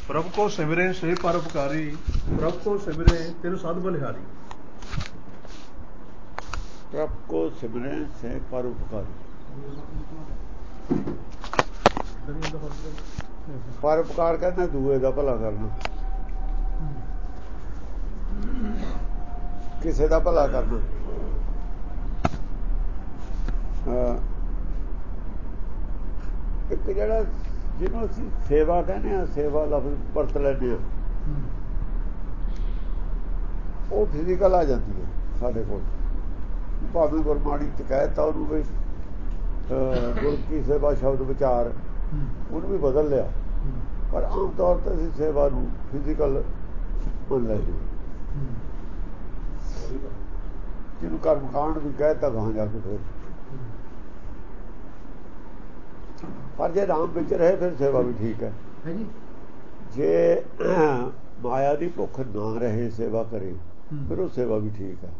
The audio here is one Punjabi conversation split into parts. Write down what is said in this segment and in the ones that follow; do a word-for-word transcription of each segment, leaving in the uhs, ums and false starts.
प्रभु को सिमरे से परोपकारी, प्रभु को सिमरे तेरे साध बलिहारी। प्रभु को सिमरे से परोपकारी। परोपकार कहना दूए का भला करना, किसी का भला करना। एक जरा जिन्हों असी सेवा कहने हैं, सेवा लफ्ज वरत लैंदे हैं, वो फिजिकल आ जाती है साढ़े को। भावें गुरबाणी च कहता उन्होंने भी गुर की सेवा शब्द विचार उन्होंने भी बदल लिया, पर आम तौर पर असी सेवा नूं फिजिकल मन लैंदे। जिन्होंने कर्मकांड भी कहता कहाँ जाके फिर, पर जे राम विच रहे फिर सेवा भी ठीक है। जे माया की भुख ना रहे सेवा करे फिर वो सेवा भी ठीक है।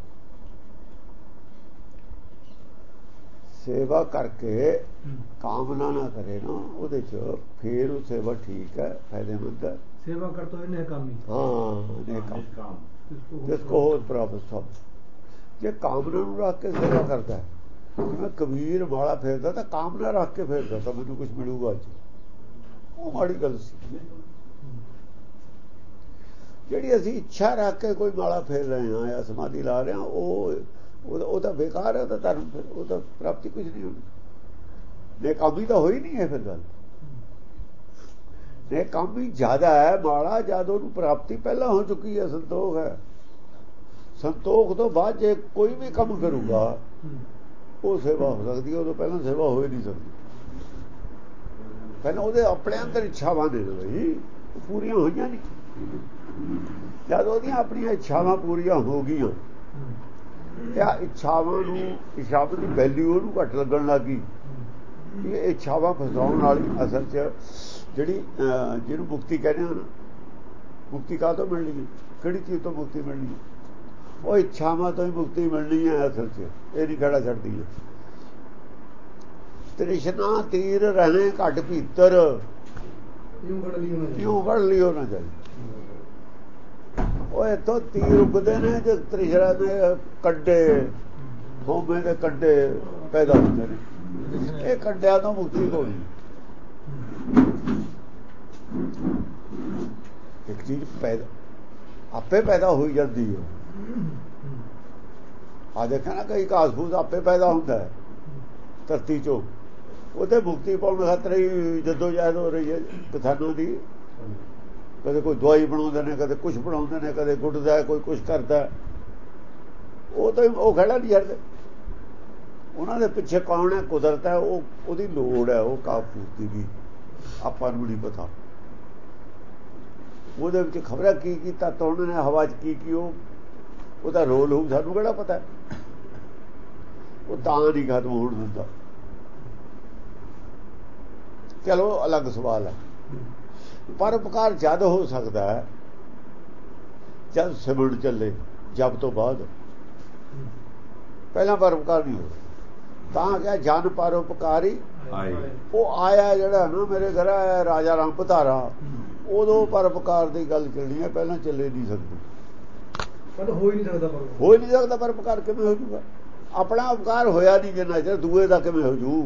सेवा करके कामना ना करे ना उहदे च फिर वो सेवा ठीक है, फायदेमंद है। सेवा कर तो नेकामी, हाँ नेकाम जिसको हो प्राप्त सब। जे कामना नूं रख के सेवा करता है, मैं कबीर माड़ा फेरदा तो कामना रख के फेरदा तो मैनूं कुछ मिलूगा अज, वो माड़ी गल सी। जिहड़ी असीं इच्छा रख के कोई माड़ा फेर रहे हैं या समाधि ला रहे हैं, वो तो बेकार है, वो धर्म, फिर वो तो प्राप्ति कुछ नहीं होनी। नेकामी तो हो ही नहीं है फिर गल। नेकामी ज्यादा है, माड़ा ज्यादा उन्होंने प्राप्ति पहला हो चुकी है, संतोख है। संतोख तो बाद जे कोई भी काम करूगा वो सेवा हो सकती है, उदों पहला सेवा हो ही नहीं सकती। पहले वो अपने अंदर इच्छावां ने बई पूरी हुई नहीं, जब वो अपनी इच्छावां पूरी हो गई, इच्छावां नूं शब्द की वैल्यू उहनूं घट लगन लग गई। ये इच्छावां फसाउण वाली असल च जिहड़ी जिहनूं मुक्ति कहने हैं ना, मुक्ति काह तो मिलनी है, किहड़ी चीज़ तो मुक्ति मिलनी है? वो इच्छावां तो ही मुक्ति मिलनी है असल च, ये नहीं खड़ा छड्डदी है। तृष्णा तीर रहने घट भीतर, यूं गढ़ लियो ना चाहिए। वो इतों तीर उगते ने जो तृष्णा के कंडे, होमे के कंडे पैदा होते हैं। ये कंडिया तो मुक्ति होनी। एक चीज पैदा आपे पैदा हो जाती है। आ देखा ना कई घास फूस आपे पैदा होता है धरती चो, उसे मुक्ति पाने खातर ही जदोजहद हो रही है किसानों की। कदे कोई दवाई बनाते हैं, कदे कुछ बनाते हैं, कदे गुड्डदा है, कोई कुछ करता है। वो तो वो खड़ा नहीं छड्डदे, उन्होंने पिछे कौन है, कुदरत है, वो उसकी लोड़ है, वो घाह फूस की भी आपां नूं नहीं पता। ਉਹਦੇ ਵਿੱਚ खबर की ਕੀਤਾ ਤਾਂ ਉਹਨਾਂ ਨੇ हवा च की की ਉਹਦਾ ਰੋਲ ਹੋਊ, ਸਾਨੂੰ ਕਿਹੜਾ ਪਤਾ ਹੈ। ਉਹ ਤਾਂ ਨਹੀਂ ਖਤਮ ਹੋਣ ਦਿੰਦਾ। ਚਲੋ ਅਲੱਗ ਸਵਾਲ ਹੈ। ਪਰਉਪਕਾਰ ਜਦ ਹੋ ਸਕਦਾ ਹੈ ਜਦ ਸਿਮਰਨ ਚੱਲੇ, ਜਪ ਤੋਂ ਬਾਅਦ। ਪਹਿਲਾਂ ਪਰਉਪਕਾਰ ਨਹੀਂ ਹੋ ਤਾਂ ਕਿਹਾ ਜਨ ਪਰਉਪਕਾਰੀ ਆਏ। ਉਹ ਆਇਆ ਜਿਹੜਾ ਨਾ ਮੇਰੇ ਘਰ ਆਇਆ ਰਾਜਾ ਰਾਮ ਪਧਾਰਾ, ਉਦੋਂ ਪਰਉਪਕਾਰ ਦੀ ਗੱਲ ਚੱਲਣੀ ਹੈ, ਪਹਿਲਾਂ ਚੱਲੇ ਨਹੀਂ ਸਕਦੀ। ਹੋ ਹੀ ਨਹੀਂ ਸਕਦਾ ਹੋ ਹੀ ਨਹੀਂ ਸਕਦਾ ਪਰਉਪਕਾਰ ਕਿਵੇਂ ਹੋ ਜੂਗਾ? ਆਪਣਾ ਉਪਕਾਰ ਹੋਇਆ ਨਹੀਂ ਜਿੰਨਾ ਚਿਰ, ਦੂਏ ਦਾ ਕਿਵੇਂ ਹੋ ਜੂ?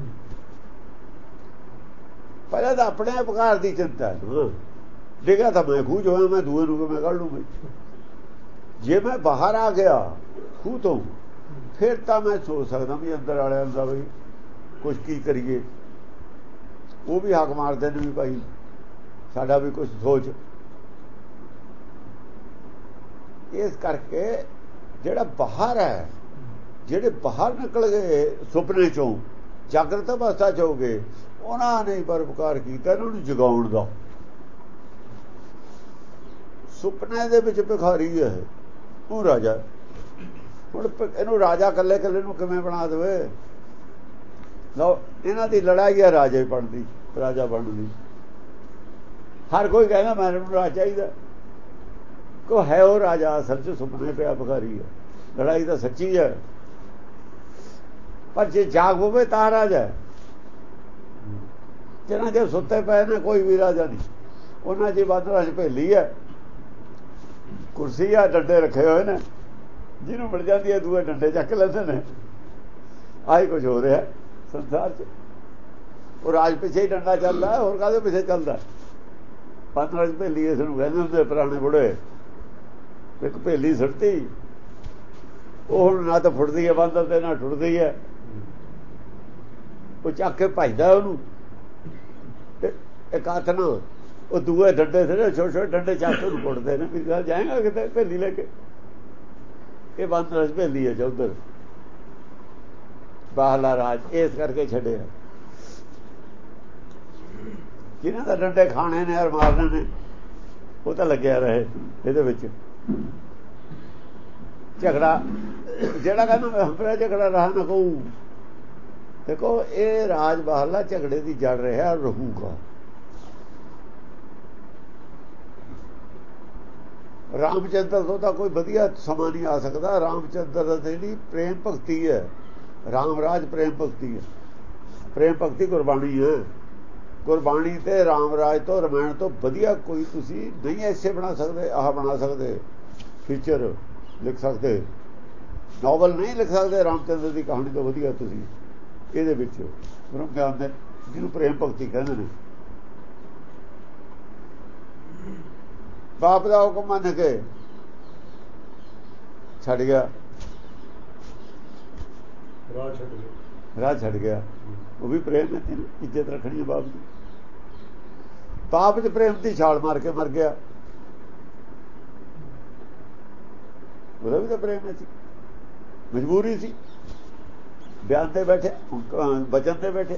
ਪਹਿਲਾਂ ਤਾਂ ਆਪਣੇ ਉਪਕਾਰ ਦੀ ਚਿੰਤਾ ਹੈ। ਡਿੱਗਾ ਤਾਂ ਮੈਂ ਖੂਹ 'ਚ ਹੋਇਆ, ਮੈਂ ਦੂਏ ਨੂੰ ਕਿਵੇਂ ਕੱਢ ਲੂੰਗਾ? ਜੇ ਮੈਂ ਬਾਹਰ ਆ ਗਿਆ ਖੂਹ ਤੋਂ, ਫਿਰ ਤਾਂ ਮੈਂ ਸੋਚ ਸਕਦਾ ਵੀ ਅੰਦਰ ਵਾਲਿਆਂ ਦਾ ਬਈ ਕੁਛ ਕੀ ਕਰੀਏ। ਉਹ ਵੀ ਹੱਕ ਮਾਰਦੇ ਨੇ ਵੀ ਭਾਈ ਸਾਡਾ ਵੀ ਕੁਛ ਸੋਚ। ਇਸ ਕਰਕੇ ਜਿਹੜਾ ਬਾਹਰ ਹੈ, ਜਿਹੜੇ ਬਾਹਰ ਨਿਕਲ ਗਏ ਸੁਪਨੇ ਚੋਂ, ਜਾਗਰਤ ਅਵਸਥਾ 'ਚ ਹੋ ਗਏ, ਉਹਨਾਂ ਨੇ ਪਰਉਪਕਾਰ ਕੀਤਾ ਇਹਨਾਂ ਨੂੰ ਜਗਾਉਣ ਦਾ। ਸੁਪਨੇ ਦੇ ਵਿੱਚ ਭਿਖਾਰੀ ਹੈ ਉਹ ਰਾਜਾ। ਹੁਣ ਇਹਨੂੰ ਰਾਜਾ ਇਕੱਲੇ ਇਕੱਲੇ ਨੂੰ ਕਿਵੇਂ ਬਣਾ ਦੇਵੇ? ਲਓ ਇਹਨਾਂ ਦੀ ਲੜਾਈ ਹੈ ਰਾਜੇ ਬਣਨ ਦੀ, ਰਾਜਾ ਬਣਨ ਦੀ। ਹਰ ਕੋਈ ਕਹਿੰਦਾ ਮੈਨੂੰ ਰਾਜਾ ਚਾਹੀਦਾ, ਕੋ ਹੈ ਉਹ ਰਾਜਾ ਅਸਲ 'ਚ ਸੁਪਨੇ ਪਿਆ ਭਿਖਾਰੀ ਹੈ। ਲੜਾਈ ਤਾਂ ਸੱਚੀ ਹੈ, ਪਰ ਜੇ ਜਾਗ ਹੋਵੇ ਤਾਂ ਰਾਜਾ। ਜਿਨ੍ਹਾਂ ਦੇ ਸੁੱਤੇ ਪਏ ਨੇ ਕੋਈ ਵੀ ਰਾਜਾ ਨਹੀਂ। ਉਹਨਾਂ ਜੀ ਬਾਦਲਾਂ ਚ ਭੇਲੀ ਹੈ, ਕੁਰਸੀ ਆ, ਡੰਡੇ ਰੱਖੇ ਹੋਏ ਨੇ, ਜਿਹਨੂੰ ਮਿਲ ਜਾਂਦੀ ਹੈ ਦੂਏ ਡੰਡੇ ਚੱਕ ਲੈਂਦੇ ਨੇ। ਆਹੀ ਕੁਝ ਹੋ ਰਿਹਾ ਸੰਸਾਰ 'ਚ। ਉਹ ਰਾਜ ਪਿੱਛੇ ਹੀ ਡੰਡਾ ਚੱਲਦਾ, ਹੋਰ ਕਾਹਦੇ ਪਿੱਛੇ ਚੱਲਦਾ? ਬਾਦਲਾਂ ਚ ਭੇਲੀ ਇਸ ਨੂੰ ਕਹਿੰਦੇ ਹੁੰਦੇ ਪੁਰਾਣੇ ਬੁੜੇ। ਇੱਕ ਭੇਲੀ ਸੁੱਟਤੀ, ਉਹ ਹੁਣ ਨਾ ਤਾਂ ਫੁੱਟਦੀ ਹੈ ਬਾਂਦਰ ਤੇ ਨਾ ਟੁੱਟਦੀ ਹੈ। ਉਹ ਚੱਕ ਕੇ ਭਜਦਾ ਉਹਨੂੰ, ਇੱਕ ਹੱਥ ਨਾਲ ਉਹ ਦੂਏ ਡੰਡੇ ਥੇ ਛੋਟੇ ਛੋਟੇ ਡੰਡੇ ਚੱਕ ਕੇ ਉਹਨੂੰ ਕੁੱਟਦੇ ਨੇ। ਫਿਰ ਜਾਏਗਾ ਕਿਤੇ ਭੇਲੀ ਲੈ ਕੇ? ਇਹ ਬਾਂਦਰ ਭੇਲੀ ਹੈ ਚ ਉੱਧਰ ਬਾਹਲਾ ਰਾਜ, ਇਸ ਕਰਕੇ ਛੱਡਿਆ। ਜਿਹਨਾਂ ਦਾ ਡੰਡੇ ਖਾਣੇ ਨੇ ਔਰ ਮਾਰਨੇ ਨੇ ਉਹ ਤਾਂ ਲੱਗਿਆ ਰਹੇ ਇਹਦੇ ਵਿੱਚ। ਝਗੜਾ ਜਿਹੜਾ ਕਹਿੰਦਾ ਮੈਂ ਹੰਪਰਾ ਝਗੜਾ ਰਹਾ ਨਾ ਕਹੂੰ। ਦੇਖੋ ਇਹ ਰਾਜ ਬਾਹਰਲਾ ਝਗੜੇ ਦੀ ਜੜ ਰਿਹਾ, ਰਹੂਗਾ। ਰਾਮਚੰਦਰ ਤੋਂ ਤਾਂ ਕੋਈ ਵਧੀਆ ਸਮਾਂ ਨਹੀਂ ਆ ਸਕਦਾ। ਰਾਮਚੰਦਰ ਦੀ ਜਿਹੜੀ ਪ੍ਰੇਮ ਭਗਤੀ ਹੈ, ਰਾਮ ਰਾਜ ਪ੍ਰੇਮ ਭਗਤੀ ਹੈ। ਪ੍ਰੇਮ ਭਗਤੀ ਗੁਰਬਾਣੀ ਹੈ। ਗੁਰਬਾਣੀ ਤੇ ਰਾਮ ਰਾਜ ਤੋਂ ਰਮਾਇਣ ਤੋਂ ਵਧੀਆ ਕੋਈ ਤੁਸੀਂ ਨਹੀਂ ਐਸੇ ਬਣਾ ਸਕਦੇ, ਆਹ ਬਣਾ ਸਕਦੇ, ਫੀਚਰ ਲਿਖ ਸਕਦੇ, ਨੋਵਲ ਨਹੀਂ ਲਿਖ ਸਕਦੇ ਰਾਮਚੰਦਰ ਦੀ ਕਹਾਣੀ ਤੋਂ ਵਧੀਆ ਤੁਸੀਂ ਇਹਦੇ ਵਿੱਚ ਬ੍ਰਹਮ ਗਿਆਨ ਦੇ, ਜਿਹਨੂੰ ਪ੍ਰੇਮ ਭਗਤੀ ਕਹਿੰਦੇ ਨੇ। ਬਾਪ ਦਾ ਹੁਕਮ ਮੰਨ ਕੇ ਛੱਡ ਗਿਆ, ਰਾਹ ਛੱਡ ਗਿਆ, ਰਾਹ ਛੱਡ ਗਿਆ। ਉਹ ਵੀ ਪ੍ਰੇਮ ਹੈ, ਇੱਜ਼ਤ ਰੱਖਣੀ ਹੈ ਬਾਪ ਦੀ। ਬਾਪ ਚ ਪ੍ਰੇਮ ਦੀ ਛਾਲ ਮਾਰ ਕੇ ਮਰ ਗਿਆ, ਉਹਦਾ ਵੀ ਤਾਂ ਪ੍ਰੇਮ ਸੀ, ਮਜਬੂਰੀ ਸੀ। ਬਿਆਨ ਤੇ ਬੈਠੇ, ਬਚਨ ਤੇ ਬੈਠੇ।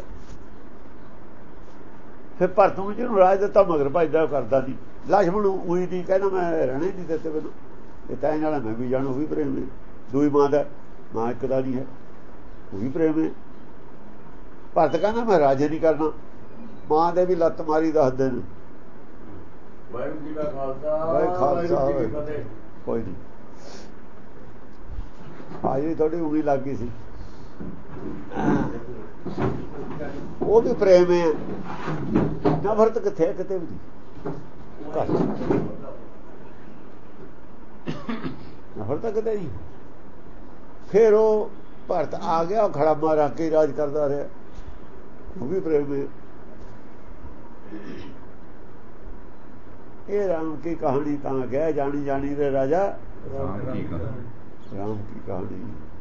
ਫਿਰ ਭਰਤ ਨੂੰ ਜਿਹਨੂੰ ਰਾਜ ਦਿੱਤਾ ਮਗਰ ਭਜਦਾ, ਕਰਦਾ ਨਹੀਂ। ਲక్ష్మణ ਨੂੰ ਉਹੀ ਨਹੀਂ ਕਹਿੰਦਾ ਮੈਂ ਰਹਿਣੇ ਨਹੀਂ ਦਿੱਤੇ ਮੈਨੂੰ, ਇਹ ਤਾਂ ਇਹ ਨਾਲ ਮੈਂ ਵੀ ਜਾਣਾ, ਉਹ ਵੀ ਪ੍ਰੇਮ ਹੈ। ਦੂਈ ਮਾਂ ਦਾ, ਮਾਂ ਇੱਕ ਦਾ ਨਹੀਂ ਹੈ, ਉਹ ਵੀ ਪ੍ਰੇਮ ਹੈ। ਭਰਤ ਕਹਿੰਦਾ ਮੈਂ ਰਾਜੇ ਨਹੀਂ ਕਰਨਾ, ਮਾਂ ਦੇ ਵੀ ਲੱਤ ਮਾਰੀ ਦੱਸਦੇ ਨੇ। ਵਾਹਿਗੁਰੂ ਜੀ ਦਾ ਖਾਲਸਾ, ਵਾਹਿਗੁਰੂ ਜੀ ਕੀ ਫਤਿਹ। ਕੋਈ ਨਹੀਂ, ਆਜੀ ਥੋੜੀ ਉਂਗਲੀ ਲੱਗ ਗਈ ਸੀ। ਉਹ ਵੀ ਪ੍ਰੇਮ ਹੈ। ਨਫ਼ਰਤ ਕਿੱਥੇ? ਕਿਤੇ ਵੀ ਨਹੀਂ। ਨਫ਼ਰਤ ਕਿਤੇ ਨਹੀਂ। ਫਿਰ ਉਹ ਭਰਤ ਆ ਗਿਆ, ਉਹ ਖੜਾਮਾ ਰੱਖ ਕੇ ਰਾਜ ਕਰਦਾ ਰਿਹਾ, ਉਹ ਵੀ ਪ੍ਰੇਮ ਹੈ। ਇਹ ਰਾਮ ਕੀ ਕਹਾਣੀ ਤਾਂ ਕਹਿ ਜਾਣੀ ਜਾਣੀ ਰੇ ਰਾਜਾ ਰਾਮ ਕੀ ਕਹਾਣੀ।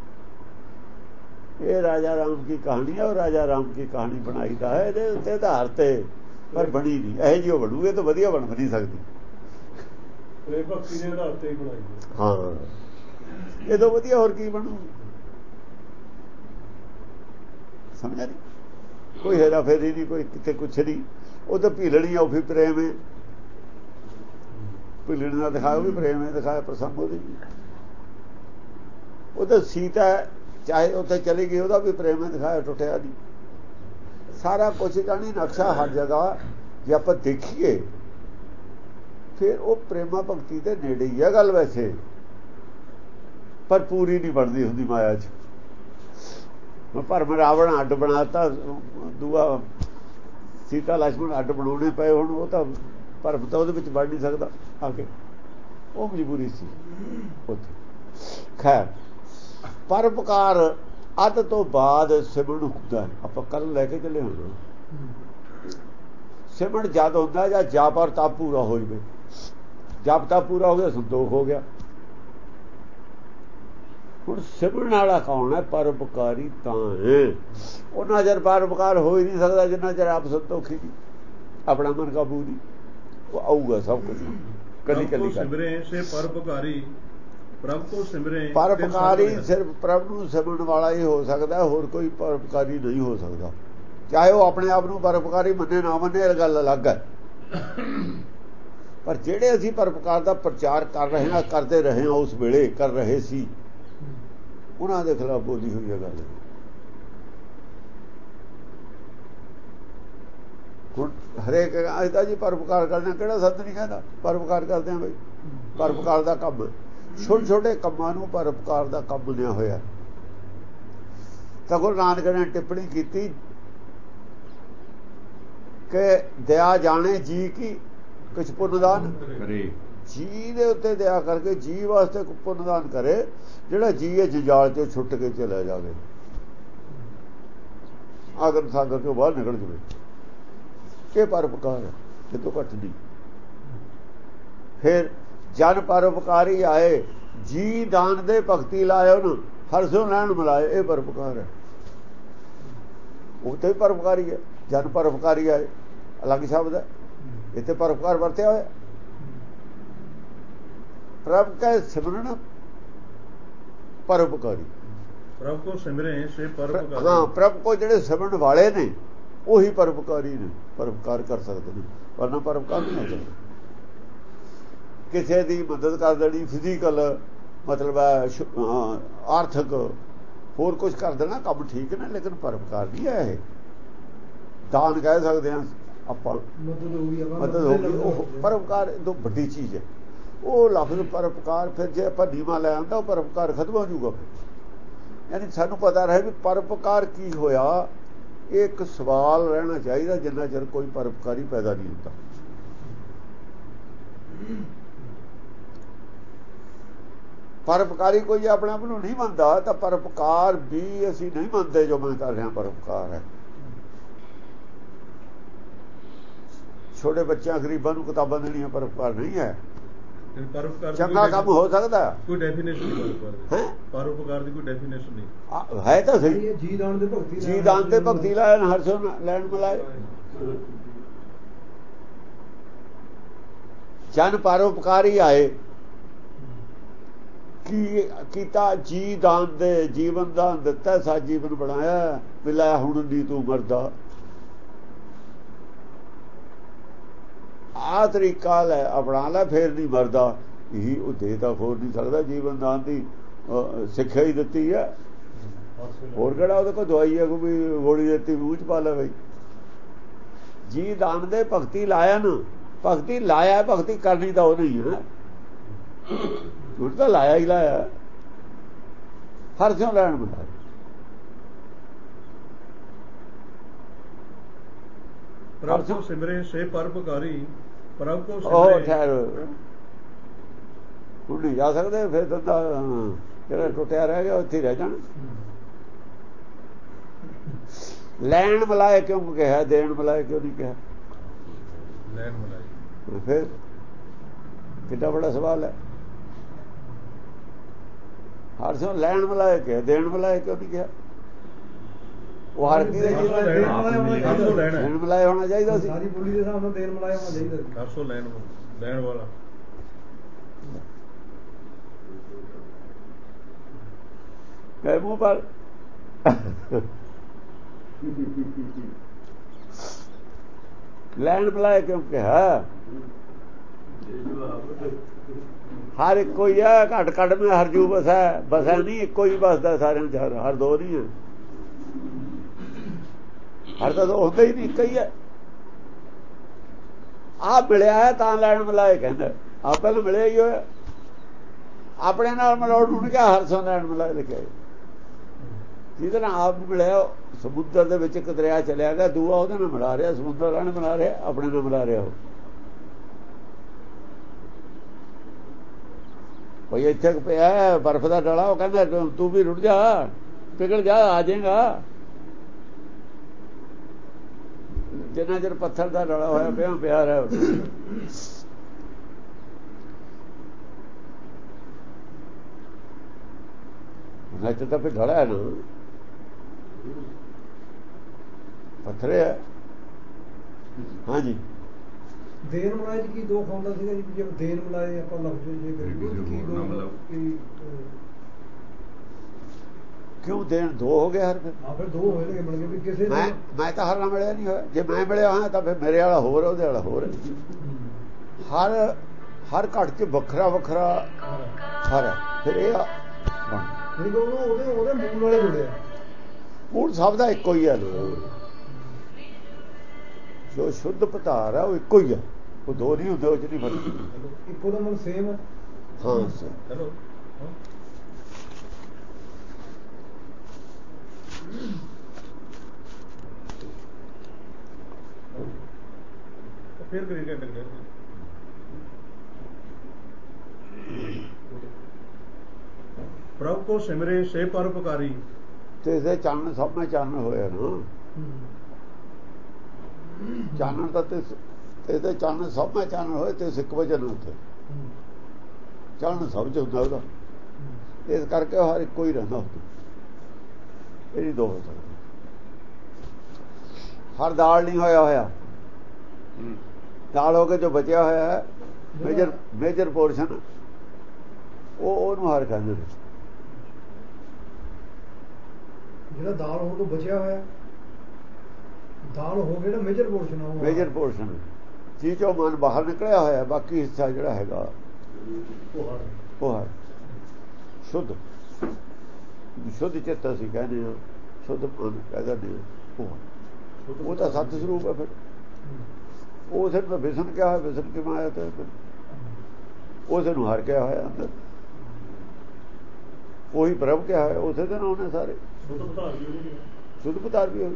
ਇਹ ਰਾਜਾ ਰਾਮ ਕੀ ਕਹਾਣੀ ਹੈ, ਉਹ ਰਾਜਾ ਰਾਮ ਕੀ ਕਹਾਣੀ ਬਣਾਈ ਦਾ ਹੈ ਇਹਦੇ ਉੱਤੇ ਆਧਾਰ ਤੇ, ਪਰ ਬਣੀ ਨਹੀਂ। ਇਹੋ ਜਿਹੀ ਬਣੂਗੇ ਤਾਂ ਵਧੀਆ ਬਣ ਨਹੀਂ ਸਕਦੀ। ਪ੍ਰੇਮ ਭਗਤੀ ਦੇ ਆਧਾਰ ਤੇ ਹੀ ਬਣਾਈ ਹੈ। ਹਾਂ, ਇਹ ਤੋਂ ਵਧੀਆ ਹੋਰ ਕੀ ਬਣੂ? ਸਮਝਿਆ ਨਹੀਂ? ਕੋਈ ਹੇਰਾ ਫੇਰੀ ਨਹੀਂ, ਕੋਈ ਕਿਤੇ ਕੁਛ ਨਹੀਂ। ਉਹ ਤਾਂ ਭੀਲਣੀ ਆ, ਉਹ ਵੀ ਪ੍ਰੇਮ ਹੈ। ਭੀਲਣੀ ਦਾ ਦਿਖਾਇਆ, ਉਹ ਵੀ ਪ੍ਰੇਮ ਹੈ। ਦਿਖਾਇਆ ਪ੍ਰਸੰਗ ਉਹਦੀ, ਉਹ ਤਾਂ ਸੀਤਾ ਚਾਹੇ ਉੱਥੇ ਚਲੀ ਗਈ, ਉਹਦਾ ਵੀ ਪ੍ਰੇਮ ਹੈ ਦਿਖਾਇਆ, ਟੁੱਟਿਆ ਨਹੀਂ। ਸਾਰਾ ਕੁਛ ਜਾਣੀ ਨਕਸ਼ਾ ਹਰ ਜਗ੍ਹਾ ਜੇ ਆਪਾਂ ਦੇਖੀਏ ਫਿਰ ਉਹ ਪ੍ਰੇਮਾ ਭਗਤੀ ਦੇ ਨੇੜੇ ਹੀ ਹੈ ਗੱਲ ਵੈਸੇ, ਪਰ ਪੂਰੀ ਨਹੀਂ ਬਣਦੀ ਹੁੰਦੀ ਮਾਇਆ 'ਚ। ਭਰਮ ਰਾਵਣ ਅੱਡ ਬਣਾਤਾ, ਦੂਆ ਸੀਤਾ ਲక్ష్మణ ਅੱਡ ਬਣਾਉਣੇ ਪਏ। ਹੁਣ ਉਹ ਤਾਂ ਭਰਮ ਤਾਂ ਉਹਦੇ ਵਿੱਚ ਵੜ ਨਹੀਂ ਸਕਦਾ ਆ ਕੇ, ਉਹ ਮਜਬੂਰੀ ਸੀ ਉੱਥੇ। ਖੈਰ, ਪਰਉਪਕਾਰ ਅੱਧ ਤੋਂ ਬਾਅਦ ਸਿਮਰਨ ਹੁੰਦਾ ਹੈ। ਆਪਾਂ ਕੱਲ ਲੈ ਕੇ ਚੱਲੇ ਹੁਣ ਸਿਮਰਨ ਜਦ ਹੁੰਦਾ ਜਾਂ ਜਾਪ ਔਰ ਤਪ ਪੂਰਾ ਹੋ ਜਾਵੇ। ਜਪ ਤਪ ਪੂਰਾ ਹੋ ਗਿਆ, ਸੰਤੋਖ ਹੋ ਗਿਆ। ਹੁਣ ਸਿਮਰਨ ਵਾਲਾ ਕੌਣ ਹੈ? ਪਰਉਪਕਾਰੀ ਤਾਂ ਹੈ। ਉਹਨਾਂ ਚਿਰ ਪਰਉਪਕਾਰ ਹੋ ਹੀ ਨਹੀਂ ਸਕਦਾ ਜਿੰਨਾ ਚਿਰ ਆਪ ਸੰਤੋਖੀ ਨਹੀਂ, ਆਪਣਾ ਮਨ ਕਾਬੂ ਨਹੀਂ। ਉਹ ਆਊਗਾ ਸਭ ਕੁਝ ਕੱਲੀ ਕੱਲੀ ਸਿਮਰੇ ਸੇ ਪਰਉਪਕਾਰੀ, ਪ੍ਰਭ ਕੋ ਸਿਮਰੇ। ਪਰਉਪਕਾਰੀ ਸਿਰਫ ਪ੍ਰਭ ਨੂੰ ਸਿਮਰਨ ਵਾਲਾ ਹੀ ਹੋ ਸਕਦਾ, ਹੋਰ ਕੋਈ ਪਰਉਪਕਾਰੀ ਨਹੀਂ ਹੋ ਸਕਦਾ। ਚਾਹੇ ਉਹ ਆਪਣੇ ਆਪ ਨੂੰ ਪਰਉਪਕਾਰੀ ਮੰਨੇ ਨਾ ਮੰਨੇ, ਇਹ ਗੱਲ ਅਲੱਗ ਹੈ। ਪਰ ਜਿਹੜੇ ਅਸੀਂ ਪਰਉਪਕਾਰ ਦਾ ਪ੍ਰਚਾਰ ਕਰ ਰਹੇ ਹਾਂ, ਕਰਦੇ ਰਹੇ ਹਾਂ, ਉਸ ਵੇਲੇ ਕਰ ਰਹੇ ਸੀ, ਉਹਨਾਂ ਦੇ ਖਿਲਾਫ ਬੋਲੀ ਹੋਈ ਹੈ ਗੱਲ। ਹੁਣ ਹਰੇਕ ਅੱਜ ਜੀ ਪਰਉਪਕਾਰ ਕਰਨਾ, ਕਿਹੜਾ ਸੰਤ ਨਹੀਂ ਕਹਿੰਦਾ ਪਰਉਪਕਾਰ ਕਰਦੇ ਹਾਂ ਬਈ? ਪਰਉਪਕਾਰ ਦਾ ਕੰਮ, ਛੋਟੇ ਛੋਟੇ ਕੰਮਾਂ ਨੂੰ ਪਰਉਪਕਾਰ ਦਾ ਕੰਮ ਬਣਿਆ ਹੋਇਆ। ਤਾਂ ਗੁਰੂ ਨਾਨਕ ਨੇ ਟਿੱਪਣੀ ਕੀਤੀ ਕਿ ਦਇਆ ਜਾਣੇ ਜੀ ਕੀ ਕੁਛ ਪੁੰਨਦਾਨ ਕਰੇ ਜੀ ਦੇ ਉੱਤੇ ਦਇਆ ਕਰਕੇ ਜੀ ਵਾਸਤੇ ਪੁੰਨਦਾਨ ਕਰੇ, ਜਿਹੜਾ ਜੀ ਇਹ ਜੰਜਾਲ ਚੋਂ ਛੁੱਟ ਕੇ ਚਲਾ ਜਾਵੇ, ਆਗਨ ਸਾਗਰ ਤੋਂ ਬਾਹਰ ਨਿਕਲ ਜਾਵੇ। ਇਹ ਪਰਉਪਕਾਰ ਹੈ, ਇਹ ਤੋਂ ਘੱਟ ਨਹੀਂ। ਫਿਰ ਜਨ ਪਰਉਪਕਾਰੀ ਆਏ, ਜੀ ਦਾਨ ਦੇ ਭਗਤੀ ਲਾਏ, ਉਹਨੂੰ ਹਰ ਸੋ ਲੈਣ ਮਿਲਾਏ, ਇਹ ਪਰਉਪਕਾਰ ਹੈ। ਉਹ ਤੇ ਪਰਉਪਕਾਰੀ ਹੈ। ਜਨ ਪਰਉਪਕਾਰੀ ਆਏ ਅਲੱਗ ਸ਼ਬਦ ਹੈ, ਇੱਥੇ ਪਰਉਪਕਾਰ ਵਰਤਿਆ ਹੋਇਆ। ਪ੍ਰਭ ਕੈ ਸਿਮਰਨ ਪਰਉਪਕਾਰੀ, ਪ੍ਰਭ ਕੋ ਸਿਮਰੇ ਸੇ ਪਰਉਪਕਾਰੀ। ਹਾਂ, ਪ੍ਰਭ ਕੋ ਜਿਹੜੇ ਸਿਮਰਨ ਵਾਲੇ ਨੇ ਉਹੀ ਪਰਉਪਕਾਰੀ ਨੇ, ਪਰਉਪਕਾਰ ਕਰ ਸਕਦੇ ਨੇ, ਵਰਨਾ ਪਰਉਪਕਾਰ ਨਹੀਂ ਹੋ ਸਕਦਾ। ਕਿਸੇ ਦੀ ਮਦਦ ਕਰ ਦੇਣੀ, ਫਿਜ਼ੀਕਲ ਮਤਲਬ ਹੈ, ਆਰਥਿਕ, ਹੋਰ ਕੁਝ ਕਰ ਦੇਣਾ, ਕੰਮ ਠੀਕ ਨੇ, ਲੇਕਿਨ ਪਰਉਪਕਾਰ ਨਹੀਂ ਹੈ ਇਹ। ਦਾਨ ਕਹਿ ਸਕਦੇ ਹਾਂ ਆਪਾਂ, ਮਦਦ ਹੋ ਗਈ, ਮਦਦ ਹੋ ਗਈ, ਉਹ ਪਰਉਪਕਾਰ ਤੋਂ ਵੱਡੀ ਚੀਜ਼ ਹੈ। ਉਹ ਲਫ਼ਜ਼ ਪਰਉਪਕਾਰ, ਫਿਰ ਜੇ ਆਪਾਂ ਨੀਵਾਂ ਲੈ ਆਉਂਦਾ ਉਹ ਪਰਉਪਕਾਰ ਖਤਮ ਹੋ ਜਾਊਗਾ। ਯਾਨੀ ਸਾਨੂੰ ਪਤਾ ਰਹੇ ਵੀ ਪਰਉਪਕਾਰ ਕੀ ਹੋਇਆ। ਇਹ ਇੱਕ ਸਵਾਲ ਰਹਿਣਾ ਚਾਹੀਦਾ ਜਿੰਨਾ ਚਿਰ ਕੋਈ ਪਰਉਪਕਾਰੀ ਪੈਦਾ ਨਹੀਂ ਹੁੰਦਾ। ਪਰਉਪਕਾਰੀ ਕੋਈ ਆਪਣੇ ਆਪ ਨੂੰ ਨਹੀਂ ਮੰਨਦਾ ਤਾਂ ਪਰਉਪਕਾਰ ਵੀ ਅਸੀਂ ਨਹੀਂ ਮੰਨਦੇ। ਜੋ ਮੈਂ ਕਰ ਰਿਹਾ ਪਰਉਪਕਾਰ ਹੈ। ਛੋਟੇ ਬੱਚਿਆਂ ਗਰੀਬਾਂ ਨੂੰ ਕਿਤਾਬਾਂ ਦੇਣੀਆਂ ਪਰਉਪਕਾਰ ਨਹੀਂ ਹੈ। ਪਰਉਪਕਾਰ ਚੰਗਾ ਕੰਮ ਹੋ ਸਕਦਾ, ਕੋਈ ਡੈਫੀਨੇਸ਼ਨ ਨਹੀਂ ਪਰਉਪਕਾਰ ਹੈ। ਪਰਉਪਕਾਰ ਦੀ ਕੋਈ ਡੈਫੀਨੇਸ਼ਨ ਨਹੀਂ ਹੈ ਤਾਂ ਸਹੀ। ਜੀ ਦਾਨ ਦੇ ਭਗਤੀ ਜੀ ਦਾਨ ਤੇ ਭਗਤੀ ਲਾਏ, ਹਰ ਸੋ ਲੈਣ ਮਿਲਾਏ। ਜਨ ਪਰਉਪਕਾਰੀ ਆਏ, ਕੀ ਕੀਤਾ? ਜੀ ਦਾਨ ਦੇ, ਜੀਵਨ ਦਾਨ ਦਿੱਤਾ, ਸਾ ਜੀਵਨ ਬਣਾਇਆ, ਮਿਲਾਇਆ ਹੁਣ ਦੀ ਤੂੰ ਮਰਦਾ। ਆ ਤਰੀਕਾ ਲੈ ਆਪਣਾ ਲੈ, ਫੇਰ ਨਹੀਂ ਮਰਦਾ। ਇਹੀ ਉਹ ਦੇ ਤਾਂ ਖੋਰ ਨਹੀਂ ਸਕਦਾ। ਜੀਵਨ ਦਾਨ ਦੀ ਸਿੱਖਿਆ ਹੀ ਦਿੱਤੀ ਹੈ, ਹੋਰ ਕਿਹੜਾ ਉਹਦੇ ਕੋਲ ਦਵਾਈ ਹੈ ਕੋਈ ਗੋਲੀ ਦਿੱਤੀ ਮੂੰਹ ਚ ਪਾ ਲੈ ਬਈ। ਜੀ ਦਾਨ ਦੇ ਭਗਤੀ ਲਾਇਆ ਨਾ, ਭਗਤੀ ਲਾਇਆ, ਭਗਤੀ ਕਰਨੀ ਤਾਂ ਉਹ ਨਹੀਂ ਹੈ, ਉਹ ਤਾਂ ਲਾਇਆ ਹੀ ਲਾਇਆ। ਹਰ ਸਿਉ ਲੈਣ ਮਿਲਾਇਆ। ਪ੍ਰਭ ਕੋ ਸਿਮਰੇ ਸੇ ਪਰਉਪਕਾਰੀ, ਪ੍ਰਭ ਕੋ ਉਹ ਸਿਮਰੇ। ਠਹਿਰ, ਹੁਣ ਨਹੀਂ ਜਾ ਸਕਦੇ, ਫਿਰ ਤਾਂ ਜਿਹੜਾ ਟੁੱਟਿਆ ਰਹਿ ਗਿਆ ਉੱਥੇ ਰਹਿ ਜਾਣਾ। ਲੈਣ ਮਿਲਾਏ ਕਿਉਂ ਕਿਹਾ, ਦੇਣ ਮਿਲਾਏ ਕਿਉਂ ਨਹੀਂ ਕਿਹਾ? ਲੈਣ ਮਿਲਾਏ। ਫਿਰ ਕਿੰਨਾ ਬੜਾ ਸਵਾਲ ਹੈ। ਹਰ ਸੋ ਲੈਣ ਮਿਲਾਏ ਕਿਹਾ, ਦੇਣ ਮਿਲਾਏ ਕਿਉਂ ਨਹੀਂ ਕਿਹਾ? ਉਹ ਹਰ ਕੀ ਲੈਣ ਮਿਲਾਏ ਹੋਣਾ ਚਾਹੀਦਾ ਸੀ। ਸਾਰੀ ਬੋਲੀ ਦੇ ਹਿਸਾਬ ਨਾਲ ਦੇਣ ਮਿਲਾਇਆ ਹੋਣਾ ਚਾਹੀਦਾ ਸੀ। ਹਰ ਸੋ ਲੈਣ ਲੈਣ ਵਾਲਾ। ਕਹੇ ਮੂੰਹ ਪਰ ਲੈਣ ਮਿਲਾਏ ਕਿਉਂ ਕਿਹਾ? ਹਰ ਇੱਕ ਕੋਈ ਹੈ, ਘੱਟ ਘੱਟ ਮੈਂ ਹਰਜੂ ਬਸਾ ਬਸਾ ਨਹੀਂ, ਇੱਕੋ ਹੀ ਬਸਦਾ ਸਾਰਿਆਂ ਚ, ਹਰ ਦੋ ਨਹੀਂ ਹੈ। ਹਰ ਤਾਂ ਹੁੰਦਾ ਹੀ ਨਹੀਂ, ਇੱਕ ਹੀ ਹੈ। ਆਹ ਮਿਲਿਆ ਹੈ ਤਾਂ ਲੈਣ ਮਿਲਾਏ ਕਹਿੰਦਾ, ਆਪ ਪਹਿਲਾਂ ਮਿਲਿਆ ਹੀ ਹੋਇਆ। ਆਪਣੇ ਨਾਲ ਮਿਲਾਉਣ ਨੂੰ ਕਿਹਾ ਹਰ ਸੋ ਲੈਣ ਮਿਲਾਏ ਲਿਖਿਆ। ਜਿਹਦੇ ਨਾਲ ਆਪ ਮਿਲਿਆ, ਸਮੁੰਦਰ ਦੇ ਵਿੱਚ ਇੱਕ ਦਰਿਆ ਚਲਿਆ ਗਿਆ, ਦੂਆ ਉਹਦੇ ਨਾਲ ਮਿਲਾ ਰਿਹਾ, ਸਮੁੰਦਰ ਨਾਲ ਮਿਲਾ ਰਿਹਾ, ਆਪਣੇ ਨਾਲ ਮਿਲਾ ਰਿਹਾ। ਉਹ ਕੋਈ ਇੱਥੇ ਪਿਆ ਬਰਫ਼ ਦਾ ਡਲਾ, ਉਹ ਕਹਿੰਦਾ ਤੂੰ ਵੀ ਰੁੜ ਜਾ, ਪਿਘਲ ਜਾ, ਆ ਜਾਏਗਾ। ਜਿੰਨਾ ਚਿਰ ਪੱਥਰ ਦਾ ਡਲਾ ਹੋਇਆ ਪਿਆ ਪਿਆ ਰਿਹਾ। ਇੱਥੇ ਤਾਂ ਫਿਰ ਡਲਾ ਹੈ ਨਾ, ਪੱਥਰ ਹੈ। ਹਾਂਜੀ, ਦੇਣ ਮਿਲਾਏ ਚ ਕੀ ਦੋ ਖਾਉਂਦਾ ਸੀਗਾ ਜੀ? ਜੇ ਦੇਣ ਮਿਲਾਏ ਆਪਾਂ ਲਫ਼ਜ਼ ਜੇ ਕਰੀਏ ਕੀ ਦੋ ਕੀ ਕਿਉਂ ਦੇਣ ਦੋ ਹੋ ਗਏ ਹਰ? ਫਿਰ ਹਾਂ, ਫਿਰ ਦੋ ਹੋਏ ਨੇ ਮਿਲ ਗਏ ਵੀ ਕਿਸੇ ਮੈਂ ਮੈਂ ਤਾਂ ਹਰ ਨਾਲ ਮਿਲਿਆ ਨਹੀਂ ਹੋਇਆ। ਜੇ ਮੈਂ ਮਿਲਿਆ ਹਾਂ ਤਾਂ ਫਿਰ ਮੇਰੇ ਵਾਲਾ ਹੋਰ, ਉਹਦੇ ਵਾਲਾ ਹੋਰ। ਹਰ ਹਰ ਘੜ ਚ ਵੱਖਰਾ ਵੱਖਰਾ ਹਰ ਹੈ। ਫਿਰ ਇਹ ਨਹੀਂ ਉਹਨੂੰ ਉਹਦੇ ਉਹਦੇ ਮੂਲ ਵਾਲੇ ਜੁੜਿਆ, ਮੂਲ ਸਭ ਦਾ ਇੱਕੋ ਹੀ ਹੈ। ਜੋ ਸ਼ੁੱਧ ਪਤਾਰ ਹੈ ਉਹ ਇੱਕੋ ਹੀ ਹੈ, ਉਹ ਦੋ ਨਹੀਂ ਹੁੰਦੇ, ਉਹ ਚ ਨਹੀਂ ਫਰਕ। ਇੱਕੋ ਦਾ ਮਨ ਸੇਮ ਹੈ। ਹਾਂ ਚਲੋ ਫਿਰ ਕਰੀ ਘੰਟੇ ਕੋ ਸਿਮਰੇ ਸੇ ਪਰਉਪਕਾਰੀ। ਤੇ ਇਸੇ ਚਾਨਣ ਸਭ ਮੈਂ ਚਾਨਣ ਹੋਇਆ ਨਾ, ਚਾਨਣ ਦਾ ਤੇ ਇਹਦੇ ਚਾਨਣ ਸਭ ਮੈਂ ਚਾਨਣ ਹੋਏ ਤੇ ਸਿੱਖ ਵਜਨ ਉੱਥੇ ਚਾਨਣ ਸਭ ਚ ਹੁੰਦਾ ਉਹਦਾ, ਇਸ ਕਰਕੇ ਹਰ ਇੱਕੋ ਹੀ ਰਹਿੰਦਾ ਹੁੰਦਾ, ਇਹ ਨਹੀਂ ਦੋ ਹੋ ਸਕਦਾ। ਹਰ ਦਾਲ ਨਹੀਂ ਹੋਇਆ ਹੋਇਆ, ਦਾਲ ਹੋ ਕੇ ਜੋ ਬਚਿਆ ਹੋਇਆ ਹੈ ਮੇਜਰ ਮੇਜਰ ਪੋਰਸ਼ਨ, ਉਹ ਉਹਨੂੰ ਹਰ ਕਹਿੰਦੇ ਨੇ। ਜਿਹੜਾ ਦਾਲ ਹੋਣ ਤੋਂ ਬਚਿਆ ਹੋਇਆ, ਦਾਲ ਹੋ ਗਿਆ ਮੇਜਰ ਪੋਰਸ਼ਨ, ਉਹ ਮੇਜਰ ਪੋਰਸ਼ਨ ਚੀਜ਼ ਚੋਂ ਮਨ ਬਾਹਰ ਨਿਕਲਿਆ ਹੋਇਆ, ਬਾਕੀ ਹਿੱਸਾ ਜਿਹੜਾ ਹੈਗਾ ਉਹ ਹੈ ਸ਼ੁੱਧ ਸ਼ੁੱਧ ਚਿੱਤ ਅਸੀਂ ਕਹਿੰਦੇ ਹਾਂ, ਸ਼ੁੱਧ ਮਨ ਕਹਿੰਦੇ ਨੇ, ਉਹ ਉਹ ਤਾਂ ਸੱਤ ਸਰੂਪ ਹੈ। ਫਿਰ ਉਹ ਸਿਰ ਤਾਂ ਵਿਸਨ ਕਿਹਾ ਹੋਇਆ, ਵਿਸਨ ਕਿਵੇਂ ਆਇਆ? ਤੇ ਉਸੇ ਨੂੰ ਹਰ ਕਿਹਾ ਹੋਇਆ ਅੰਦਰ, ਉਹੀ ਪ੍ਰਭ ਕਿਹਾ ਹੋਇਆ, ਉਸੇ ਦਿਨ ਉਹਨੇ ਸਾਰੇ ਸ਼ੁੱਧ ਪਤਾਰ ਵੀ ਹੋਈ।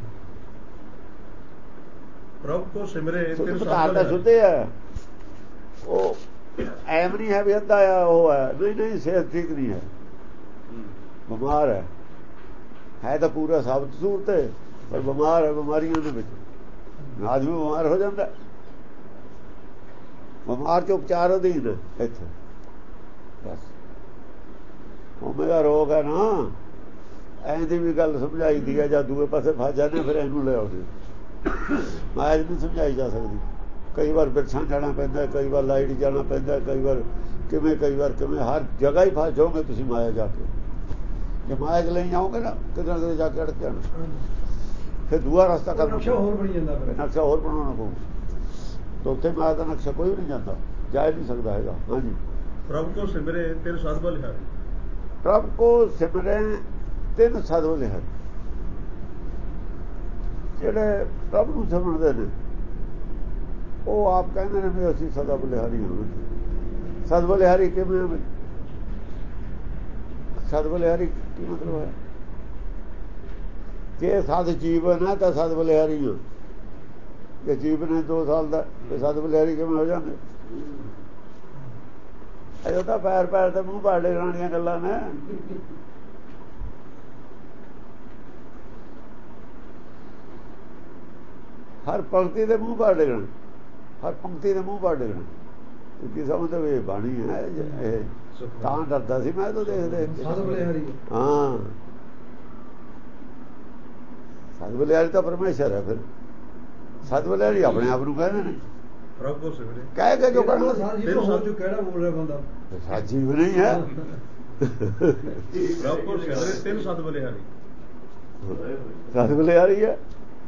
ਪ੍ਰਭ ਕੋ ਸਿਮਰੇ ਸ਼ੁੱਧ ਪਤਾਰ ਤਾਂ ਸ਼ੁੱਧ ਹੈ, ਉਹ ਐਮ ਨਹੀਂ ਹੈ ਵੀ ਅੱਧਾ ਆ ਉਹ ਹੈ, ਨਹੀਂ ਨਹੀਂ ਸਿਹਤ ਠੀਕ ਨਹੀਂ ਹੈ, ਬਿਮਾਰ ਹੈ, ਹੈ ਤਾਂ ਪੂਰਾ ਸਾਬਤ ਸੂਰਤ ਹੈ ਪਰ ਬਿਮਾਰ ਹੈ। ਬਿਮਾਰੀਆਂ ਦੇ ਵਿੱਚ ਆਦਮੀ ਬਿਮਾਰ ਹੋ ਜਾਂਦਾ, ਬਿਮਾਰ ਚ ਉਪਚਾਰ ਅਧੀਨ ਇੱਥੇ ਬਸ। ਉਹ ਮੇਰਾ ਰੋਗ ਹੈ ਨਾ, ਐਂ ਦੀ ਵੀ ਗੱਲ ਸਮਝਾਈ ਦੀ ਹੈ, ਜਾਂ ਦੂਏ ਪਾਸੇ ਫਸ ਜਾਂਦੇ ਫਿਰ ਇਹਨੂੰ ਲੈ ਆਉਂਦੇ, ਮਾਇਆ ਨਹੀਂ ਸਮਝਾਈ ਜਾ ਸਕਦੀ। ਕਈ ਵਾਰ ਬਿਰਛਾਂ ਜਾਣਾ ਪੈਂਦਾ, ਕਈ ਵਾਰ ਲਾਈਟ ਜਾਣਾ ਪੈਂਦਾ, ਕਈ ਵਾਰ ਕਿਵੇਂ ਕਈ ਵਾਰ ਕਿਵੇਂ, ਹਰ ਜਗ੍ਹਾ ਹੀ ਫਸ ਜਾਓਗੇ ਤੁਸੀਂ ਮਾਇਆ ਜਾ ਕੇ। ਜੇ ਮਾਇਆ ਚ ਲਈ ਜਾਓਗੇ ਨਾ ਕਿਤੇ ਨਾ ਕਿਤੇ ਜਾ ਕੇ ਅੜਕ ਜਾਣਾ, ਫਿਰ ਦੂਆ ਰਸਤਾ ਕਰਨਾ, ਨਕਸ਼ਾ ਹੋਰ ਬਣੀ ਜਾਂਦਾ, ਨਕਸ਼ਾ ਹੋਰ ਬਣਾਉਣਾ ਪਊ। ਤਾਂ ਉੱਥੇ ਮਾਇਆ ਦਾ ਨਕਸ਼ਾ ਕੋਈ ਵੀ ਨਹੀਂ ਜਾਂਦਾ, ਜਾ ਨਹੀਂ ਸਕਦਾ ਹੈਗਾ। ਹਾਂਜੀ, ਪ੍ਰਭ ਕੋ ਸਿਮਰੇ ਤਿੰਨ ਸਤਿਬਲ ਹੈ। ਪ੍ਰਭ ਕੋ ਸਿਮਰੇ ਤਿੰਨ ਸਤਿਬਲ ਹੈ। ਜਿਹੜੇ ਪ੍ਰਭ ਨੂੰ ਸਿਮਰਦੇ ਨੇ ਉਹ ਆਪ ਕਹਿੰਦੇ ਨੇ ਵੀ ਅਸੀਂ ਸਦਾ ਬਲਿਹਾਰੀ ਹਾਂ। ਸਦਾ ਬਲਿਹਾਰੀ ਕਿਵੇਂ? ਸਦਾ ਬਲਿਹਾਰੀ ਕੀ ਮਤਲਬ ਹੈ? ਜੇ ਸਦ ਜੀਵਨ ਹੈ ਤਾਂ ਸਦ ਬਲਿਹਾਰੀ ਹੋ, ਜੇ ਜੀਵਨ ਹੈ ਦੋ ਸਾਲ ਦਾ ਤੇ ਸਦ ਬਲਿਹਾਰੀ ਕਿਵੇਂ ਹੋ ਜਾਂਦੇ? ਇਹ ਤਾਂ ਪੈਰ ਪੈਰ ਤੇ ਮੂੰਹ ਪਾੜੇ ਜਾਣ ਦੀਆਂ ਗੱਲਾਂ ਨੇ। ਹਰ ਪੰਕਤੀ ਦੇ ਮੂੰਹ ਪਾੜੇ ਜਾਣ, ਹਰ ਪੰਕਤੀ ਦੇ ਮੂੰਹ ਪਾੜੇ ਜਾਣ, ਕੀ ਸਮਝਦੇ ਵੀ ਬਾਣੀ ਹੈ ਇਹ? ਤਾਂ ਡਰਦਾ ਸੀ ਮੈਂ ਤਾਂ ਦੇਖ ਦੇਖ ਕੇ। ਹਾਂ, ਸਤ ਬਲਿਹਾਰੀ ਤਾਂ ਪਰਮੇਸ਼ਰ ਹੈ। ਫਿਰ ਸਤ ਬਲਿਹਾਰੀ ਆਪਣੇ ਆਪ ਨੂੰ ਕਹਿੰਦੇ ਨੇ, ਪ੍ਰਭ ਕੋ ਸਿਮਰੇ ਕਹਿ ਕੇ ਜੋ ਕਰਨਾ ਜੋ ਕਿਹੜਾ ਬੋਲ ਰਿਹਾ ਬੰਦਾ ਸਤ ਜੀਵ ਨਹੀਂ ਹੈ। ਪ੍ਰਭ ਕੋ ਸਿਮਰੇ ਤਿੰਨ ਸਤ ਬਲਿਹਾਰੀ, ਸਤ ਬਲਿਹਾਰੀ ਹੈ।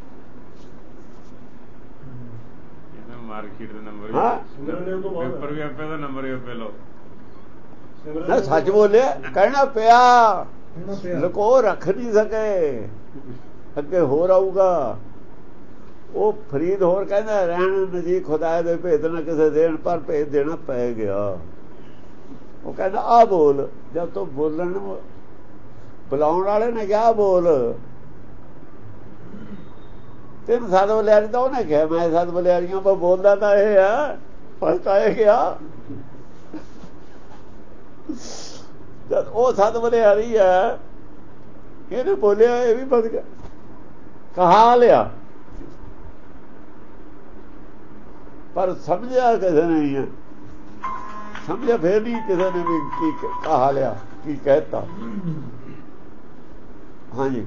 ਮਾਰਕੀਟ ਦਾ ਨੰਬਰ ਹਾਂ, ਪੇਪਰ ਵੀ ਆਪੇ ਦਾ ਨੰਬਰ ਹੀ ਆਪੇ ਲਓ। ਨਾ ਸੱਚ ਬੋਲਿਆ, ਕਹਿਣਾ ਪਿਆ, ਲੁਕੋ ਰੱਖ ਨਹੀਂ ਸਕੇ, ਅੱਗੇ ਹੋਰ ਆਊਗਾ। ਉਹ ਫਰੀਦ ਹੋਰ ਕਹਿੰਦਾ, ਰਹਿਣ ਨਜੀ ਖੁਦਾ ਦੇ ਭੇਦ ਨਾ ਕਿਸੇ ਦੇਣ, ਪਰ ਭੇਦ ਦੇਣਾ ਪੈ ਗਿਆ। ਉਹ ਕਹਿੰਦਾ ਆ ਬੋਲ, ਜਦ ਤੋਂ ਬੋਲਣ ਬੁਲਾਉਣ ਵਾਲੇ ਨੇ ਕਿਹਾ ਬੋਲ। ਤਿੰਨ ਸਤ ਬਲਿਹਾਰੀ ਤਾਂ ਉਹਨੇ ਕਿਹਾ, ਮੈਂ ਸਤ ਬਲਿਹਾਰੀਆਂ ਪਰ ਬੋਲਦਾ ਤਾਂ ਇਹ ਆ, ਫਸਤਾ ਇਹ ਗਿਆ। ਜਦ ਉਹ ਸਤ ਬਲਿਹਾਰੀ ਹੈ, ਇਹਨੇ ਬੋਲਿਆ, ਇਹ ਵੀ ਬਚ ਗਿਆ, ਕਹਾ ਲਿਆ, ਪਰ ਸਮਝਿਆ ਕਿਸੇ ਨੇ ਨਹੀਂ ਹੈ। ਸਮਝਿਆ ਫੇਰ ਨਹੀਂ ਕਿਸੇ ਨੇ ਵੀ ਕੀ ਕਹਾ ਲਿਆ, ਕੀ ਕਹਿਤਾ। ਹਾਂਜੀ,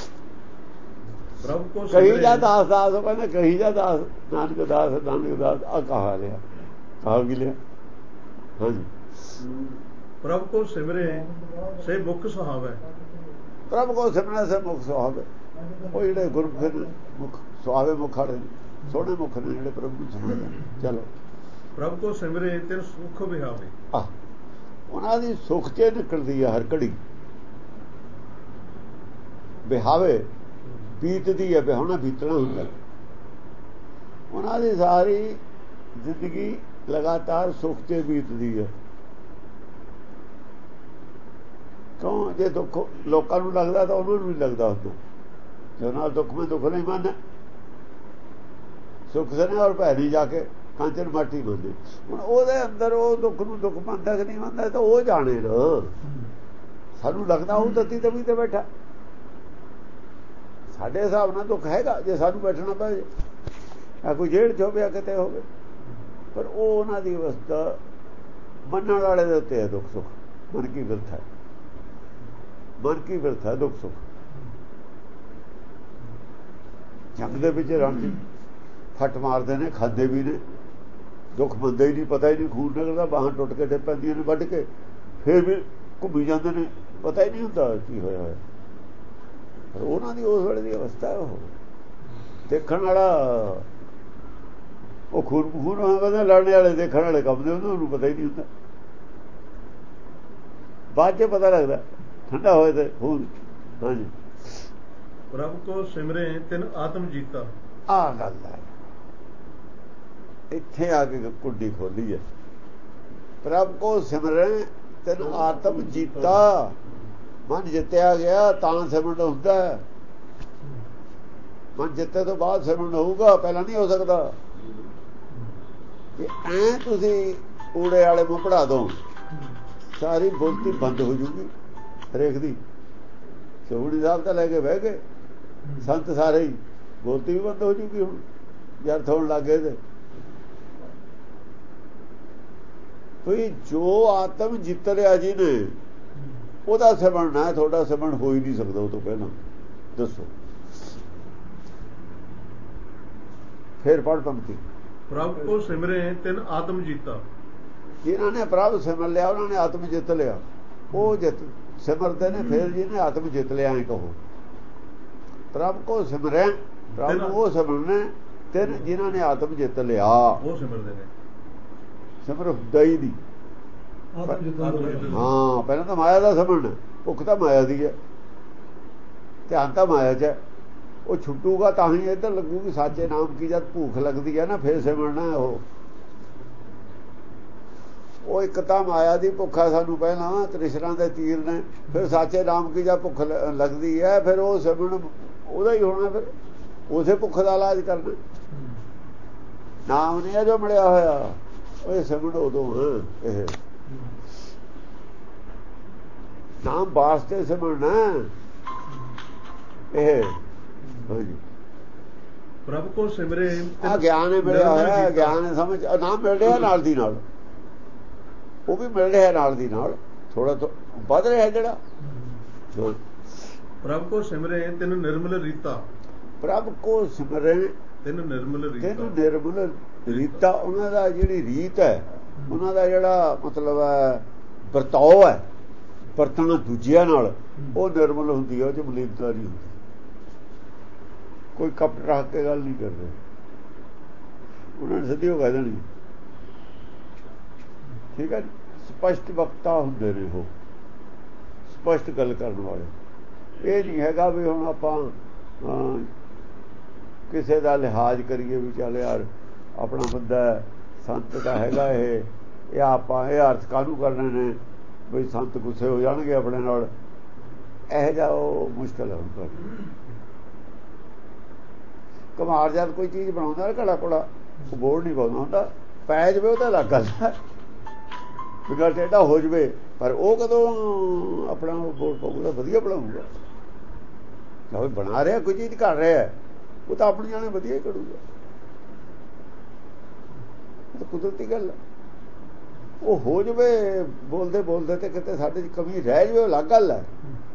ਪ੍ਰਭ ਕੋ ਕਹੀ ਜਾ ਦਾਸ ਦਾਸ, ਉਹ ਕਹਿੰਦਾ ਕਹੀ ਜਾ ਦਾਸ, ਨਾਨਕ ਦਾਸ ਨਾਨਕ ਦਾਸ, ਆ ਕਹਾ ਲਿਆ, ਕਹਾ ਵੀ ਲਿਆ। ਹਾਂਜੀ, ਪ੍ਰਭ ਕੋ ਸਿਮਰੇ ਸੇ ਮੁਖ ਸੁਹਾਵੇ। ਪ੍ਰਭ ਕੋ ਸਿਮਰਨਾ ਸੇ ਮੁਖ ਸੁਹਾਵੇ। ਉਹ ਜਿਹੜੇ ਗੁਰਮੁਖ ਮੁਖ ਸੁਹਾਵੇ ਮੁਖ ਵਾਲੇ ਸੋਹਣੇ ਮੁਖ ਨੇ ਜਿਹੜੇ ਪ੍ਰਭੂ ਨੂੰ ਸਿਮਰਦੇ। ਚਲੋ, ਪ੍ਰਭ ਕੋ ਸਿਮਰੇ ਤਿੰਨ ਸੁਖ ਵਿਹਾਵੇ। ਆ ਉਹਨਾਂ ਦੀ ਸੁਖ ਚ ਨਿਕਲਦੀ ਹੈ ਹਰ ਘੜੀ, ਵਿਹਾਵੇ ਬੀਤਦੀ ਹੈ, ਵਿਹਾਉਣਾ ਬੀਤਣਾ ਹੁੰਦਾ। ਉਹਨਾਂ ਦੀ ਸਾਰੀ ਜ਼ਿੰਦਗੀ ਲਗਾਤਾਰ ਸੁਖ ਤੇ ਬੀਤਦੀ ਹੈ। ਕਿਉਂ? ਜੇ ਦੁੱਖ ਲੋਕਾਂ ਨੂੰ ਲੱਗਦਾ ਤਾਂ ਉਹਨਾਂ ਨੂੰ ਨਹੀਂ ਲੱਗਦਾ ਹੁੰਦਾ। ਜੋ ਨਾਲ ਦੁੱਖ ਮੈਂ ਦੁੱਖ ਨਹੀਂ ਮੰਨਦਾ, ਸੁੱਖ ਸਨੇ ਔਰ ਭੈਰੀ ਜਾ ਕੇ ਕਾਂਚਨ ਮਾਟੀ ਮੰਨਦੇ। ਹੁਣ ਉਹਦੇ ਅੰਦਰ ਉਹ ਦੁੱਖ ਨੂੰ ਦੁੱਖ ਮੰਨਦਾ ਕਿ ਨਹੀਂ ਮੰਨਦਾ ਤਾਂ ਉਹ ਜਾਣੇ ਨਾ। ਸਾਨੂੰ ਲੱਗਦਾ ਉਹ ਤੱਤੀ ਤਵੀ ਤੇ ਬੈਠਾ, ਸਾਡੇ ਹਿਸਾਬ ਨਾਲ ਦੁੱਖ ਹੈਗਾ ਜੇ ਸਾਨੂੰ ਬੈਠਣਾ ਪੈ ਜੇ, ਆ ਕੋਈ ਜੇਲ੍ਹ ਚ ਹੋਵੇ ਕਿਤੇ ਹੋਵੇ, ਪਰ ਉਹ ਉਹਨਾਂ ਦੀ ਅਵਸਥਾ ਮੰਨਣ ਵਾਲੇ ਦੇ ਉੱਤੇ ਹੈ। ਦੁੱਖ ਸੁੱਖ ਮਨ ਕੀ ਬਿਰਥ ਹੈ, ਮਨ ਕੀ ਬਿਰਥ ਹੈ ਦੁੱਖ ਸੁੱਖ। ਜੰਗ ਦੇ ਵਿੱਚ ਰਣ ਜੀ ਫੱਟ ਮਾਰਦੇ ਨੇ, ਖਾਂਦੇ ਵੀ ਨੇ, ਦੁੱਖ ਮੰਨਦੇ ਹੀ ਨਹੀਂ, ਪਤਾ ਹੀ ਨਹੀਂ, ਖੂਨ ਨਿਕਲਦਾ, ਬਾਹਾਂ ਟੁੱਟ ਕੇ ਡਿੱਗ ਪੈਂਦੀਆਂ ਨੇ ਵੱਢ ਕੇ, ਫਿਰ ਵੀ ਘੁੰਮੀ ਜਾਂਦੇ ਨੇ, ਪਤਾ ਹੀ ਨਹੀਂ ਹੁੰਦਾ ਕੀ ਹੋਇਆ ਹੋਇਆ। ਪਰ ਉਹਨਾਂ ਦੀ ਉਸ ਵੇਲੇ ਦੀ ਅਵਸਥਾ ਉਹ ਦੇਖਣ ਵਾਲਾ, ਉਹ ਖੂਨ ਖੂਨ ਕਹਿੰਦਾ ਲੜਨੇ ਵਾਲੇ ਦੇਖਣ ਵਾਲੇ ਕੰਮ ਦੇ, ਉਹਨਾਂ ਨੂੰ ਪਤਾ ਹੀ ਨਹੀਂ ਹੁੰਦਾ, ਬਾਅਦ 'ਚ ਪਤਾ ਲੱਗਦਾ ਠੰਡਾ ਹੋਏ ਤੇ ਖੂਨ। ਹਾਂਜੀ, ਪ੍ਰਭ ਕੋ ਸਿਮਰੇ ਤਿਨ ਆਤਮ ਜੀਤਾ। ਆਹ ਗੱਲ ਹੈ, ਇੱਥੇ ਆ ਕੇ ਕੁੰਡੀ ਖੋਲੀ ਹੈ। ਪ੍ਰਭ ਕੋ ਸਿਮਰੇ ਤਿਨ ਆਤਮ ਜੀਤਾ, ਮਨ ਜਿੱਤਿਆ ਗਿਆ ਤਾਂ ਸਿਮਰਨ ਹੁੰਦਾ ਹੈ। ਮਨ ਜਿੱਤੇ ਤੋਂ ਬਾਅਦ ਸਿਮਰਨ ਹੋਊਗਾ, ਪਹਿਲਾਂ ਨਹੀਂ ਹੋ ਸਕਦਾ। ਕਿ ਐ ਤੁਸੀਂ ਊੜੇ ਵਾਲੇ ਨੂੰ ਪੜ੍ਹਾ ਦੋ, ਸਾਰੀ ਬੋਲਤੀ ਬੰਦ ਹੋ ਜੂਗੀ ਹਰੇਕ ਦੀ। ਚੌੜੀ ਸਾਹਿਬ ਤਾਂ ਲੈ ਕੇ ਬਹਿ ਗਏ ਸੰਤ ਸਾਰੇ ਹੀ, ਬੋਲਤੀ ਵੀ ਬੰਦ ਹੋ ਜੂਗੀ ਹੁਣ ਯਾਰ ਥੋਣ ਲੱਗੇ ਤੇ। ਕੋਈ ਜੋ ਆਤਮ ਜਿੱਤ ਰਿਹਾ ਜੀ ਨੇ ਉਹਦਾ ਸਿਮਰਨ ਹੈ, ਤੁਹਾਡਾ ਸਿਮਰਨ ਹੋ ਹੀ ਨਹੀਂ ਸਕਦਾ ਉਹ ਤੋਂ ਪਹਿਲਾਂ। ਦੱਸੋ ਫਿਰ ਪੜ੍ਹ ਪੰਕਤੀ। ਪ੍ਰਭ ਕੋ ਸਿਮਰੇ ਤਿਨ ਆਤਮ ਜੀਤਾ। ਜਿਨ੍ਹਾਂ ਨੇ ਪ੍ਰਭ ਸਿਮਰ ਲਿਆ ਉਹਨਾਂ ਨੇ ਆਤਮ ਜਿੱਤ ਲਿਆ। ਉਹ ਜਿੱਤ ਸਿਮਰਦੇ ਨੇ ਫਿਰ ਜਿਹਨੇ ਆਤਮ ਜਿੱਤ ਲਿਆ ਐ ਕਹੋ। ਪ੍ਰਭ ਕੋ ਸਿਮਰੈ, ਪ੍ਰਭ ਨੂੰ ਉਹ ਸਿਮਰਨੇ ਤਿੰਨ ਜਿਨ੍ਹਾਂ ਨੇ ਆਤਮ ਜਿੱਤ ਲਿਆ, ਉਹ ਸਿਮਰਦੇ ਨੇ। ਸਿਮਰ ਹੁੰਦਾ ਹੀ ਨਹੀਂ। ਹਾਂ, ਪਹਿਲਾਂ ਤਾਂ ਮਾਇਆ ਦਾ ਸਿਮਰਨ, ਭੁੱਖ ਤਾਂ ਮਾਇਆ ਦੀ ਹੈ, ਧਿਆਨ ਤਾਂ ਮਾਇਆ 'ਚ ਹੈ। ਉਹ ਛੁੱਟੂਗਾ ਤਾਂ ਹੀ ਇੱਧਰ ਲੱਗੂਗੀ ਸਾਚੇ ਨਾਮ ਕੀ। ਜਦ ਭੁੱਖ ਲੱਗਦੀ ਹੈ ਨਾ ਫਿਰ ਸਿਮਰਨਾ ਉਹ। ਉਹ ਇੱਕ ਤਾਂ ਮਾਇਆ ਦੀ ਭੁੱਖ ਹੈ ਸਾਨੂੰ ਪਹਿਲਾਂ, ਤ੍ਰਿਸ਼ਨਾ ਦੇ ਤੀਰ ਨੇ, ਫਿਰ ਸਾਚੇ ਨਾਮ ਕੀ ਜਦ ਭੁੱਖ ਲੱਗਦੀ ਹੈ ਫਿਰ ਉਹ ਸਿਮਰਨ ਉਹਦਾ ਹੀ ਹੋਣਾ। ਫਿਰ ਉਸੇ ਭੁੱਖ ਦਾ ਇਲਾਜ ਕਰਨਾ। ਨਾਮ ਨਹੀਂ ਹੈ ਜੋ ਮਿਲਿਆ ਹੋਇਆ, ਉਹ ਸਿਮਰਨ ਉਦੋਂ ਹੈ। ਇਹ ਨਾਮ ਵਾਸਤੇ ਸਿਮਰਨਾ ਇਹ। ਹਾਂਜੀ, ਪ੍ਰਭ ਕੋ ਸਿਮਰੇ ਆ ਗਿਆਨ ਹੈ ਮਿਲਿਆ ਹੋਇਆ, ਗਿਆਨ ਹੈ ਸਮਝ, ਨਾਮ ਮਿਲ ਰਿਹਾ ਨਾਲ ਦੀ ਨਾਲ, ਉਹ ਵੀ ਮਿਲ ਰਿਹਾ ਨਾਲ ਦੀ ਨਾਲ, ਥੋੜਾ ਤੋਂ ਵੱਧ ਰਿਹਾ ਜਿਹੜਾ। ਪ੍ਰਭ ਕੋ ਸਿਮਰੇ ਤਿਨ ਨਿਰਮਲ ਰੀਤਾ। ਪ੍ਰਭ ਕੋ ਸਿਮਰੇ ਤਿਨ ਨਿਰਮਲ ਰੀਤਾ। ਤਿਨ ਨਿਰਮਲ ਰੀਤਾ, ਉਹਨਾਂ ਦਾ ਜਿਹੜੀ ਰੀਤ ਹੈ, ਉਹਨਾਂ ਦਾ ਜਿਹੜਾ ਮਤਲਬ ਹੈ ਵਰਤਾਓ ਹੈ, ਵਰਤਣਾ ਦੂਜਿਆਂ ਨਾਲ, ਉਹ ਨਿਰਮਲ ਹੁੰਦੀ ਹੈ, ਉਹ 'ਚ ਮਲੀਨਤਾ ਨਹੀਂ ਹੁੰਦੀ। ਕੋਈ ਕਪਟ ਰੱਖ ਕੇ ਗੱਲ ਨਹੀਂ ਕਰਦੇ, ਉਹਨਾਂ ਨੇ ਸਿੱਧੀ ਉਹ ਕਹਿ ਦੇਣੀ। ਠੀਕ ਹੈ, ਸਪਸ਼ਟ ਵਕਤਾ ਹੁੰਦੇ ਨੇ ਉਹ, ਸਪਸ਼ਟ ਗੱਲ ਕਰਨ ਵਾਲੇ। ਇਹ ਨਹੀਂ ਹੈਗਾ ਵੀ ਹੁਣ ਆਪਾਂ ਕਿਸੇ ਦਾ ਲਿਹਾਜ਼ ਕਰੀਏ ਵੀ ਚੱਲ ਯਾਰ ਆਪਣਾ ਬੰਦਾ ਸੰਤ ਦਾ ਹੈਗਾ ਇਹ, ਇਹ ਆਪਾਂ ਇਹ ਅਰਥ ਕਾਹਨੂੰ ਕਰਨੇ ਨੇ ਬਈ ਸੰਤ ਗੁੱਸੇ ਹੋ ਜਾਣਗੇ ਆਪਣੇ ਨਾਲ। ਇਹੋ ਜਿਹਾ ਉਹ ਮੁਸ਼ਕਿਲ ਹੁੰਦਾ। ਕੁਮਾਰ ਜਦ ਕੋਈ ਚੀਜ਼ ਬਣਾਉਂਦਾ ਘੜਾ ਘੋੜਾ, ਉਹ ਬੋਰਡ ਨਹੀਂ ਪਾਉਂਦਾ ਹੁੰਦਾ, ਪੈ ਜਾਵੇ ਉਹ ਤਾਂ ਅਲੱਗ ਗੱਲ ਹੈ, ਬਿਗੜ ਟੇਢਾ ਹੋ ਜਾਵੇ, ਪਰ ਉਹ ਕਦੋਂ ਆਪਣਾ ਬੋਰਡ ਪਾਊਗਾ ਵਧੀਆ ਬਣਾਊਗਾ। ਜਾਂ ਬਣਾ ਰਿਹਾ ਕੋਈ ਚੀਜ਼ ਕਰ ਰਿਹਾ ਉਹ ਤਾਂ ਆਪਣੀ ਜਾਣੇ ਵਧੀਆ ਹੀ ਕਰੂਗਾ, ਕੁਦਰਤੀ ਗੱਲ। ਉਹ ਹੋ ਜਾਵੇ ਬੋਲਦੇ ਬੋਲਦੇ ਤੇ ਕਿਤੇ ਸਾਡੇ 'ਚ ਕਮੀ ਰਹਿ ਜਾਵੇ, ਉਹ ਅਲੱਗ ਗੱਲ ਹੈ।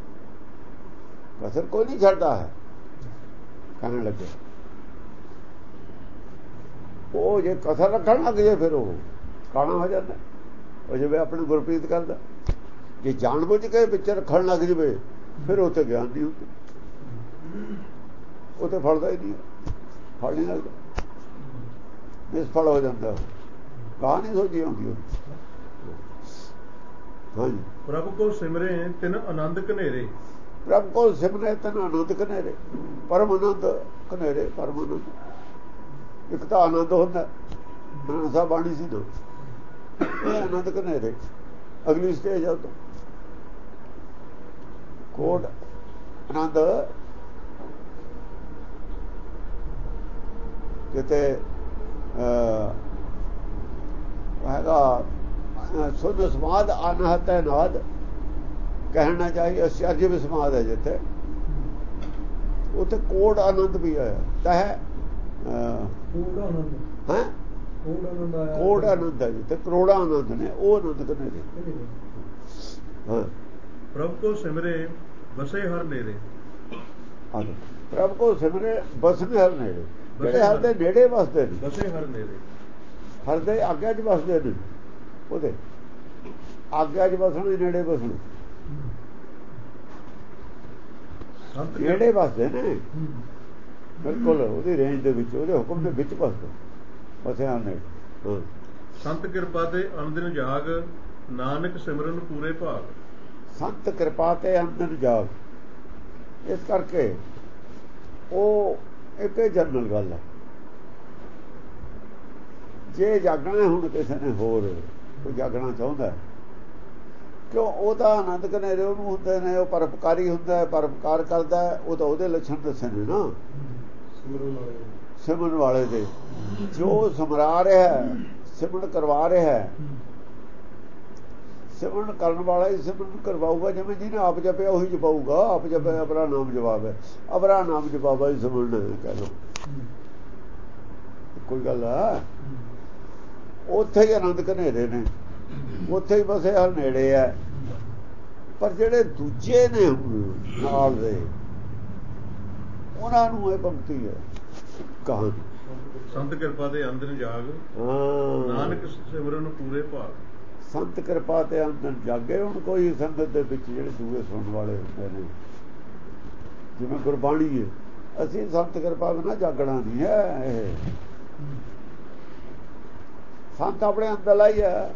ਕਸਰ ਕੋਈ ਨਹੀਂ ਛੱਡਦਾ ਹੈ ਕਹਿਣ ਲੱਗੇ। ਉਹ ਜੇ ਕਸਰ ਰੱਖਣ ਲੱਗ ਜੇ ਫਿਰ ਉਹ ਕਾਣਾ ਹੋ ਜਾਂਦਾ। ਉਹ ਜਿਵੇਂ ਆਪਣੇ ਗੁਰਪ੍ਰੀਤ ਕਰਦਾ, ਜੇ ਜਾਣ ਬੁੱਝ ਕੇ ਵਿੱਚ ਰੱਖਣ ਲੱਗ ਜਾਵੇ ਫਿਰ ਉਹ ਤੇ ਗਿਆਨ ਨਹੀਂ ਹੁੰਦੀ, ਉਹ ਤੇ ਫਲਦਾ ਹੀ ਨਹੀਂ, ਫਲ ਨਹੀਂ ਲੱਗਦਾ, ਨਿਸਫਲ ਹੋ ਜਾਂਦਾ। ਉਹ ਕਹਾ ਨਹੀਂ ਸੋਚੀ ਹੁੰਦੀ ਉਹ। ਹਾਂਜੀ, ਪ੍ਰਭ ਕੋ ਸਿਮਰੇ ਤਿਨ ਆਨੰਦ ਘਨੇਰੇ। ਪ੍ਰਭ ਕੋ ਸਿਮਰੇ ਤਿਨ ਆਨੰਦ ਘਨੇਰੇ, ਪਰਮ ਆਨੰਦ ਘਨੇਰੇ, ਪਰਮ ਆਨੰਦ। ਇੱਕ ਤਾਂ ਆਨੰਦ ਹੁੰਦਾ, ਮਨਸਾ ਬਾਣੀ ਸੀ ਦੋ, ਇਹ ਆਨੰਦ ਘਨੇਰੇ ਅਗਲੀ ਸਟੇਜ ਆ। ਤੋਂ ਕੋਟ ਆਨੰਦ ਕਿਤੇ ਹੈਗਾ ਸੁਨ ਸਮਾਦ ਅਨਹਤ ਨਾਦ, ਕਹਿਣਾ ਚਾਹੀਏ ਅਚਰਜ ਵੀ ਸਮਾਦ ਹੈ ਜਿੱਥੇ ਉੱਥੇ ਕੋਟ ਆਨੰਦ ਵੀ ਆਇਆ ਤਾਂ ਹੈ ਕੋਟ ਆਨੰਦ ਹੈ ਕੋਟ ਆਨੰਦ ਆਇਆ ਕੋਟ ਆਨੰਦ ਹੈ ਜਿੱਥੇ ਕਰੋੜਾਂ ਆਨੰਦ ਨੇ ਉਹ ਆਨੰਦ ਕਿੰਨੇ ਨੇ ਹਾਂ ਪ੍ਰਭ ਕੋ ਸਿਮਰੇ ਬਸੇ ਹਰ ਨੇੜੇ ਆਹ ਪ੍ਰਭ ਕੋ ਸਿਮਰੇ ਬਸਨੇ ਹਰ ਨੇੜੇ ਜਿਹੜੇ ਹਰ ਦੇ ਨੇੜੇ ਵਸਦੇ ਨੇ ਬਸੇ ਹਰ ਨੇੜੇ ਹਰ ਦੇ ਆਗਿਆ 'ਚ ਵਸਦੇ ਨੇ ਉਹਦੇ ਆਗਿਆ 'ਚ ਵਸਣੇ ਨੇੜੇ ਵਸਣੇ ਨੇੜੇ ਵਸਦੇ ਨੇ ਬਿਲਕੁਲ ਉਹਦੀ ਰੇਂਜ ਦੇ ਵਿੱਚ ਉਹਦੇ ਹੁਕਮ ਦੇ ਵਿੱਚ ਵਸਦੇ ਬਸੇ ਹਰ ਨੇੜੇ ਹਾਂ ਸੰਤ ਕਿਰਪਾ ਤੇ ਅਨੰਦਿਨ ਜਾਗ ਨਾਨਕ ਸਿਮਰਨ ਪੂਰੇ ਭਾਗ ਸੰਤ ਕਿਰਪਾ ਤੇ ਅੰਦਰ ਜਾਗ ਇਸ ਕਰਕੇ ਉਹ ਇੱਕ ਜਨਰਲ ਗੱਲ ਹੈ ਜੇ ਜਾਗਣਾ ਹੁਣ ਕਿਸੇ ਨੇ ਹੋਰ ਕੋਈ ਜਾਗਣਾ ਚਾਹੁੰਦਾ ਕਿਉਂ ਉਹਦਾ ਆਨੰਦ ਕਨੇਰੇ ਉਹਨੂੰ ਹੁੰਦੇ ਨੇ ਉਹ ਪਰਉਪਕਾਰੀ ਹੁੰਦਾ ਹੈ ਪਰਉਪਕਾਰ ਕਰਦਾ ਉਹ ਤਾਂ ਉਹਦੇ ਲੱਛਣ ਦੱਸੇ ਨੇ ਨਾ ਸਿਮਰਨ ਵਾਲੇ ਦੇ ਜੋ ਸਮਰਾ ਰਿਹਾ ਸਿਮਰਨ ਕਰਵਾ ਰਿਹਾ ਸਿਮਰਨ ਕਰਨ ਵਾਲਾ ਹੀ ਸਿਮਰਨ ਕਰਵਾਊਗਾ ਜਿਵੇਂ ਜਿਹਨੇ ਆਪ ਜਪਿਆ ਉਹੀ ਜਪਾਊਗਾ ਆਪ ਜਪਿਆ ਅਬਰਾ ਨਾਮ ਜਵਾਬ ਹੈ ਅਬਰਾ ਨਾਮ ਜਵਾਬਾ ਹੀ ਸਿਮਰਨ ਕਹਿ ਲਓ ਕੋਈ ਗੱਲ ਆ ਉੱਥੇ ਹੀ ਆਨੰਦ ਘਨੇਰੇ ਨੇ ਉੱਥੇ ਹੀ ਬਸੇ ਹਰ ਨੇੜੇ ਹੈ ਪਰ ਜਿਹੜੇ ਦੂਜੇ ਨੇ ਨਾਲ ਦੇ ਉਹਨਾਂ ਨੂੰ ਇਹ ਪੰਕਤੀ ਹੈ ਕਹਾਣੀ ਸੰਤ ਕਿਰਪਾ ਦੇ ਅੰਦਰ ਜਾਗ ਹਾਂ ਨਾਨਕ ਸਿਮਰਨ ਪੂਰੇ ਭਾਗ ਸੰਤ ਕਿਰਪਾ ਤੇ ਅੰਦਰ ਜਾਗੇ ਹੁਣ ਕੋਈ ਸੰਗਤ ਦੇ ਵਿੱਚ ਜਿਹੜੇ ਦੂਏ ਸੁਣਨ ਵਾਲੇ ਹੁੰਦੇ ਨੇ ਜਿਵੇਂ ਗੁਰਬਾਣੀ ਹੈ ਅਸੀਂ ਸੰਤ ਕਿਰਪਾ ਬਿਨਾਂ ਜਾਗਣਾ ਨਹੀਂ ਹੈ ਇਹ ਸੰਤ ਆਪਣੇ ਅੰਦਰ ਲਾਈ ਹੈ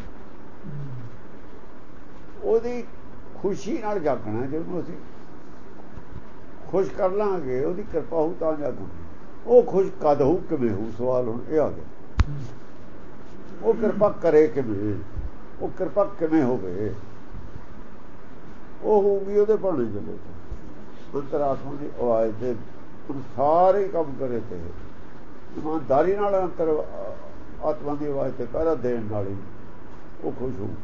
ਉਹਦੀ ਖੁਸ਼ੀ ਨਾਲ ਜਾਗਣਾ ਜਿਹਨੂੰ ਅਸੀਂ ਖੁਸ਼ ਕਰ ਲਾਂਗੇ ਉਹਦੀ ਕਿਰਪਾ ਹੋਊ ਤਾਂ ਜਾਗੂਗੀ ਉਹ ਖੁਸ਼ ਕਦ ਹੋਊ ਕਿਵੇਂ ਹੋਊ ਸਵਾਲ ਹੁਣ ਇਹ ਆ ਗਿਆ ਉਹ ਕਿਰਪਾ ਕਰੇ ਕਿਵੇਂ ਉਹ ਕਿਰਪਾ ਕਿਵੇਂ ਹੋਵੇ ਉਹ ਹੋਊਗੀ ਉਹਦੇ ਭਾਣੇ ਚਲੇ ਅੰਤਰਾਤਮਾ ਦੀ ਆਵਾਜ਼ ਦੇ ਸਾਰੇ ਕੰਮ ਕਰੇ ਤੇ ਇਮਾਨਦਾਰੀ ਨਾਲ ਅੰਤਰ ਆਤਮਾ ਦੀ ਆਵਾਜ਼ ਤੇ ਪਹਿਰਾ ਦੇਣ ਨਾਲ ਹੀ ਉਹ ਖੁਸ਼ ਹੋਊ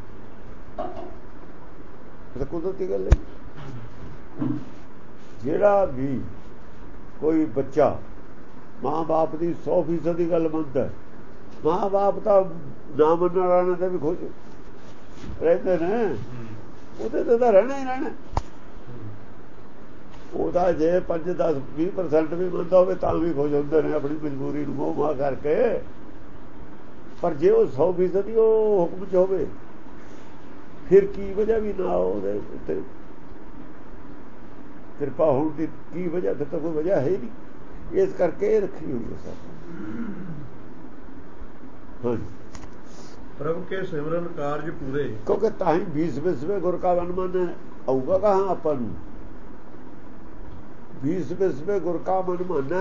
ਇਹ ਕੁਦਰਤੀ ਗੱਲ ਹੈ ਜਿਹੜਾ ਵੀ ਕੋਈ ਬੱਚਾ ਮਾਂ ਬਾਪ ਦੀ ਸੌ ਫੀਸਦ ਦੀ ਗੱਲ ਮੰਨਦਾ ਮਾਂ ਬਾਪ ਤਾਂ ਨਾ ਮੰਨਣ ਵਾਲਿਆਂ ਤੇ ਵੀ ਖੁਸ਼ ਰਹਿੰਦੇ ਨੇ ਉਹਦੇ ਤੇ ਤਾਂ ਰਹਿਣਾ ਹੀ ਰਹਿਣਾ ਉਹਦਾ ਜੇ ਪੰਜ ਦਸ ਵੀਹ ਪਰਸੈਂਟ ਵੀ ਮੰਨਦਾ ਹੋਵੇ ਤਾਂ ਵੀ ਖੁਸ਼ ਹੁੰਦੇ ਨੇ ਆਪਣੀ ਮਜਬੂਰੀ ਨੂੰ ਮੋਹ ਮਾਹ ਕਰਕੇ ਪਰ ਜੇ ਉਹ ਸੌ ਫੀਸਦ ਹੀ ਉਹ ਹੁਕਮ 'ਚ ਹੋਵੇ ਫਿਰ ਕੀ ਵਜ੍ਹਾ ਵੀ ਨਾ ਉਹਦੇ ਉੱਤੇ ਕਿਰਪਾ ਹੋਣ ਦੀ ਕੀ ਵਜ੍ਹਾ ਫਿਰ ਤਾਂ ਕੋਈ ਵਜ੍ਹਾ ਹੈ ਨਹੀਂ ਇਸ ਕਰਕੇ ਇਹ ਰੱਖੀ ਹੋਈ ਹੈ ਸਭ ਹਾਂਜੀ ਪ੍ਰਭ ਕੇ ਸਿਮਰਨ ਕਾਰਜ ਪੂਰੇ ਕਿਉਂਕਿ ਤਾਂ ਹੀ बीस विस्वे गुर का मन मन ਆਊਗਾ ਕਹਾਂ ਆਪਾਂ ਨੂੰ बीस विस्वे गुर का मन मन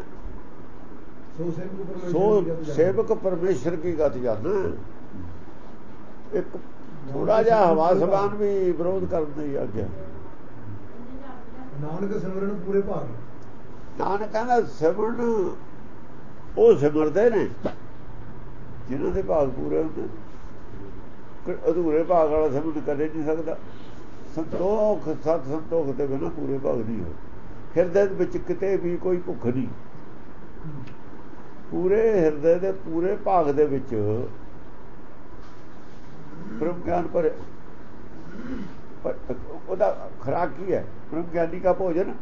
ਸੋ ਸੇਵਕ ਪਰਮੇਸ਼ਰ ਕੀ ਗਤ ਜਾਣਾ ਇੱਕ ਥੋੜਾ ਜਿਹਾ ਹਵਾ ਸਬਾਨ ਵੀ ਵਿਰੋਧ ਕਰਨ ਦੀ ਆਗਿਆ ਨਾਨਕ ਸਿਮਰਨ ਪੂਰੇ ਭਾਗ ਨਾਨਕ ਕਹਿੰਦਾ ਸਿਮਰਨ ਉਹ ਸਿਮਰਦੇ ਨੇ ਜਿਨ੍ਹਾਂ ਦੇ ਭਾਗ ਪੂਰੇ ਹੁੰਦੇ ਅਧੂਰੇ ਭਾਗ ਵਾਲਾ ਸਿਮਰਨ ਕਦੇ ਨਹੀਂ ਸਕਦਾ ਸੰਤੋਖ ਸਤ ਸੰਤੋਖ ਤੇ ਬਿਨਾਂ ਪੂਰੇ ਭਾਗ ਨਹੀਂ ਹੋ ਹਿਰਦੇ ਵਿੱਚ ਕਿਤੇ ਵੀ ਕੋਈ ਭੁੱਖ ਨਹੀਂ ਪੂਰੇ ਹਿਰਦੇ ਦੇ ਪੂਰੇ ਭਾਗ ਦੇ ਵਿੱਚ ਬ੍ਰਹਮ ਗਿਆਨ ਪਰ ਉਹਦਾ ਖੁਰਾਕ ਕੀ ਹੈ ਬ੍ਰਹਮ ਗਿਆਨੀ ਦਾ ਭੋਜਨ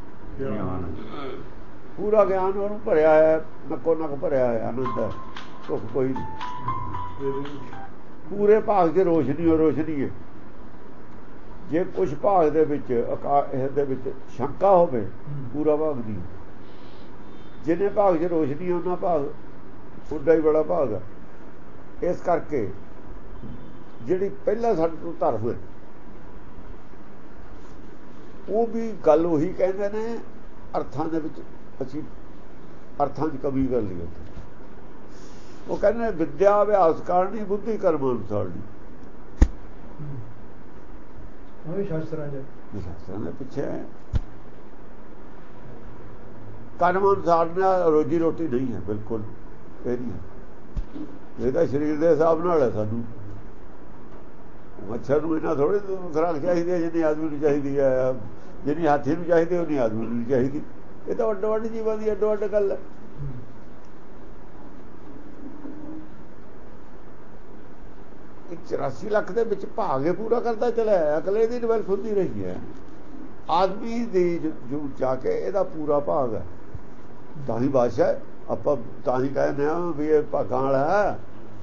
ਪੂਰਾ ਗਿਆਨ ਉਹਨੂੰ ਭਰਿਆ ਹੈ ਨੱਕੋ ਨੱਕ ਭਰਿਆ ਹੈ ਆਨੰਦ ਭੁੱਖ ਕੋਈ ਨਹੀਂ ਪੂਰੇ ਭਾਗ 'ਚ ਰੋਸ਼ਨੀ ਹੋ ਰੋਸ਼ਨੀ ਹੈ ਜੇ ਕੁਛ ਭਾਗ ਦੇ ਵਿੱਚ ਆਕਾਸ਼ ਦੇ ਵਿੱਚ ਸ਼ੰਕਾ ਹੋਵੇ ਪੂਰਾ ਭਾਗ ਨਹੀਂ ਜਿੰਨੇ ਭਾਗ 'ਚ ਰੋਸ਼ਨੀ ਉਹਨਾਂ ਭਾਗ ਉੱਡਾ ਹੀ ਬੜਾ ਭਾਗ ਹੈ ਇਸ ਕਰਕੇ ਜਿਹੜੀ ਪਹਿਲਾਂ ਸਾਡੇ ਤੋਂ ਧਰਮ ਹੈ ਉਹ ਵੀ ਗੱਲ ਉਹੀ ਕਹਿੰਦੇ ਨੇ ਅਰਥਾਂ ਦੇ ਵਿੱਚ ਅਸੀਂ ਅਰਥਾਂ 'ਚ ਕਮੀ ਕਰ ਲਈ ਉੱਥੇ ਉਹ ਕਹਿੰਦੇ ਵਿਦਿਆ ਅਭਿਆਸ ਕਰਨੀ ਬੁੱਧੀ ਕਰਮ ਅਨੁਸਾਰ ਨਹੀਂ ਉਹ ਸ਼ਾਸਤਰਾਂ ਦੇ ਸ਼ਾਸਤਰਾਂ ਦੇ ਪਿੱਛੇ ਕਰਮ ਅਨੁਸਾਰ ਨਾਲ ਰੋਜੀ ਰੋਟੀ ਨਹੀਂ ਹੈ ਬਿਲਕੁਲ ਇਹ ਨਹੀਂ ਇਹ ਤਾਂ ਸਰੀਰ ਦੇ ਹਿਸਾਬ ਨਾਲ ਹੈ ਸਾਨੂੰ ਮੱਛਰ ਨੂੰ ਇਹਨਾਂ ਥੋੜੀ ਖੁਰਾਕ ਚਾਹੀਦੀ ਹੈ ਜਿੰਨੀ ਆਦਮੀ ਨੂੰ ਚਾਹੀਦੀ ਹੈ, ਜਿੰਨੀ ਹਾਥੀ ਨੂੰ ਚਾਹੀਦੀ ਉਨੀ ਆਦਮੀ ਨੂੰ ਨਹੀਂ ਚਾਹੀਦੀ। ਇਹ ਤਾਂ ਅੱਡੋ ਅੱਡ ਜੀਵਾਂ ਦੀ ਅੱਡੋ ਅੱਡ ਗੱਲ ਹੈ। ਇੱਕ ਚੁਰਾਸੀ ਲੱਖ ਦੇ ਵਿੱਚ ਭਾਗੇ ਪੂਰਾ ਕਰਦਾ ਚਲਿਆ, ਅਕਲੇ ਦੀ ਡਿਵੈਲਪ ਹੁੰਦੀ ਰਹੀ ਹੈ। ਆਦਮੀ ਦੀ ਜੋ ਜਾ ਕੇ ਇਹਦਾ ਪੂਰਾ ਭਾਗ ਹੈ। ਤਾਂ ਹੀ ਬਾਦਸ਼ਾਹ ਆਪਾਂ ਤਾਂ ਹੀ ਕਹਿੰਦੇ ਹਾਂ ਵੀ ਇਹ ਭਾਗਾਂ ਵਾਲਾ ਹੈ।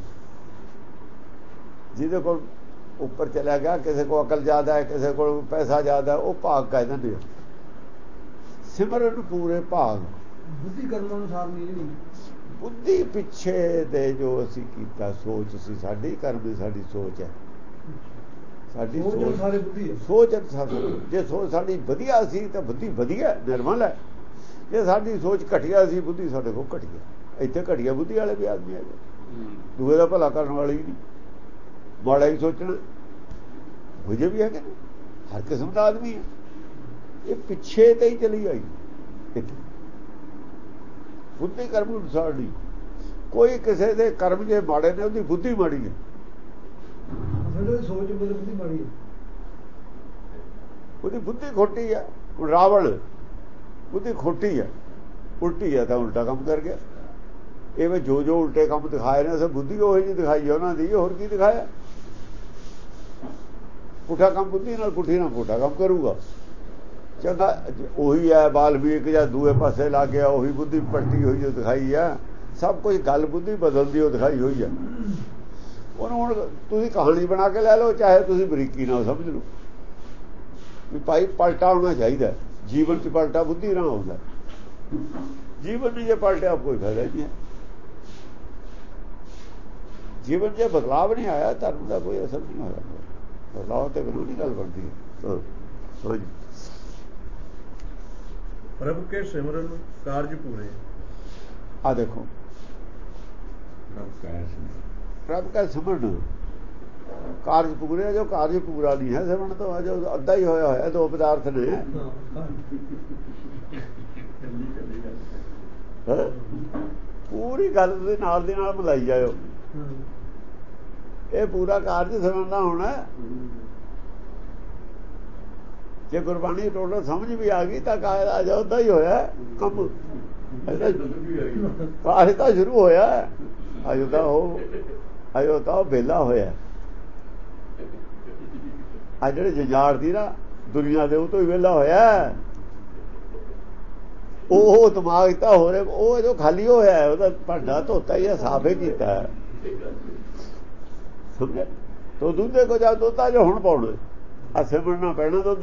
ਜਿਹਦੇ ਕੋਲ ਉੱਪਰ ਚਲਿਆ ਗਿਆ, ਕਿਸੇ ਕੋਲ ਅਕਲ ਜ਼ਿਆਦਾ ਹੈ, ਕਿਸੇ ਕੋਲ ਪੈਸਾ ਜ਼ਿਆਦਾ ਹੈ, ਉਹ ਭਾਗ ਕਹਿ ਦਿੰਦੇ ਆ। ਸਿਮਰਨ ਪੂਰੇ ਭਾਗ ਬੁੱਧੀ ਕਰਮ ਅਨੁਸਾਰ ਨਹੀਂ। ਬੁੱਧੀ ਪਿੱਛੇ ਦੇ ਜੋ ਅਸੀਂ ਕੀਤਾ ਸੋਚ ਸੀ, ਸਾਡੀ ਕਰਮ ਦੀ ਸਾਡੀ ਸੋਚ ਹੈ। ਸਾਡੀ ਸੋਚ ਸਾਰੇ ਬੁੱਧੀ ਹੈ। ਸੋਚ ਜੇ ਸੋਚ ਸਾਡੀ ਵਧੀਆ ਸੀ ਤਾਂ ਬੁੱਧੀ ਵਧੀਆ ਨਿਰਮਲ ਹੈ। ਜੇ ਸਾਡੀ ਸੋਚ ਘਟੀਆ ਸੀ, ਬੁੱਧੀ ਸਾਡੇ ਕੋਲ ਘਟੀਆ। ਇੱਥੇ ਘਟੀਆ ਬੁੱਧੀ ਵਾਲੇ ਵੀ ਆਦਮੀ ਹੈਗੇ, ਦੂਏ ਦਾ ਭਲਾ ਕਰਨ ਵਾਲੇ ਹੀ ਨਹੀਂ, ਮਾੜਾ ਹੀ ਸੋਚਣਾ ਹੋਜੇ ਵੀ ਹੈਗੇ ਨੇ। ਹਰ ਕਿਸਮ ਦਾ ਆਦਮੀ ਹੈ। ਇਹ ਪਿੱਛੇ ਤੇ ਹੀ ਚਲੀ ਆਈ। ਬੁੱਧੀ ਕਰਮ ਅਨੁਸਾਰ ਨਹੀਂ। ਕੋਈ ਕਿਸੇ ਦੇ ਕਰਮ ਜੇ ਮਾੜੇ ਨੇ, ਉਹਦੀ ਬੁੱਧੀ ਮਾੜੀ ਹੈ। ਸੋਚ ਬੁੱਧੀ ਮਾੜੀ ਹੈ, ਉਹਦੀ ਬੁੱਧੀ ਖੋਟੀ ਹੈ। ਰਾਵਣ ਬੁੱਧੀ ਖੋਟੀ ਹੈ, ਉਲਟੀ ਹੈ, ਤਾਂ ਉਲਟਾ ਕੰਮ ਕਰ ਗਿਆ। ਇਹ ਵੀ ਜੋ ਜੋ ਉਲਟੇ ਕੰਮ ਦਿਖਾਏ ਨੇ, ਸਭ ਬੁੱਧੀ ਉਹੀ ਜਿਹੀ ਦਿਖਾਈ ਹੈ ਉਹਨਾਂ ਦੀ, ਹੋਰ ਕੀ ਦਿਖਾਇਆ। ਪੁੱਠਾ ਕੰਮ ਬੁੱਧੀ ਨਾਲ, ਪੁੱਠੀ ਨਾਲ ਪੁੱਠਾ ਕੰਮ ਕਰੂਗਾ। ਚੰਗਾ ਉਹੀ ਹੈ ਬਾਲਮੀਕ ਜਾਂ ਦੂਏ ਪਾਸੇ ਲੱਗ ਗਿਆ, ਉਹੀ ਬੁੱਧੀ ਪਲਟੀ ਹੋਈ ਜੋ ਦਿਖਾਈ ਹੈ। ਸਭ ਕੁਝ ਗੱਲ ਬੁੱਧੀ ਬਦਲਦੀ ਉਹ ਦਿਖਾਈ ਹੋਈ ਹੈ। ਉਹਨੂੰ ਹੁਣ ਤੁਸੀਂ ਕਹਾਣੀ ਬਣਾ ਕੇ ਲੈ ਲਓ, ਚਾਹੇ ਤੁਸੀਂ ਬਰੀਕੀ ਨਾਲ ਸਮਝ ਲਓ ਵੀ ਭਾਈ ਪਲਟਾ ਹੋਣਾ ਚਾਹੀਦਾ। ਜੀਵਨ 'ਚ ਪਲਟਾ ਬੁੱਧੀ ਨਾਲ ਆਉਂਦਾ। ਜੀਵਨ ਨੂੰ ਜੇ ਪਲਟਿਆ ਕੋਈ ਫਾਇਦਾ ਨਹੀਂ ਹੈ। ਜੀਵਨ 'ਚ ਬਦਲਾਵ ਨਹੀਂ ਆਇਆ, ਧਰਮ ਦਾ ਕੋਈ ਅਸਰ ਨਹੀਂ ਹੋਇਆ। ਬਦਲਾਵ ਤੇ ਬਿਲਕੁਲ ਨਹੀਂ ਗੱਲ ਬਣਦੀ ਹੈ। ਹਾਂਜੀ। ਪ੍ਰਭ ਕੇ ਸਿਮਰਨ ਕਾਰਜ ਪੂਰੇ। ਆ ਦੇਖੋ ਪ੍ਰਭ ਕਾ ਸਿਮਰਨ ਕਾਰਜ ਪੂਰੇ। ਜੋ ਕਾਰਜ ਪੂਰਾ ਨਹੀਂ ਹੈ ਸਿਮਰਨ ਤੋਂ, ਜੋ ਅੱਧਾ ਹੀ ਹੋਇਆ ਹੋਇਆ। ਦੋ ਪਦਾਰਥ ਨੇ। ਪੂਰੀ ਗੱਲ ਦੇ ਨਾਲ ਦੇ ਨਾਲ ਮਿਲਾਈ ਜਾਇਓ। ਇਹ ਪੂਰਾ ਕਾਰਜ ਸਿਮਰਨ ਦਾ ਹੋਣਾ। ਜੇ ਗੁਰਬਾਣੀ ਟੋਟਲ ਸਮਝ ਵੀ ਆ ਗਈ ਤਾਂ ਕਾਰਜ ਅੱਧਾ ਹੀ ਹੋਇਆ ਕੰਮ। ਕਾਰਜ ਤਾਂ ਸ਼ੁਰੂ ਹੋਇਆ, ਅਜੇ ਤਾਂ ਉਹ ਅਜੇ ਤਾਂ ਵਿਹਲਾ ਹੋਇਆ। ਆ ਜਿਹੜੇ ਜੰਜਾੜ ਦੀ ਨਾ ਦੁਨੀਆ ਦੇ, ਉਹ ਤੋਂ ਹੀ ਵਿਹਲਾ ਹੋਇਆ। ਉਹ ਦਿਮਾਗ ਤਾਂ ਹੋ ਰਿਹਾ, ਉਹ ਜੋ ਖਾਲੀ ਹੋਇਆ ਉਹਦਾ ਭਾਂਡਾ ਧੋਤਾ ਹੀ, ਸਾਫ਼ ਹੀ ਕੀਤਾ। ਸਮਝਿਆ? ਤੋ ਦੁੱਧੇ ਕੋ ਜਾ ਦੁੱਧਾ ਜੋ ਹੁਣ ਪਾਉਣਾ, ਆ ਸਿਮਰਨਾ ਪੈਣਾ ਦੁੱਧ।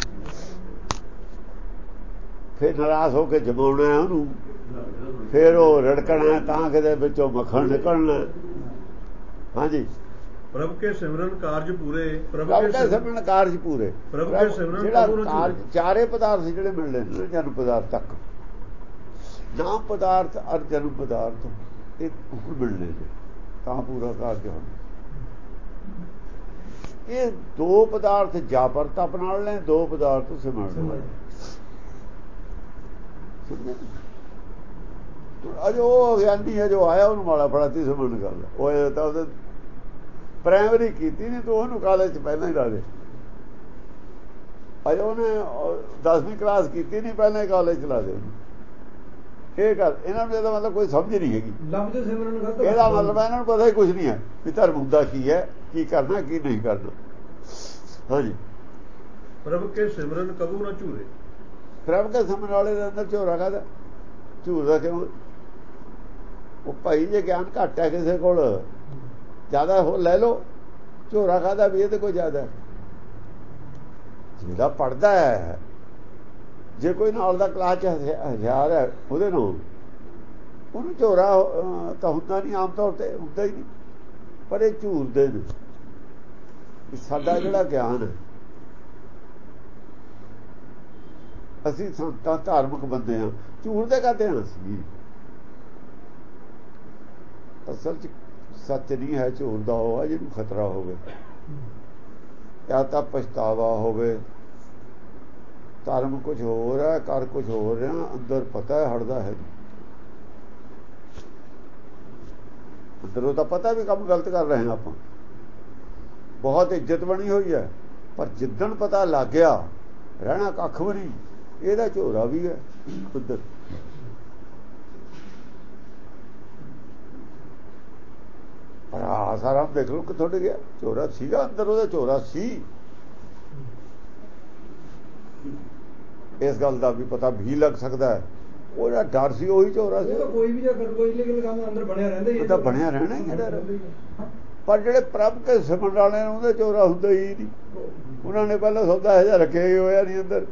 ਫਿਰ ਨਾਰਾਜ਼ ਹੋ ਕੇ ਜਮਾਉਣਾ ਉਹਨੂੰ, ਫਿਰ ਉਹ ਰੜਕਣਾ ਤਾਂ ਕਿਤੇ ਵਿੱਚੋਂ ਮੱਖਣ ਨਿਕਲਣਾ। ਹਾਂਜੀ। ਪ੍ਰਭ ਕੇ ਸਿਮਰਨ ਕਾਰਜ ਪੂਰੇ। ਪ੍ਰਭ ਕੇ ਸਿਮਰਨ ਕਾਰਜ ਪੂਰੇ। ਪ੍ਰਭ ਕੇ ਸਿਮਰਨ ਜਿਹੜਾ ਕਾਰਜ ਚਾਰੇ ਪਦਾਰਥ ਜਿਹੜੇ ਮਿਲਦੇ ਨੇ ਜਨਮ ਪਦਾਰਥ ਤੱਕ, ਨਾਮ ਪਦਾਰਥ ਅਰ ਜਨਮ ਪਦਾਰਥ, ਇਹ ਮਿਲਣੇ ਨੇ ਤਾਂ ਪੂਰਾ ਕਾਰਜ ਹੋਣਾ। ਇਹ ਦੋ ਪਦਾਰਥ ਜਾਪਰ ਤਪ ਨਾਲ ਨੇ, ਦੋ ਪਦਾਰਥ ਸਿਮਰਨ ਨਾਲ। ਅਜੇ ਉਹ ਗਿਆਨੀ ਹੈ ਜੋ ਆਇਆ, ਉਹਨੂੰ ਮਾਲਾ ਫੜਾਤੀ ਸਿਮਰਨ ਕਰ ਲਿਆ। ਉਹ ਤਾਂ ਉਹਦੇ ਪ੍ਰਾਇਮਰੀ ਕੀਤੀ ਨਹੀਂ, ਤੂੰ ਉਹਨੂੰ ਕਾਲਜ 'ਚ ਪਹਿਲਾਂ ਹੀ ਲਾ ਦੇ। ਅਜੇ ਉਹਨੇ ਦਸਵੀਂ ਕਲਾਸ ਕੀਤੀ ਨਹੀਂ, ਪਹਿਲਾਂ ਹੀ ਕਾਲਜ 'ਚ ਲਾ ਦੇ ਉਹਨੂੰ। ਇਹ ਗੱਲ ਇਹਨਾਂ ਨੂੰ ਇਹਦਾ ਮਤਲਬ ਕੋਈ ਸਮਝ ਨਹੀਂ ਹੈਗੀ। ਇਹਦਾ ਮਤਲਬ ਇਹਨਾਂ ਨੂੰ ਪਤਾ ਹੀ ਕੁਛ ਨਹੀਂ ਹੈ ਵੀ ਧਰਮ ਹੁੰਦਾ ਕੀ ਹੈ, ਕੀ ਕਰਨਾ ਕੀ ਨਹੀਂ ਕਰਨਾ। ਹਾਂਜੀ। ਪ੍ਰਭ ਕੇ ਸਿਮਰਨ ਕਬੂ ਨਾ ਝੂਰੇ। ਪ੍ਰਭ ਕੇ ਸਿਮਰਨ ਵਾਲੇ ਦੇ ਅੰਦਰ ਝੂਰਾ ਕਾਹਦਾ? ਝੂਰਦਾ ਕਿਉਂ? ਉਹ ਭਾਈ ਜੇ ਗਿਆਨ ਘੱਟ ਹੈ ਕਿਸੇ ਕੋਲ, ਜ਼ਿਆਦਾ ਹੋ ਲੈ ਲਓ, ਝੂਰਾ ਕਾਹਦਾ ਵੀ ਇਹਦੇ ਕੋਲ ਜ਼ਿਆਦਾ। ਜਿਹੜਾ ਪੜ੍ਹਦਾ ਹੈ, ਜੇ ਕੋਈ ਨਾਲ ਦਾ ਕਲਾਸ 'ਚ ਹਥਿਆਰ ਹੈ ਉਹਦੇ ਨਾਲ, ਉਹਨੂੰ ਝੋਰਾ ਤਾਂ ਹੁੰਦਾ ਨਹੀਂ, ਆਮ ਤੌਰ ਤੇ ਹੁੰਦਾ ਹੀ ਨਹੀਂ। ਪਰ ਇਹ ਝੂਰਦੇ ਨੇ। ਸਾਡਾ ਜਿਹੜਾ ਗਿਆਨ ਹੈ, ਅਸੀਂ ਸੰਤਾਂ ਧਾਰਮਿਕ ਬੰਦੇ ਹਾਂ, ਝੂਰਦੇ ਕਰਦੇ ਹਾਂ ਅਸੀਂ। ਅਸਲ 'ਚ ਸੱਚ ਨਹੀਂ ਹੈ ਝੂਰਦਾ ਹੋਇਆ ਜਿਹਨੂੰ ਖਤਰਾ ਹੋਵੇ, ਜਾਂ ਤਾਂ ਪਛਤਾਵਾ ਹੋਵੇ। ਧਰਮ ਕੁਝ ਹੋਰ ਹੈ, ਕਰ ਕੁਝ ਹੋਰ ਰਿਹਾ, ਅੰਦਰ ਪਤਾ ਹੈ ਹਟਦਾ ਹੈ। ਅੰਦਰੋਂ ਤਾਂ ਪਤਾ ਵੀ ਕੰਮ ਗਲਤ ਕਰ ਰਹੇ ਹਾਂ ਆਪਾਂ, ਬਹੁਤ ਇੱਜ਼ਤ ਬਣੀ ਹੋਈ ਹੈ, ਪਰ ਜਿੱਦਣ ਪਤਾ ਲੱਗ ਗਿਆ ਰਹਿਣਾ ਕੱਖ ਵੀ ਨਹੀਂ, ਇਹਦਾ ਝੋਰਾ ਵੀ ਹੈ ਉੱਧਰ। ਪਰ ਆ ਸਾਰਾ ਦੇਖ ਲਓ ਕਿੱਥੋਂ ਡਿੱਗਿਆ, ਝੋਰਾ ਸੀਗਾ ਅੰਦਰ, ਉਹਦਾ ਝੋਰਾ ਸੀ। ਇਸ ਗੱਲ ਦਾ ਵੀ ਪਤਾ ਵੀ ਲੱਗ ਸਕਦਾ ਹੈ, ਉਹਦਾ ਡਰ ਸੀ ਉਹੀ ਝੋਰਾ ਸੀ। ਕੋਈ ਵੀ ਜੇ ਕੋਈ ਇਲੀਗਲ ਕੰਮ ਅੰਦਰ ਬਣਿਆ ਰਹਿੰਦਾ ਹੀ, ਉਹ ਤਾਂ ਬਣਿਆ ਰਹਿਣਾ ਹੀ ਡਰ। ਪਰ ਜਿਹੜੇ ਪ੍ਰਭ ਕੇ ਸਿਮਰਨ ਵਾਲੇ ਨੇ ਉਹਦੇ ਝੋਰਾ ਹੁੰਦਾ ਹੀ ਨਹੀਂ। ਉਹਨਾਂ ਨੇ ਪਹਿਲਾਂ ਸੌਦਾ ਇਹੋ ਜਿਹਾ ਰੱਖਿਆ ਹੀ ਹੋਇਆ ਨਹੀਂ ਅੰਦਰ।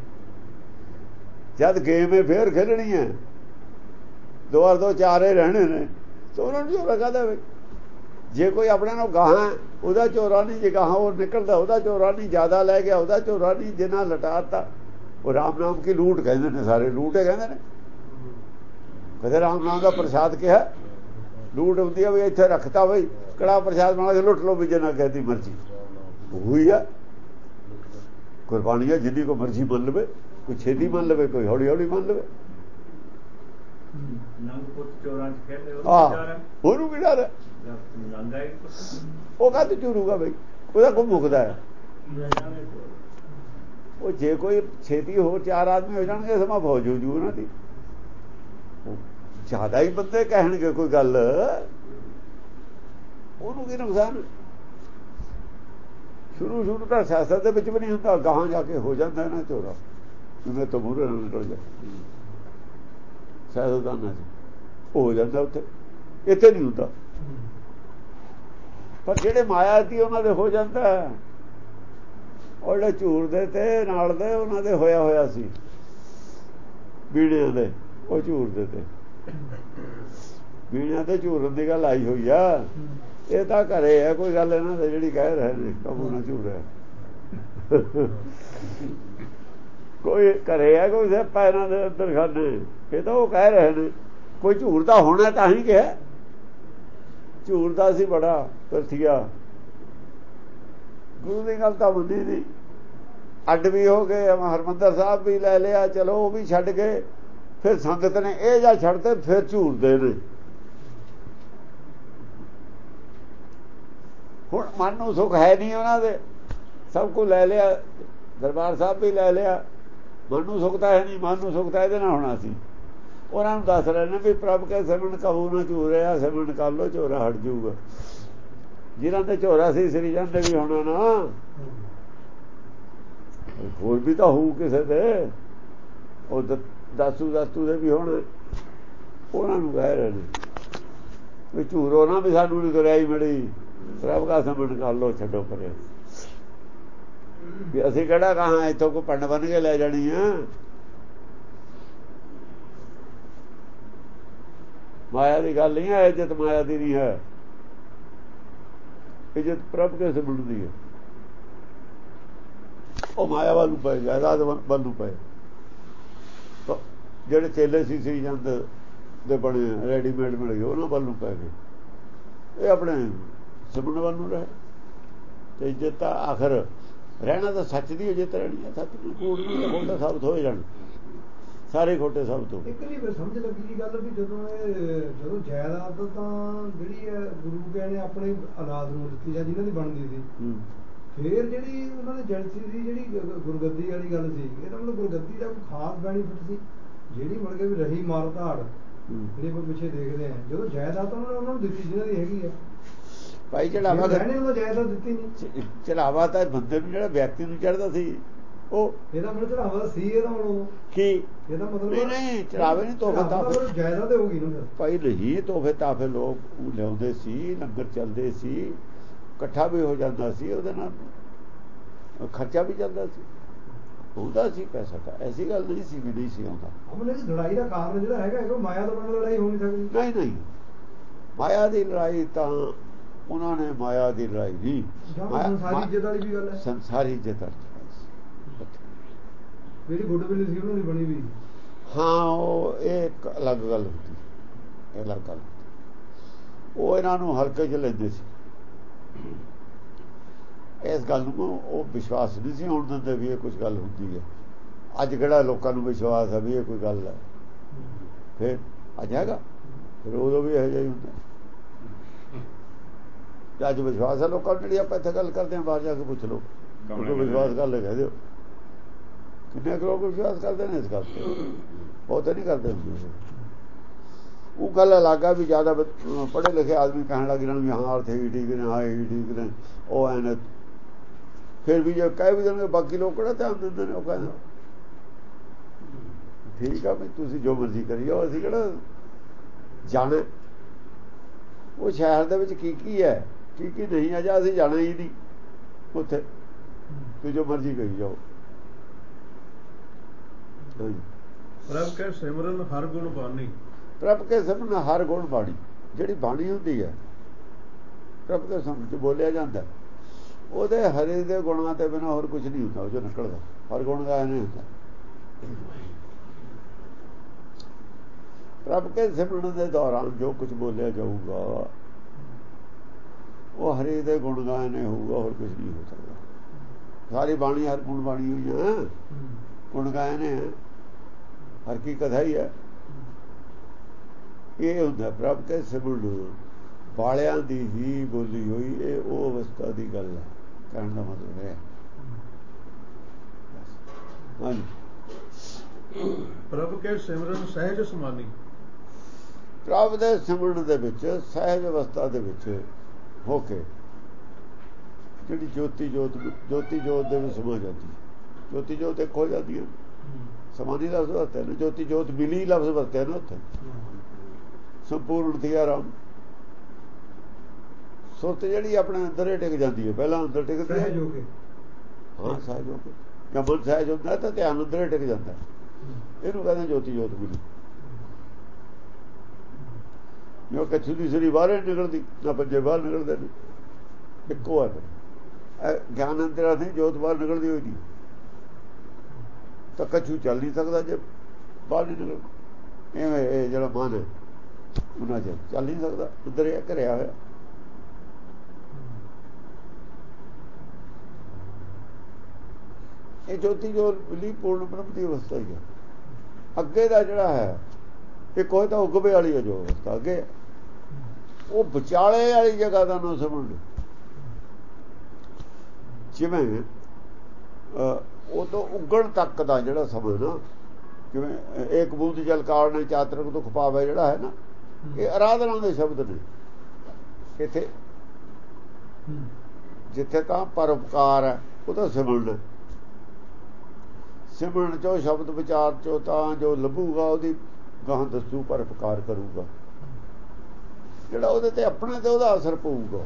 ਜਦ ਗੇਮ ਹੈ ਫੇਰ ਖੇਡਣੀ ਹੈ, ਦੋ ਵਾਰ ਦੋ ਚਾਰੇ ਰਹਿਣੇ ਨੇ, ਤੇ ਉਹਨਾਂ ਨੂੰ ਝੋਰਾ ਕਾਹਦਾ ਵੇ? ਜੇ ਕੋਈ ਆਪਣੇ ਨੂੰ ਗਾਹਾਂ ਉਹਦਾ ਝੋਰਾ ਨਹੀਂ, ਜੇ ਗਾਹਾਂ ਉਹ ਨਿਕਲਦਾ ਉਹਦਾ ਝੋਰਾ ਨਹੀਂ, ਜ਼ਿਆਦਾ ਲੈ ਗਿਆ ਉਹਦਾ ਝੋਰਾ ਨਹੀਂ, ਜਿੰਨਾ ਲਟਾਤਾ। ਉਹ ਰਾਮ ਨਾਮ ਕੀ ਲੂਟ ਕਹਿੰਦੇ ਨੇ, ਸਾਰੇ ਲੂਟ ਹੀ ਕਹਿੰਦੇ ਨੇ। ਕਦੇ ਰਾਮ ਨਾਮ ਦਾ ਪ੍ਰਸ਼ਾਦ ਕਿਹਾ? ਲੂਟ ਹੁੰਦੀ ਹੈ ਵੀ ਇੱਥੇ ਰੱਖਤਾ ਬਈ ਕੜਾ ਪ੍ਰਸ਼ਾਦ ਬਣਾ ਕੇ ਲੁੱਟ ਲਓ ਵੀ ਜਿੰਨਾ ਕਹਿੰਦੀ ਮਰਜ਼ੀ। ਉਹੀ ਆ ਕੁਰਬਾਨੀ ਹੈ, ਜਿੰਨੀ ਕੋ ਮਰਜ਼ੀ ਮੰਨ ਲਵੇ, ਕੋਈ ਛੇਤੀ ਮੰਨ ਲਵੇ, ਕੋਈ ਹੌਲੀ ਹੌਲੀ ਮੰਨ ਲਵੇ। ਉਹਨੂੰ ਕੀ ਡਰ ਹੈ? ਉਹ ਕਾਹਤੇ ਝੂਰੂਗਾ ਬਈ, ਉਹਦਾ ਕੋਈ ਮੁਕਦਾ ਹੈ। ਉਹ ਜੇ ਕੋਈ ਛੇਤੀ ਹੋਰ ਚਾਰ ਆਦਮੀ ਹੋ ਜਾਣਗੇ ਸਮਾਂ ਫੌਜ ਹੋ ਜੂ ਉਹਨਾਂ ਦੀ। ਜ਼ਿਆਦਾ ਹੀ ਬੰਦੇ ਕਹਿਣਗੇ ਕੋਈ ਗੱਲ, ਉਹਨੂੰ ਕੀ ਨੁਕਸਾਨ? ਸ਼ੁਰੂ ਸ਼ੁਰੂ ਤਾਂ ਸਿਆਸਤ ਦੇ ਵਿੱਚ ਵੀ ਨਹੀਂ ਹੁੰਦਾ, ਗਾਹਾਂ ਜਾ ਕੇ ਹੋ ਜਾਂਦਾ ਨਾ ਝੋਰਾ, ਜਿਵੇਂ ਤੋਂ ਮੂਹਰੇ ਨਾਲ ਨਿਕਲ ਜਾ ਸਿਆਸਤਦਾਨਾਂ ਚ ਹੋ ਜਾਂਦਾ ਉੱਥੇ, ਇੱਥੇ ਨਹੀਂ ਹੁੰਦਾ। ਪਰ ਜਿਹੜੇ ਮਾਇਆ ਦੀ ਉਹਨਾਂ ਦੇ ਹੋ ਜਾਂਦਾ। ਉਹ ਜਿਹੜੇ ਝੂਰ ਦੇ ਤੇ ਨਾਲ ਦੇ ਉਹਨਾਂ ਦੇ ਹੋਇਆ ਹੋਇਆ ਸੀ ਬੀੜਿਆਂ ਦੇ, ਉਹ ਝੂਰ ਦੇ ਤੇ ਬੀੜਿਆਂ ਤੇ ਝੂਰਨ ਦੀ ਗੱਲ ਆਈ ਹੋਈ ਆ। ਇਹ ਤਾਂ ਘਰੇ ਹੈ ਕੋਈ ਗੱਲ ਇਹਨਾਂ ਦੇ ਜਿਹੜੀ ਕਹਿ ਰਹੇ ਨੇ ਕਬੂ ਨਾ ਝੂਰ ਹੈ। ਕੋਈ ਘਰੇ ਹੈ ਕੋਈ ਸਿਆਪਾ ਇਹਨਾਂ ਦੇ ਅੰਦਰ ਖਾਨੇ, ਇਹ ਤਾਂ ਉਹ ਕਹਿ ਰਹੇ ਨੇ ਕੋਈ ਝੂਰਦਾ ਹੋਣਾ ਤਾਂ ਹੀ ਕਿਹਾ। ਝੂਰਦਾ ਸੀ ਬੜਾ ਪਰਥੀਆ, ਗੁਰੂ ਦੀ ਗੱਲ ਤਾਂ ਮੰਨੀ ਨਹੀਂ। ਅੱਡ ਵੀ ਹੋ ਗਏ, ਹਰਿਮੰਦਰ ਸਾਹਿਬ ਵੀ ਲੈ ਲਿਆ, ਚਲੋ ਉਹ ਵੀ ਛੱਡ ਗਏ। ਫਿਰ ਸੰਗਤ ਨੇ ਇਹ ਜਾਂ ਛੱਡਦੇ, ਫਿਰ ਝੂਰਦੇ ਨੇ। ਹੁਣ ਮਨ ਨੂੰ ਸੁੱਖ ਹੈ ਨਹੀਂ ਉਹਨਾਂ ਦੇ, ਸਭ ਕੁਝ ਲੈ ਲਿਆ, ਦਰਬਾਰ ਸਾਹਿਬ ਵੀ ਲੈ ਲਿਆ, ਮਨ ਨੂੰ ਸੁੱਖ ਤਾਂ ਹੈ ਨਹੀਂ। ਮਨ ਨੂੰ ਸੁੱਖ ਤਾਂ ਇਹਦੇ ਨਾਲ ਹੋਣਾ ਸੀ। ਉਹਨਾਂ ਨੂੰ ਦੱਸ ਰਹੇ ਨੇ ਵੀ ਪ੍ਰਭ ਕੇ ਸਿਮਰਨ ਕਬੂ ਨਾ ਝੂਰਿਆ, ਸਿਮਰਨ ਕਰ ਲੋ ਝੋਰਾ ਹਟ ਜਾਊਗਾ। ਜਿਨ੍ਹਾਂ ਦੇ ਝੋਰਾ ਸੀ ਸ੍ਰੀ ਚੰਦ ਦੇ ਵੀ ਹੋਣਾ ਨਾ, ਹੋਰ ਵੀ ਤਾਂ ਹੋਊ ਕਿਸੇ ਦੇ, ਉਹ ਦਾਸੂ ਦਾਸੂ ਦੇ ਵੀ ਹੋਣ। ਉਹਨਾਂ ਨੂੰ ਕਹਿ ਰਹੇ ਨੇ ਵੀ ਝੂਰੋ ਨਾ, ਵੀ ਸਾਨੂੰ ਨਹੀਂ ਤੁਰਿਆਈ ਮਿਲੀ, ਪ੍ਰਭ ਕਾ ਸਿਮਰਨ ਕਰ ਲੋ, ਛੱਡੋ ਪਰੇ। ਵੀ ਅਸੀਂ ਕਿਹੜਾ ਕਹਾਂ ਇੱਥੋਂ ਕੋ ਪੰਡ ਬਣ ਕੇ ਲੈ ਜਾਣੀ ਆ। ਮਾਇਆ ਦੀ ਗੱਲ ਨਹੀਂ ਹੈ, ਇੱਜ਼ਤ ਮਾਇਆ ਦੀ ਨਹੀਂ ਹੈ, ਇੱਜ਼ਤ ਪ੍ਰਭ ਕੇ ਸਿਮਰਨ ਦੀ ਹੈ। ਉਹ ਮਾਇਆ ਵੱਲ ਨੂੰ ਪਏ, ਜਾਇਦਾਦ ਵੱਲ ਨੂੰ ਪਏ। ਜਿਹੜੇ ਚੇਲੇ ਸੀ ਸ੍ਰੀ ਚੰਦ ਦੇ ਬਣੇ ਰੈਡੀਮੇਡ ਮਿਲ ਗਏ, ਉਹਨਾਂ ਵੱਲ ਨੂੰ ਪੈ ਗਏ। ਇਹ ਆਪਣੇ ਸਿਮਰਨ ਵੱਲ ਨੂੰ ਰਹੇ। ਤੇ ਇੱਜ਼ਤ ਤਾਂ ਆਖਰ ਰਹਿਣਾ ਤਾਂ ਸੱਚ ਦੀ ਇੱਜ਼ਤ ਰਹਿਣੀ ਹੈ, ਸੱਚ ਨੂੰ ਕੂੜ ਨੂੰ ਖੋਟਾ ਸਾਬਤ ਹੋ ਜਾਣ, ਸਾਰੇ ਖੋਟੇ ਸਭ ਤੋਂ। ਇੱਕ ਨਹੀਂ ਸਮਝ ਲੱਗੀ ਜੀ ਗੱਲ ਵੀ ਜਦੋਂ ਇਹ ਜਦੋਂ ਜਾਇਦਾਦ ਤਾਂ ਜਿਹੜੀ ਹੈ ਗੁਰੂ ਕਹਿ ਨੇ ਆਪਣੇ ਔਲਾਦ ਨੂੰ ਦਿੱਤੀ ਜਾਂ ਜਿਹਨਾਂ ਦੀ ਬਣਦੀ ਸੀ, ਫਿਰ ਜਿਹੜੀ ਉਹਨਾਂ ਦੀ ਏਜੰਸੀ ਸੀ ਜਿਹੜੀ ਗੁਰਗੱਦੀ ਵਾਲੀ ਗੱਲ ਸੀ, ਇਹਦਾ ਮਤਲਬ ਗੁਰਗੱਦੀ ਦਾ ਕੋਈ ਖਾਸ ਬੈਨੀਫਿਟ ਸੀ ਜਿਹੜੀ ਮਿਲ ਕੇ ਵੀ ਰਹੀ ਮਾਰ ਧਾੜ ਜਿਹੜੀ ਆਪਾਂ ਪਿੱਛੇ ਦੇਖਦੇ ਹਾਂ। ਜਦੋਂ ਜਾਇਦਾਦ ਉਹਨਾਂ ਨੇ ਉਹਨਾਂ ਨੂੰ ਦਿੱਤੀ ਜਿਹਨਾਂ ਦੀ ਹੈਗੀ ਆ ਭਾਈ, ਚੜਾਵਾ ਜਾਇਦਾਦ ਦਿੱਤੀ ਨਹੀਂ। ਚੜਾਵਾ ਤਾਂ ਬੰਦੇ ਨੂੰ ਜਿਹੜਾ ਵਿਅਕਤੀ ਨੂੰ ਚੜਦਾ ਸੀ, ਉਹ ਇਹਦਾ ਮਤਲਬ ਚੜਾਵਾ ਸੀ, ਇਹਦਾ ਮਤਲਬ ਕੀ ਇਹਦਾ ਮਤਲਬ ਨਹੀਂ ਨਹੀਂ ਚੜਾਵੇ ਨਹੀਂ, ਤੋਹਫੇ ਤਾਹਫੇ ਜਾਇਦਾਦ ਹੋਗੀ ਨਾ ਭਾਈ। ਨਹੀਂ, ਤੋਹਫੇ ਤਾਹਫੇ ਲੋਕ ਲਿਆਉਂਦੇ ਸੀ, ਲੰਗਰ ਚੱਲਦੇ ਸੀ, ਇਕੱਠਾ ਵੀ ਹੋ ਜਾਂਦਾ ਸੀ, ਉਹਦੇ ਨਾਲ ਖਰਚਾ ਵੀ ਚੱਲਦਾ ਸੀ, ਹੁੰਦਾ ਸੀ ਪੈਸਾ। ਤਾਂ ਐਸੀ ਗੱਲ ਨਹੀਂ ਸੀ ਵੀ ਨਹੀਂ ਸੀ ਆਉਂਦਾ। ਮਤਲਬ ਲੜਾਈ ਦਾ ਕਾਰਨ ਜਿਹੜਾ ਹੈਗਾ ਹੈਗਾ ਮਾਇਆ ਤੋਂ ਬਿਨਾਂ ਲੜਾਈ ਹੋ ਨਹੀਂ ਸਕਦੀ। ਨਹੀਂ ਨਹੀਂ, ਮਾਇਆ ਦੀ ਲੜਾਈ ਤਾਂ ਉਹਨਾਂ ਨੇ ਮਾਇਆ ਦੀ ਲੜਾਈ ਨਹੀਂ, ਸੰਸਾਰੀ ਇੱਜ਼ਤ ਵਾਲੀ ਵੀ ਗੱਲ ਹੈ। ਸੰਸਾਰੀ ਇੱਜ਼ਤ ਜਿਹੜੀ ਗੁੱਡਵਿਲ ਸੀ ਉਹਨਾਂ ਦੀ ਬਣੀ ਵੀ, ਹਾਂ, ਉਹ ਇਹ ਇੱਕ ਅਲੱਗ ਗੱਲ ਹੁੰਦੀ, ਇਹ ਅਲੱਗ ਗੱਲ। ਉਹ ਇਹਨਾਂ ਨੂੰ ਹਲਕੇ ਚ ਲੈਂਦੇ ਸੀ, ਇਸ ਗੱਲ ਨੂੰ ਉਹ ਵਿਸ਼ਵਾਸ ਨਹੀਂ ਸੀ ਹੋਣ ਦਿੰਦੇ ਵੀ ਇਹ ਕੁਝ ਗੱਲ ਹੁੰਦੀ ਹੈ। ਅੱਜ ਕਿਹੜਾ ਲੋਕਾਂ ਨੂੰ ਵਿਸ਼ਵਾਸ ਹੈ ਵੀ ਇਹ ਕੋਈ ਗੱਲ ਹੈ? ਫਿਰ ਆ ਜਾਏਗਾ, ਫਿਰ ਉਦੋਂ ਵੀ ਇਹੋ ਜਿਹਾ ਹੀ ਹੁੰਦਾ। ਅੱਜ ਵਿਸ਼ਵਾਸ ਹੈ ਲੋਕਾਂ ਨੂੰ, ਜਿਹੜੀ ਆਪਾਂ ਇੱਥੇ ਗੱਲ ਕਰਦੇ ਹਾਂ ਬਾਹਰ ਜਾ ਕੇ ਪੁੱਛ ਲਓ, ਕੋਈ ਵਿਸ਼ਵਾਸ ਕਰ ਲੈ ਕਹਿ ਦਿਓ। ਕਿੰਨੇ ਕੁ ਲੋਕ ਵਿਸ਼ਵਾਸ ਕਰਦੇ ਨੇ ਇਸ ਗੱਲ ਤੇ? ਉਹ ਤਾਂ ਨਹੀਂ ਕਰਦੇ ਹੁੰਦੇ। ਉਹ ਗੱਲ ਅਲੱਗ ਆ ਵੀ ਜ਼ਿਆਦਾ ਪੜ੍ਹੇ ਲਿਖੇ ਆਦਮੀ ਕਹਿਣ ਲੱਗ ਜਾਣ ਵੀ ਹਾਂ ਅਰਥ ਹੀ ਠੀਕ ਨੇ, ਹਾਂ ਇਹ ਠੀਕ ਨੇ, ਉਹ ਐ ਨੇ। ਫਿਰ ਵੀ ਜੇ ਕਹਿ ਵੀ ਦੇਣਗੇ ਬਾਕੀ ਲੋਕ ਕਿਹੜਾ ਧਿਆਨ ਦਿੰਦੇ ਨੇ? ਉਹ ਕਹਿੰਦੇ ਠੀਕ ਆ ਵੀ ਤੁਸੀਂ ਜੋ ਮਰਜ਼ੀ ਕਰੀ ਜਾਓ, ਅਸੀਂ ਕਿਹੜਾ ਜਾਣਾ। ਉਹ ਸ਼ਹਿਰ ਦੇ ਵਿੱਚ ਕੀ ਕੀ ਹੈ ਕੀ ਕੀ ਨਹੀਂ ਆ, ਜਾਂ ਅਸੀਂ ਜਾਣਾ ਹੀ ਨਹੀਂ ਉੱਥੇ, ਤੁਸੀਂ ਜੋ ਮਰਜ਼ੀ ਕਰੀ ਜਾਓ। ਪ੍ਰਭ ਕੇ ਸਿਮਰਨ ਹਰ ਗੁਣ ਬਾਣੀ, ਪ੍ਰਭ ਕੇ ਸਿਮਰਨ ਹਰ ਗੁਣ ਬਾਣੀ। ਜਿਹੜੀ ਬਾਣੀ ਹੁੰਦੀ ਹੈ ਪ੍ਰਭ ਕੇ ਸਿਮਰਨ ਚ ਬੋਲਿਆ ਜਾਂਦਾ, ਉਹਦੇ ਹਰੇ ਦੇ ਗੁਣਾਂ ਤੇ ਬਿਨਾਂ ਹੋਰ ਕੁਝ ਨਹੀਂ ਹੁੰਦਾ, ਉਹ ਜੋ ਨਿਕਲਦਾ ਹਰ ਗੁਣ ਗਾਇਆ ਨਹੀਂ ਹੁੰਦਾ। ਪ੍ਰਭ ਕੇ ਸਿਮਰਨ ਦੇ ਦੌਰਾਨ ਜੋ ਕੁਝ ਬੋਲਿਆ ਜਾਊਗਾ ਉਹ ਹਰੇ ਦੇ ਗੁਣ ਗਾਇਨੇ ਹੋਊਗਾ, ਹੋਰ ਕੁਝ ਨਹੀਂ ਹੋ ਸਕਦਾ। ਸਾਰੀ ਬਾਣੀ ਹਰ ਗੁਣ ਬਾਣੀ ਹੋਈ ਹੈ, ਗੁਣ ਗਾਇਨੇ ਹਰ ਕੀ ਕਥਾ ਹੀ ਹੈ। ਇਹ ਹੁੰਦਾ ਪ੍ਰਭ ਕੇ ਸਿਮਰਨ ਵਾਲਿਆਂ ਦੀ ਹੀ ਬੋਲੀ ਹੋਈ, ਇਹ ਉਹ ਅਵਸਥਾ ਦੀ ਗੱਲ ਹੈ, ਕਹਿਣ ਦਾ ਮਤਲਬ ਹੈ। ਹਾਂਜੀ। ਪ੍ਰਭ ਕੇ ਸਿਮਰਨ ਸਹਿਜ ਸਮਾਨੀ, ਪ੍ਰਭ ਦੇ ਸਿਮਰਨ ਦੇ ਵਿੱਚ ਸਹਿਜ ਅਵਸਥਾ ਦੇ ਵਿੱਚ ਹੋ ਕੇ ਜਿਹੜੀ ਜੋਤੀ ਜੋਤ ਜੋਤੀ ਜੋਤ ਦੇ ਵਿੱਚ ਸਮਾ ਜਾਂਦੀ, ਜੋਤੀ ਜੋਤ ਇੱਕ ਹੋ ਜਾਂਦੀ ਹੈ। ਸਮਾਧੀ ਲਫ਼ਜ਼ ਵਰਤਿਆ ਨੇ, ਜੋਤੀ ਜੋਤ ਮਿਲੀ ਲਫ਼ਜ਼ ਵਰਤਿਆ ਨਾ ਉੱਥੇ। ਸੰਪੂਰਨ ਥੀ ਆਰਾਮ, ਸੁਰਤ ਜਿਹੜੀ ਆਪਣੇ ਅੰਦਰ ਹੀ ਟਿਕ ਜਾਂਦੀ ਹੈ, ਪਹਿਲਾਂ ਅੰਦਰ ਟਿਕਦੀ ਹੈ। ਹਾਂ ਸਹਿਜ ਹੋ ਕੇ, ਜਾਂ ਮਨ ਸਹਿਜ ਹੁੰਦਾ ਤਾਂ ਧਿਆਨ ਅੰਦਰ ਹੀ ਟਿਕ ਜਾਂਦਾ, ਇਹਨੂੰ ਕਹਿੰਦੇ ਜੋਤੀ ਜੋਤ ਮਿਲੀ। ਜੋ ਕੱਛੂ ਦੀ ਸਰੀ ਬਾਹਰ ਨਿਕਲਦੀ ਨਾ ਪੰਜੇ ਬਾਹਰ ਨਿਕਲਦੇ ਨੇ, ਇੱਕੋ ਹੈ। ਗਿਆਨ ਅੰਦਰ ਨਹੀਂ, ਜੋਤ ਬਾਹਰ ਨਿਕਲਦੀ ਹੋਈ ਨਹੀਂ ਤਾਂ ਕੱਛੂ ਚੱਲ ਨਹੀਂ ਸਕਦਾ ਜੇ ਬਾਹਰ ਨਹੀਂ ਨਿਕਲ। ਇਵੇਂ ਇਹ ਜਿਹੜਾ ਮਨ ਹੈ ਉਹਨਾਂ ਚ ਚੱਲ ਨਹੀਂ ਸਕਦਾ, ਅੰਦਰ ਇਹ ਘਰਿਆ ਹੋਇਆ। ਇਹ ਜੋਤੀ ਜੋ ਮਿਲੀ ਪੂਰਨ ਬ੍ਰਹਮ ਦੀ ਅਵਸਥਾ ਹੀ ਹੈ। ਅੱਗੇ ਦਾ ਜਿਹੜਾ ਹੈ ਇਹ ਕੋਈ ਤਾਂ ਉਗਵੇ ਵਾਲੀ ਹੈ ਜੋ ਅਵਸਥਾ ਅੱਗੇ, ਉਹ ਵਿਚਾਲੇ ਵਾਲੀ ਜਗ੍ਹਾ ਦਾ ਨਾ ਸਮਝ। ਜਿਵੇਂ ਉਹ ਤੋਂ ਉੱਗਣ ਤੱਕ ਦਾ ਜਿਹੜਾ ਸਮਾਂ ਨਾ, ਜਿਵੇਂ ਇੱਕ ਬੂੰਦ ਜਲ ਕਾਰਣੇ ਚਾਤਰਕ ਦੁੱਖ ਪਾਵੇ ਜਿਹੜਾ ਹੈ ਨਾ, ਇਹ ਆਰਾਧਨਾ ਦੇ ਸ਼ਬਦ ਨੇ ਇੱਥੇ। ਜਿੱਥੇ ਤਾਂ ਪਰਉਪਕਾਰ ਹੈ ਉਹ ਤਾਂ ਸਿਮਰਨ, ਸਿਮਰਨ ਚੋਂ ਸ਼ਬਦ ਵਿਚਾਰ ਚੋਂ ਤਾਂ ਜੋ ਲੱਭੂਗਾ ਉਹਦੀ ਗਾਹਾਂ ਦੱਸੂ ਪਰਉਪਕਾਰ ਕਰੂਗਾ, ਜਿਹੜਾ ਉਹਦੇ ਤੇ ਆਪਣੇ ਤੇ ਉਹਦਾ ਅਸਰ ਪਊਗਾ।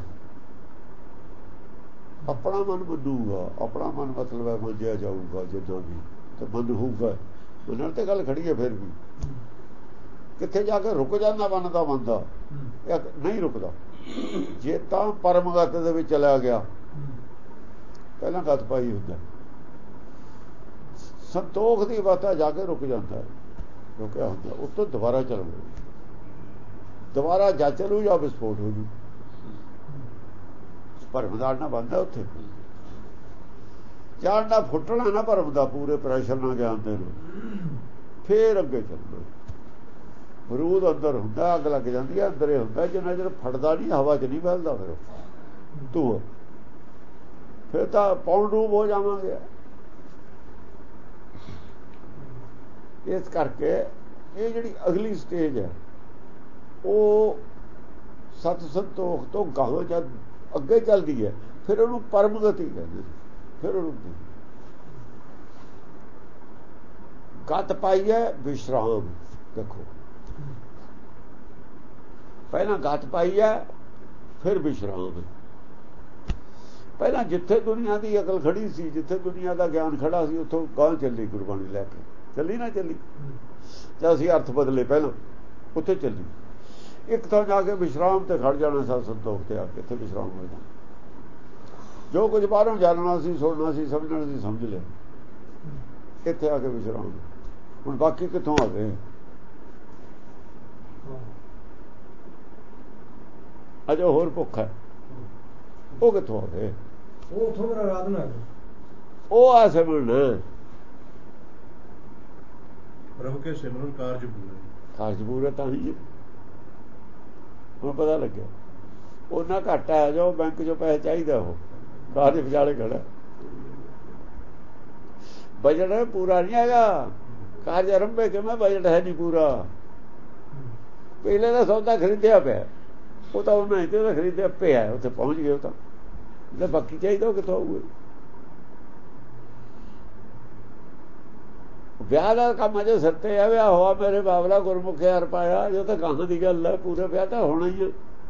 ਆਪਣਾ ਮਨ ਮੰਨੂਗਾ, ਆਪਣਾ ਮਨ ਮਤਲਬ ਹੈ ਮੰਨਿਆ ਜਾਊਗਾ ਜਦੋਂ ਵੀ, ਤਾਂ ਮਨ ਹੋਊਗਾ। ਮੰਨਣ ਤੇ ਗੱਲ ਖੜੀ ਹੈ। ਫਿਰ ਵੀ ਕਿੱਥੇ ਜਾ ਕੇ ਰੁਕ ਜਾਂਦਾ ਮਨ ਦਾ ਬੰਦਾ, ਨਹੀਂ ਰੁਕਦਾ। ਜੇ ਤਾਂ ਪਰਮਗਤ ਦੇ ਵਿੱਚ ਚਲਾ ਗਿਆ, ਪਹਿਲਾਂ ਗਤ ਪਾਈ ਹੁੰਦਾ, ਸੰਤੋਖ ਦੀ ਬਾਤਾਂ ਜਾ ਕੇ ਰੁਕ ਜਾਂਦਾ, ਰੁਕਿਆ ਹੁੰਦਾ। ਉੱਤੋਂ ਦੁਬਾਰਾ ਚੱਲੂ, ਦੁਬਾਰਾ ਜਾ ਚਲੂ ਜਾਂ ਵਿਸਫੋਟ ਹੋ ਜੂ। ਭਰਮ ਦਾ ਨਾ ਬੰਦਾ ਉੱਥੇ ਜਾਣਨਾ, ਫੁੱਟਣਾ ਨਾ ਭਰਮ ਦਾ ਪੂਰੇ ਪ੍ਰੈਸ਼ਰ ਨਾਲ ਗਿਆਨ ਦੇ ਨੂੰ, ਫੇਰ ਅੱਗੇ ਚੱਲਣਾ। ਬਰੂਦ ਅੰਦਰ ਹੁੰਦਾ, ਅੱਗ ਲੱਗ ਜਾਂਦੀ ਹੈ, ਅੰਦਰ ਹੀ ਹੁੰਦਾ। ਜਿੰਨਾ ਚਿਰ ਫੜਦਾ ਨਹੀਂ, ਹਵਾ 'ਚ ਨਹੀਂ ਫੈਲਦਾ। ਫਿਰ ਤੂੰ ਫਿਰ ਤਾਂ ਪੌਣ ਰੂਪ ਹੋ ਜਾਵਾਂਗੇ। ਇਸ ਕਰਕੇ ਇਹ ਜਿਹੜੀ ਅਗਲੀ ਸਟੇਜ ਹੈ ਉਹ ਸਤ ਸੰਤੋਖ ਤੋਂ ਗਾਹਾਂ ਜਦ ਅੱਗੇ ਚੱਲਦੀ ਹੈ, ਫਿਰ ਉਹਨੂੰ ਪਰਮਗਤੀ ਕਹਿੰਦੇ। ਫਿਰ ਉਹਨੂੰ ਗਤ ਪਾਈ ਹੈ ਵਿਸ਼ਰਾਮ। ਦੇਖੋ ਪਹਿਲਾਂ ਗਤ ਪਾਈ ਹੈ, ਫਿਰ ਵਿਸ਼ਰਾਮ। ਪਹਿਲਾਂ ਜਿੱਥੇ ਦੁਨੀਆ ਦੀ ਅਕਲ ਖੜੀ ਸੀ, ਜਿੱਥੇ ਦੁਨੀਆ ਦਾ ਗਿਆਨ ਖੜਾ ਸੀ, ਉੱਥੋਂ ਗਾਂ ਚੱਲੀ ਗੁਰਬਾਣੀ ਲੈ ਕੇ। ਚੱਲੀ ਨਾ ਚੱਲੀ, ਜਾਂ ਅਸੀਂ ਅਰਥ ਬਦਲੇ, ਪਹਿਲਾਂ ਉੱਥੇ ਚੱਲੀ। ਇੱਕ ਤਾਂ ਜਾ ਕੇ ਵਿਸ਼ਰਾਮ ਤੇ ਖੜ ਜਾਣਾ, ਸਤ ਸੰਤੋਖ ਤੇ ਆ ਕੇ ਇੱਥੇ ਵਿਸ਼ਰਾਮ ਹੋ ਜਾਣਾ। ਜੋ ਕੁਝ ਬਾਹਰੋਂ ਜਾਣਨਾ ਸੀ, ਸੁਣਨਾ ਸੀ, ਸਮਝਣਾ ਸੀ, ਸਮਝ ਲਿਆ। ਇੱਥੇ ਆ ਕੇ ਵਿਸ਼ਰਾਮ। ਹੁਣ ਬਾਕੀ ਕਿੱਥੋਂ ਆ ਗਏ? ਅਜੇ ਹੋਰ ਭੁੱਖ ਹੈ, ਉਹ ਕਿੱਥੋਂ ਆ ਗਏ? ਉਹ ਉੱਥੋਂ ਮੇਰਾ ਆਰਾਧਨਾ ਹੈ, ਉਹ ਆ ਸਿਮਰਨ। ਪ੍ਰਭ ਕੇ ਸਿਮਰਨ ਕਾਰਜ ਪੂਰੇ, ਕਾਰਜ ਪੂਰੇ ਤਾਂ ਹੀ ਹੁਣ ਪਤਾ ਲੱਗਿਆ। ਉਹਨਾਂ ਘੱਟ ਹੈ ਜੋ ਬੈਂਕ 'ਚੋਂ ਪੈਸੇ ਚਾਹੀਦਾ, ਉਹ ਕਾਰਜ ਵਿਚਾਲੇ ਖੜਾ। ਬਜਟ ਪੂਰਾ ਨਹੀਂ ਹੈਗਾ, ਕਾਰਜ ਆਰੰਭੇ ਕਿਵੇਂ ਬਜਟ ਹੈ ਨਹੀਂ ਪੂਰਾ। ਪਹਿਲੇ ਦਾ ਸੌਦਾ ਖਰੀਦਿਆ ਪਿਆ, ਉਹ ਤਾਂ ਉਹਨਾਂ ਹੀ ਤੇ ਉਹਦਾ ਖਰੀਦਿਆ ਪਿਆ, ਉੱਥੇ ਪਹੁੰਚ ਗਏ। ਉਹ ਤਾਂ ਜਿਹੜਾ ਬਾਕੀ ਚਾਹੀਦਾ ਉਹ ਕਿੱਥੋਂ ਆਊਗਾ। ਵਿਆਹ ਦਾ ਕੰਮ ਅਜੇ ਸੱਤੇ ਆ, ਵਿਆਹ ਹੋਆ ਮੇਰੇ ਬਾਬਲਾ ਗੁਰਮੁਖੇ ਹਰ ਪਾਇਆ, ਜੋ ਤਾਂ ਗਾਹਾਂ ਦੀ ਗੱਲ ਹੈ, ਪੂਰੇ ਵਿਆਹ ਤਾਂ ਹੋਣਾ ਹੀ ਹੈ।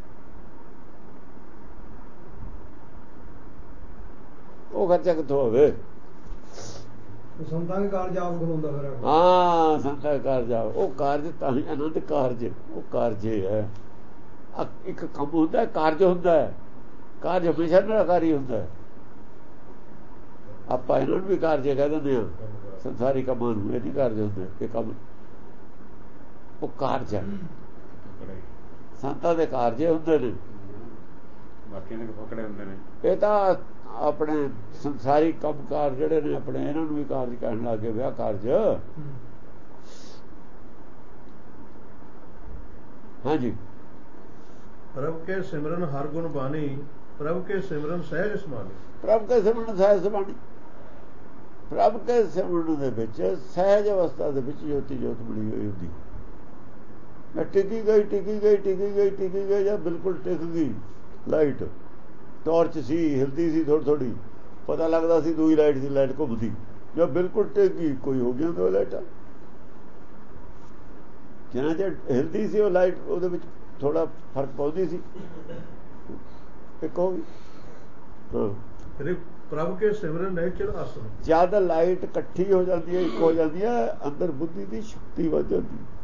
ਉਹ ਖਰਚਾ ਕਿੱਥੋਂ ਹੋਵੇ। ਸੰਤਾਂ ਦੇ ਕਾਰਜ ਆਪ ਖਲੋਂਦਾ ਫਿਰ। ਹਾਂ, ਸੰਤਾਂ ਕਾਰਜ ਆਪ, ਉਹ ਕਾਰਜ ਤਾਂ ਹੀ ਆਨੰਦ ਕਾਰਜ, ਉਹ ਕਾਰਜ ਹੈ। ਇੱਕ ਕੰਮ ਹੁੰਦਾ, ਕਾਰਜ ਹੁੰਦਾ ਹੈ। ਕਾਰਜ ਹਮੇਸ਼ਾ ਨਿਰਾਕਾਰੀ ਹੁੰਦਾ ਹੈ। ਆਪਾਂ ਇਹਨਾਂ ਨੂੰ ਵੀ ਕਾਰਜ ਕਹਿ ਦਿੰਦੇ ਹਾਂ, ਸੰਸਾਰੀ ਕੰਮਾਂ ਨੂੰ। ਇਹ ਨਹੀਂ ਕਾਰਜ ਹੁੰਦੇ, ਇਹ ਕੰਮ ਉਹ ਕਾਰਜ ਹੈ। ਸੰਤਾਂ ਦੇ ਕਾਰਜ ਹੁੰਦੇ ਨੇ, ਬਾਕੀ ਦੇ ਫਕੜੇ ਹੁੰਦੇ ਨੇ। ਇਹ ਤਾਂ ਆਪਣੇ ਸੰਸਾਰੀ ਕੰਮਕਾਰ ਜਿਹੜੇ ਨੇ ਆਪਣੇ, ਇਹਨਾਂ ਨੂੰ ਵੀ ਕਾਰਜ ਕਹਿਣ ਲੱਗੇ। ਵਿਆਹ ਕਾਰਜ। ਹਾਂਜੀ। ਪ੍ਰਭ ਕੇ ਸਿਮਰਨ ਹਰ ਗੁਣ ਬਾਣੀ, ਪ੍ਰਭ ਕੇ ਸਿਮਰਨ ਸਹਿਜ ਸਮਾਨੀ। ਪ੍ਰਭ ਕੇ ਸਿਮਰਨ ਸਹਿਜ ਸਮਾਨੀ। ਪ੍ਰਭ ਕੇ ਸਿਮਰਨ ਦੇ ਵਿੱਚ ਸਹਿਜ ਅਵਸਥਾ ਦੇ ਵਿੱਚ ਜੋਤੀ ਜੋਤ ਬਣੀ ਹੋਈ ਹੁੰਦੀ। ਮੈਂ ਟਿਕੀ ਗਈ ਟਿਕੀ ਗਈ ਟਿਕੀ ਗਈ ਟਿਕੀ ਗਈ ਜਾਂ ਬਿਲਕੁਲ ਟਿਕ ਗਈ। ਲਾਈਟ ਟਾਰਚ ਸੀ, ਹਿਲਦੀ ਸੀ ਥੋੜੀ ਥੋੜੀ, ਪਤਾ ਲੱਗਦਾ ਸੀ ਦੂਈ ਲਾਈਟ ਸੀ, ਲਾਈਟ ਘੁੰਮਦੀ। ਜਾਂ ਬਿਲਕੁਲ ਟਿਕ ਗਈ, ਕੋਈ ਹੋ ਗਿਆ ਦੋ ਲਾਈਟਾਂ। ਜਿੰਨਾ ਚਿਰ ਹਿਲਦੀ ਸੀ ਉਹ ਲਾਈਟ, ਉਹਦੇ ਵਿੱਚ ਥੋੜਾ ਫਰਕ ਪਾਉਂਦੀ ਸੀ, ਇੱਕ ਹੋ ਗਈ। ਹਾਂ, ਪ੍ਰਭ ਕੇ ਸਿਮਰਨ ਨਿਹਚਲ ਆਸਨ। ਜਦ ਲਾਈਟ ਇਕੱਠੀ ਹੋ ਜਾਂਦੀ ਹੈ, ਇੱਕ ਹੋ ਜਾਂਦੀ ਹੈ, ਅੰਦਰ ਬੁੱਧੀ ਦੀ ਸ਼ਕਤੀ ਵੱਧ ਜਾਂਦੀ ਹੈ।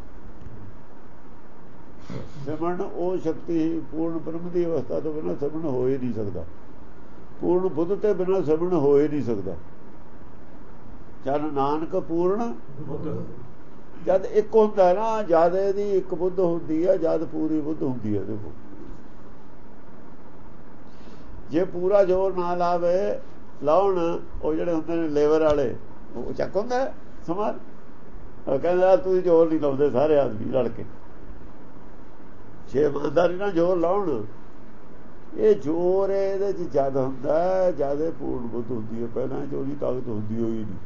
ਸਿਮਰਨ ਉਹ ਸ਼ਕਤੀ, ਪੂਰਨ ਬ੍ਰਹਮ ਦੀ ਅਵਸਥਾ ਤੋਂ ਬਿਨਾਂ ਸਿਮਰਨ ਹੋ ਹੀ ਨਹੀਂ ਸਕਦਾ। ਪੂਰਨ ਬੁੱਧ ਤੇ ਬਿਨਾਂ ਸਿਮਰਨ ਹੋ ਹੀ ਨਹੀਂ ਸਕਦਾ। ਜਦ ਨਾਨਕ ਪੂਰਨ ਬੁੱਧ, ਜਦ ਇੱਕ ਹੁੰਦਾ ਨਾ, ਜਦ ਇਹਦੀ ਇੱਕ ਬੁੱਧ ਹੁੰਦੀ ਹੈ, ਜਦ ਪੂਰੀ ਬੁੱਧ ਹੁੰਦੀ ਹੈ। ਦੇਖੋ, ਜੇ ਪੂਰਾ ਜ਼ੋਰ ਨਾ ਲਾਵੇ, ਲਾਉਣ ਉਹ ਜਿਹੜੇ ਹੁੰਦੇ ਨੇ ਲੇਬਰ ਵਾਲੇ, ਉਹ ਚੱਕ ਹੁੰਦਾ ਸਮਾਨ। ਉਹ ਕਹਿੰਦਾ ਤੁਸੀਂ ਜ਼ੋਰ ਨਹੀਂ ਲਾਉਂਦੇ ਸਾਰੇ ਆਦਮੀ ਰਲ ਕੇ। ਜੇ ਇਮਾਨਦਾਰੀ ਨਾਲ ਜ਼ੋਰ ਲਾਉਣ, ਇਹ ਜ਼ੋਰ ਇਹਦੇ 'ਚ ਜਦ ਹੁੰਦਾ, ਜਦ ਇਹ ਪੂਰਨ ਬੁੱਧ ਹੁੰਦੀ ਹੈ। ਪਹਿਲਾਂ ਚ ਉਹਦੀ ਤਾਕਤ ਹੁੰਦੀ ਹੋਈ ਨਹੀਂ।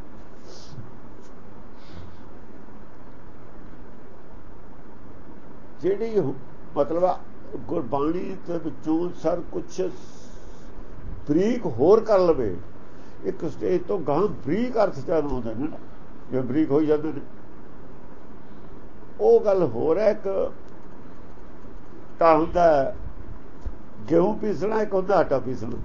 ਜਿਹੜੀ ਮਤਲਬ ਗੁਰਬਾਣੀ ਦੇ ਵਿੱਚੋਂ ਸਰ ਕੁਛ ਬਰੀਕ ਹੋਰ ਕਰ ਲਵੇ, ਇੱਕ ਸਟੇਜ ਤੋਂ ਗਾਂ ਬਰੀਕ ਅਰਥ ਚਾਲੂ ਹੁੰਦੇ ਨੇ ਨਾ, ਜੋ ਬਰੀਕ ਹੋਈ ਜਾਂਦੇ ਨੇ। ਉਹ ਗੱਲ ਹੋਰ ਹੈ। ਇੱਕ ਤਾਂ ਹੁੰਦਾ गेहूं पीसना, एक होंदा आटा पीसना।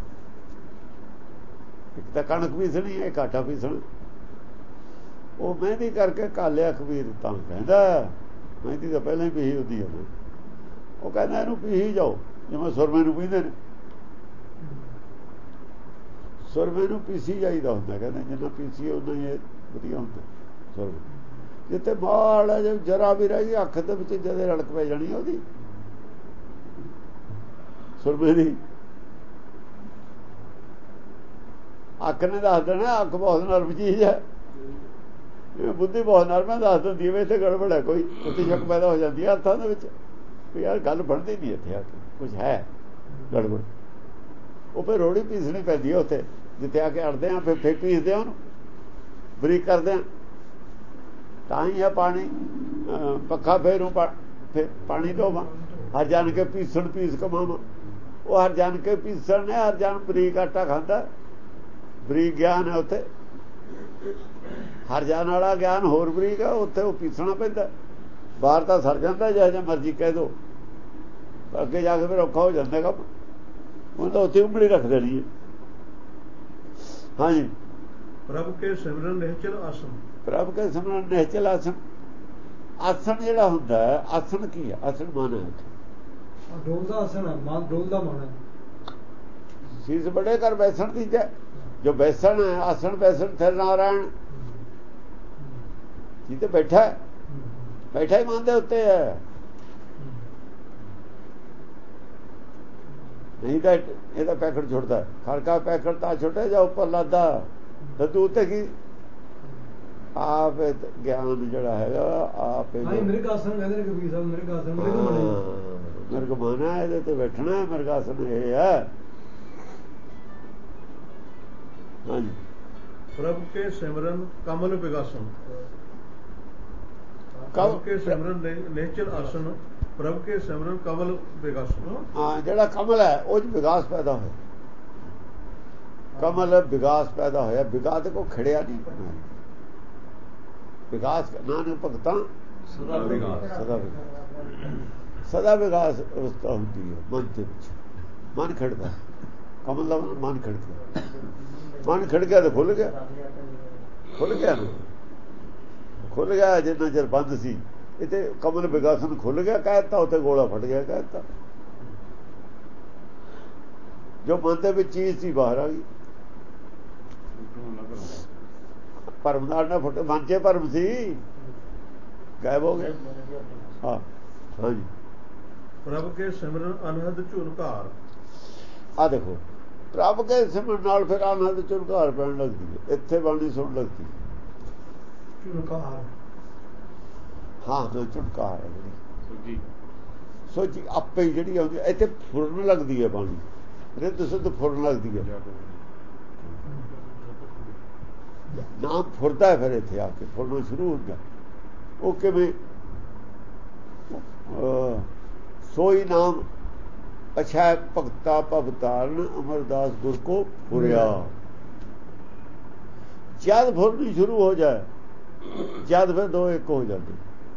एक तो कणक पीसनी है, एक आटा पीसना। वो मेहंदी करके घालिया कबीर तां कहंदा, मेहंदी तो पहले ही पीही होंदी है ना, वो कहंदा इहनूं पीही जाओ जिवें सुरमे नूं पींदे ने। सुरमे नूं पीसी जाईदा हुंदा, कहंदे जिन्ना पीसीए उन्ना ही वधिया हुंदा सुरमे। जिथे माड़ा जिहा जरा भी रह गई अख दे विच जदे रड़क पै जानी ਉਹਦੀ सुरमे दी अख ने दस देना अख बहुत नरम चीज है, बुद्धि बहुत नरम है, दस दिंदी है इत्थे गड़बड़ है कोई, उत्ते शक पैदा हो जाती है अर्थां दे विच भी यार गल बनदी नहीं, इत्थे आके कुछ है गड़बड़। वो फिर रोड़ी पीसनी पैंदी है उत्थे जिथे आके अड़दे हैं, फिर फिर पीसदे हैं बरीक करदे हैं। तां ही है पानी पक्खा फेरूं फिर पानी धोवां, हर जान के पीसण पीस कमावां। वो हर जान के पीसण ने, हर जान बरीक आटा खांदा, बरीक ज्ञान है उत्थे। हर जान वाला ज्ञान होर बरीक है, उत्थे वो पीसना पैंदा। बाहर तो सर जांदा जिह जिहा मर्जी कह दो, अगे जाके फिर औखा हो जांदा कम, उन्हें तो उत्थे उंगली रख देनी है। हाँ जी, प्रभ के सिमरन निहचल आसन। प्रभ के सिमरन निहचल आसन। आसन जिहड़ा हुंदा है, आसन की है? आसन मान है डोल दा आसन है, मान डोल दा मान है। शीश बड़े कर बैसन दी जय, जो बैसन है आसन बैसन थे नारायण जी तो बैठा है, बैठा ही मान दे उत्ते है। नहीं तो यह पैकेट छुटता है, खड़का पैकेट ता छुटे जा उपर लादा दू उत्ते की आप ज्ञान जड़ा है आप मेरे आसन कहते हैं कबीर साहब, मेरे आसन मेरे को बने ਮਿਰਗ ਮਾਨਾ ਇਹਦੇ ਤੇ ਬੈਠਣਾ, ਮਿਰਗ ਆਸਣ ਇਹ ਹੈ। ਹਾਂਜੀ। ਪ੍ਰਭ ਕੇ ਸਿਮਰਨ ਕਮਲ ਵਿਗਾਸਨ, ਕਮ ਪ੍ਰਭ ਕੇ ਸਿਮਰਨ ਨਿਹਚਲ ਆਸਨ, ਪ੍ਰਭ ਕੇ ਸਿਮਰਨ ਕਮਲ ਵਿਗਾਸਨ। ਹਾਂ, ਜਿਹੜਾ ਕਮਲ ਹੈ ਉਹ 'ਚ ਵਿਕਾਸ ਪੈਦਾ ਹੋਇਆ। ਕਮਲ ਵਿਕਾਸ ਪੈਦਾ ਹੋਇਆ। ਵਿਕਾਸ ਕੋ ਖੜਿਆ ਨਹੀਂ, ਵਿਕਾਸ ਨਾਨਕ ਭਗਤਾਂ ਸਦਾ ਵਿਕਾਸ, ਸਦਾ ਵਿਕਾਸ, ਸਦਾ ਵਿਕਾਸ ਅਵਸਥਾ ਹੁੰਦੀ ਹੈ ਮਨ ਦੇ ਵਿੱਚ। ਮਨ ਖੜਦਾ, ਕਮਲ ਦਾ ਮਨ ਖੜ ਗਿਆ। ਮਨ ਖੜ ਗਿਆ ਤਾਂ ਖੁੱਲ ਗਿਆ, ਖੁੱਲ ਗਿਆ ਨਾ, ਖੁੱਲ ਗਿਆ। ਜਿੰਨਾ ਚਿਰ ਬੰਦ ਸੀ ਇੱਥੇ ਕਮਲ ਵਿਗਾਸਨ ਖੁੱਲ ਗਿਆ ਕਹਿਤਾ, ਉੱਥੇ ਗੋਲਾ ਫਟ ਗਿਆ ਕਹਿਤਾ। ਜੋ ਮਨ ਦੇ ਵਿੱਚ ਚੀਜ਼ ਸੀ ਬਾਹਰ ਆ ਗਈ। ਭਰਮ ਨਾਲ ਨਾ ਫੁੱਟ, ਮਨ 'ਚ ਭਰਮ ਸੀ, ਗਾਇਬ ਹੋ ਗਏ। ਹਾਂ ਹਾਂਜੀ। ਪ੍ਰਭ ਕੇ ਸਿਮਰਨ ਅਨਹਦ ਝੁਨਕਾਰ। ਆ ਦੇਖੋ, ਪ੍ਰਭ ਕੇ ਸਿਮਰਨ ਨਾਲ ਫਿਰ ਅਨਹਦ ਝੁਨਕਾਰ ਪੈਣ ਲੱਗਦੀ ਹੈ। ਇੱਥੇ ਬਾਣੀ ਸੁਣ ਲੱਗਦੀ ਝੁਨਕਾਰ। ਹਾਂ, ਜੋ ਝੁਨਕਾਰ ਹੈ ਜਿਹੜੀ ਸੋਜੀ ਸੋਚੀ ਆਪੇ ਹੀ ਜਿਹੜੀ ਆਉਂਦੀ ਇੱਥੇ ਫੁਰਨ ਲੱਗਦੀ ਹੈ ਬਾਣੀ। ਰਿੱਧ ਸਿੱਧ ਫੁਰਨ ਲੱਗਦੀ ਹੈ। ਨਾਮ ਫੁਰਦਾ ਹੈ, ਫਿਰ ਇੱਥੇ ਆ ਕੇ ਫੁਰਨਾ ਸ਼ੁਰੂ ਹੁੰਦਾ। ਉਹ ਕਿਵੇਂ? ਸੋਈ ਨਾਮ ਅਛਾ ਭਗਤਾ ਭਵਤਾਰਨ ਅਮਰਦਾਸ ਗੁਰ ਕੋ ਫੁਰਿਆ। ਜਦ ਫੁਰਨੀ ਸ਼ੁਰੂ ਹੋ ਜਾਏ, ਜਦ ਫਿਰ ਦੋ ਇੱਕ ਹੋ ਜਾਂਦੇ।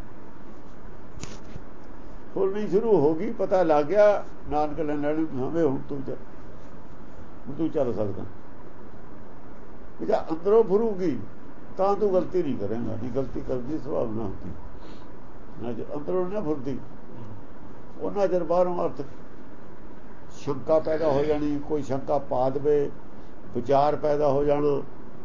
ਫੁਰਨੀ ਸ਼ੁਰੂ ਹੋ ਗਈ, ਪਤਾ ਲੱਗ ਗਿਆ ਨਾਨਕ ਲੈਣ ਹਮੇ ਹੁਣ ਤੂੰ ਚੱਲ, ਹੁਣ ਤੂੰ ਚੱਲ ਸਕਦਾ। ਜੇ ਅੰਦਰੋਂ ਫੁਰੂਗੀ ਤਾਂ ਤੂੰ ਗਲਤੀ ਨਹੀਂ ਕਰੇਗਾ। ਨਹੀਂ ਗਲਤੀ ਕਰਨ ਦੀ ਸੰਭਾਵਨਾ ਹੁੰਦੀ ਨਾ, ਜੇ ਅੰਦਰੋਂ ਨਾ ਫੁਰਦੀ ਉਹਨਾਂ ਚਿਰ ਬਾਹਰੋਂ ਅਰਥ ਸ਼ੰਕਾ ਪੈਦਾ ਹੋ ਜਾਣੀ। ਕੋਈ ਸ਼ੰਕਾ ਪਾ ਦੇਵੇ, ਵਿਚਾਰ ਪੈਦਾ ਹੋ ਜਾਣਾ।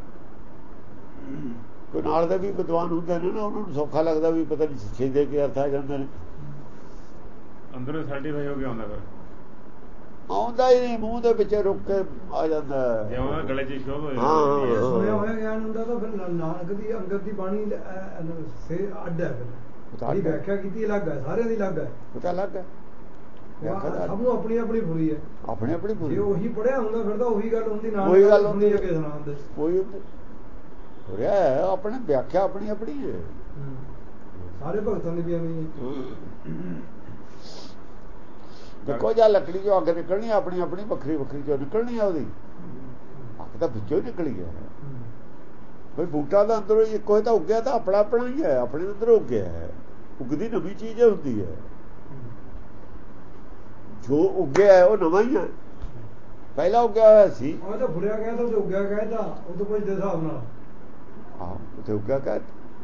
ਕੋਈ ਨਾਲ ਦੇ ਵੀ ਵਿਦਵਾਨ ਹੁੰਦੇ ਨੇ ਨਾ, ਉਹਨਾਂ ਨੂੰ ਸੌਖਾ ਲੱਗਦਾ ਵੀ ਪਤਾ ਨਹੀਂ ਛੇ ਦੇ ਕੇ ਅਰਥ ਆ ਜਾਂਦੇ ਨੇ। ਅੰਦਰੋਂ ਸਰਟੀਫਾਈ ਹੋ ਕੇ ਆਉਂਦਾ, ਫਿਰ ਆਉਂਦਾ ਹੀ ਨਹੀਂ, ਮੂੰਹ ਦੇ ਵਿੱਚ ਰੁਕ ਕੇ ਆ ਜਾਂਦਾ। ਜਿਵੇਂ ਗਲੇ 'ਚ ਸ਼ੋਭ ਹੋ ਜਾਂਦੀ ਹੈ। ਸੁਣਿਆ ਹੋਇਆ ਗਿਆਨ ਹੁੰਦਾ ਤਾਂ ਫਿਰ ਨਾਨਕ ਦੀ ਅੰਗਦ ਦੀ ਬਾਣੀ ਸੇ ਅੱਡ ਹੈ। ਫਿਰ ਜਿਹੜੀ ਵਿਆਖਿਆ ਕੀਤੀ ਅਲੱਗ ਹੈ, ਸਾਰਿਆਂ ਦੀ ਅਲੱਗ ਹੈ। ਪਤਾ ਅਲੱਗ ਹੈ, ਸਭ ਨੂੰ ਆਪਣੀ ਆਪਣੀ ਫੁਰੀ ਹੈ, ਆਪਣੀ ਆਪਣੀ ਫੁਰੀ। ਜੇ ਉਹੀ ਪੜਿਆ ਹੁੰਦਾ ਫਿਰ ਤਾਂ ਉਹੀ ਗੱਲ ਹੁੰਦੀ। ਨਾਲ ਉਹੀ ਗੱਲ ਹੁੰਦੀ, ਅੱਗੇ ਸੁਣਾਉਂਦੇ ਕੋਈ ਫੁਰਿਆ ਹੈ। ਆਪਣੇ ਵਿਆਖਿਆ ਆਪਣੀ ਆਪਣੀ ਹੈ। ਸਾਰੇ ਭਗਤਾਂ ਦੀ ਵੀ ਐਵੇਂ ਹੈ। ਦੇਖੋ, ਜਾਂ ਲੱਕੜੀ ਚੋਂ ਅੱਗ ਨਿਕਲਣੀ ਆਪਣੀ ਆਪਣੀ, ਵੱਖਰੀ ਵੱਖਰੀ ਚੋਂ ਨਿਕਲਣੀ ਆ। ਉਹਦੀ ਅੱਗ ਤਾਂ ਵਿੱਚੋਂ ਨਿਕਲੀ ਹੈ। ਬਈ ਬੂਟਾ ਦਾ ਅੰਦਰੋਂ ਇੱਕੋ ਹੀ ਤਾਂ ਉੱਗਿਆ, ਤਾਂ ਆਪਣਾ ਆਪਣਾ ਹੀ ਹੈ, ਆਪਣੇ ਅੰਦਰੋਂ ਉੱਗਿਆ ਹੈ। ਉੱਗਦੀ ਨਵੀਂ ਚੀਜ਼ ਹੁੰਦੀ ਹੈ। ਜੋ ਉੱਗਿਆ ਹੈ ਉਹ ਨਵਾਂ ਹੀ ਹੈ, ਪਹਿਲਾਂ ਉੱਗਿਆ ਹੋਇਆ ਸੀ। ਉਹ ਤਾਂ ਫੁਰਿਆ ਗਿਆ ਤਾਂ ਉੱਗਿਆ ਗਿਆ, ਤਾਂ ਉਹ ਤੋਂ ਕੁਝ ਦੇ ਹਿਸਾਬ ਨਾਲ ਹਾਂ, ਉੱਥੇ ਉੱਗਿਆ ਕਹਿ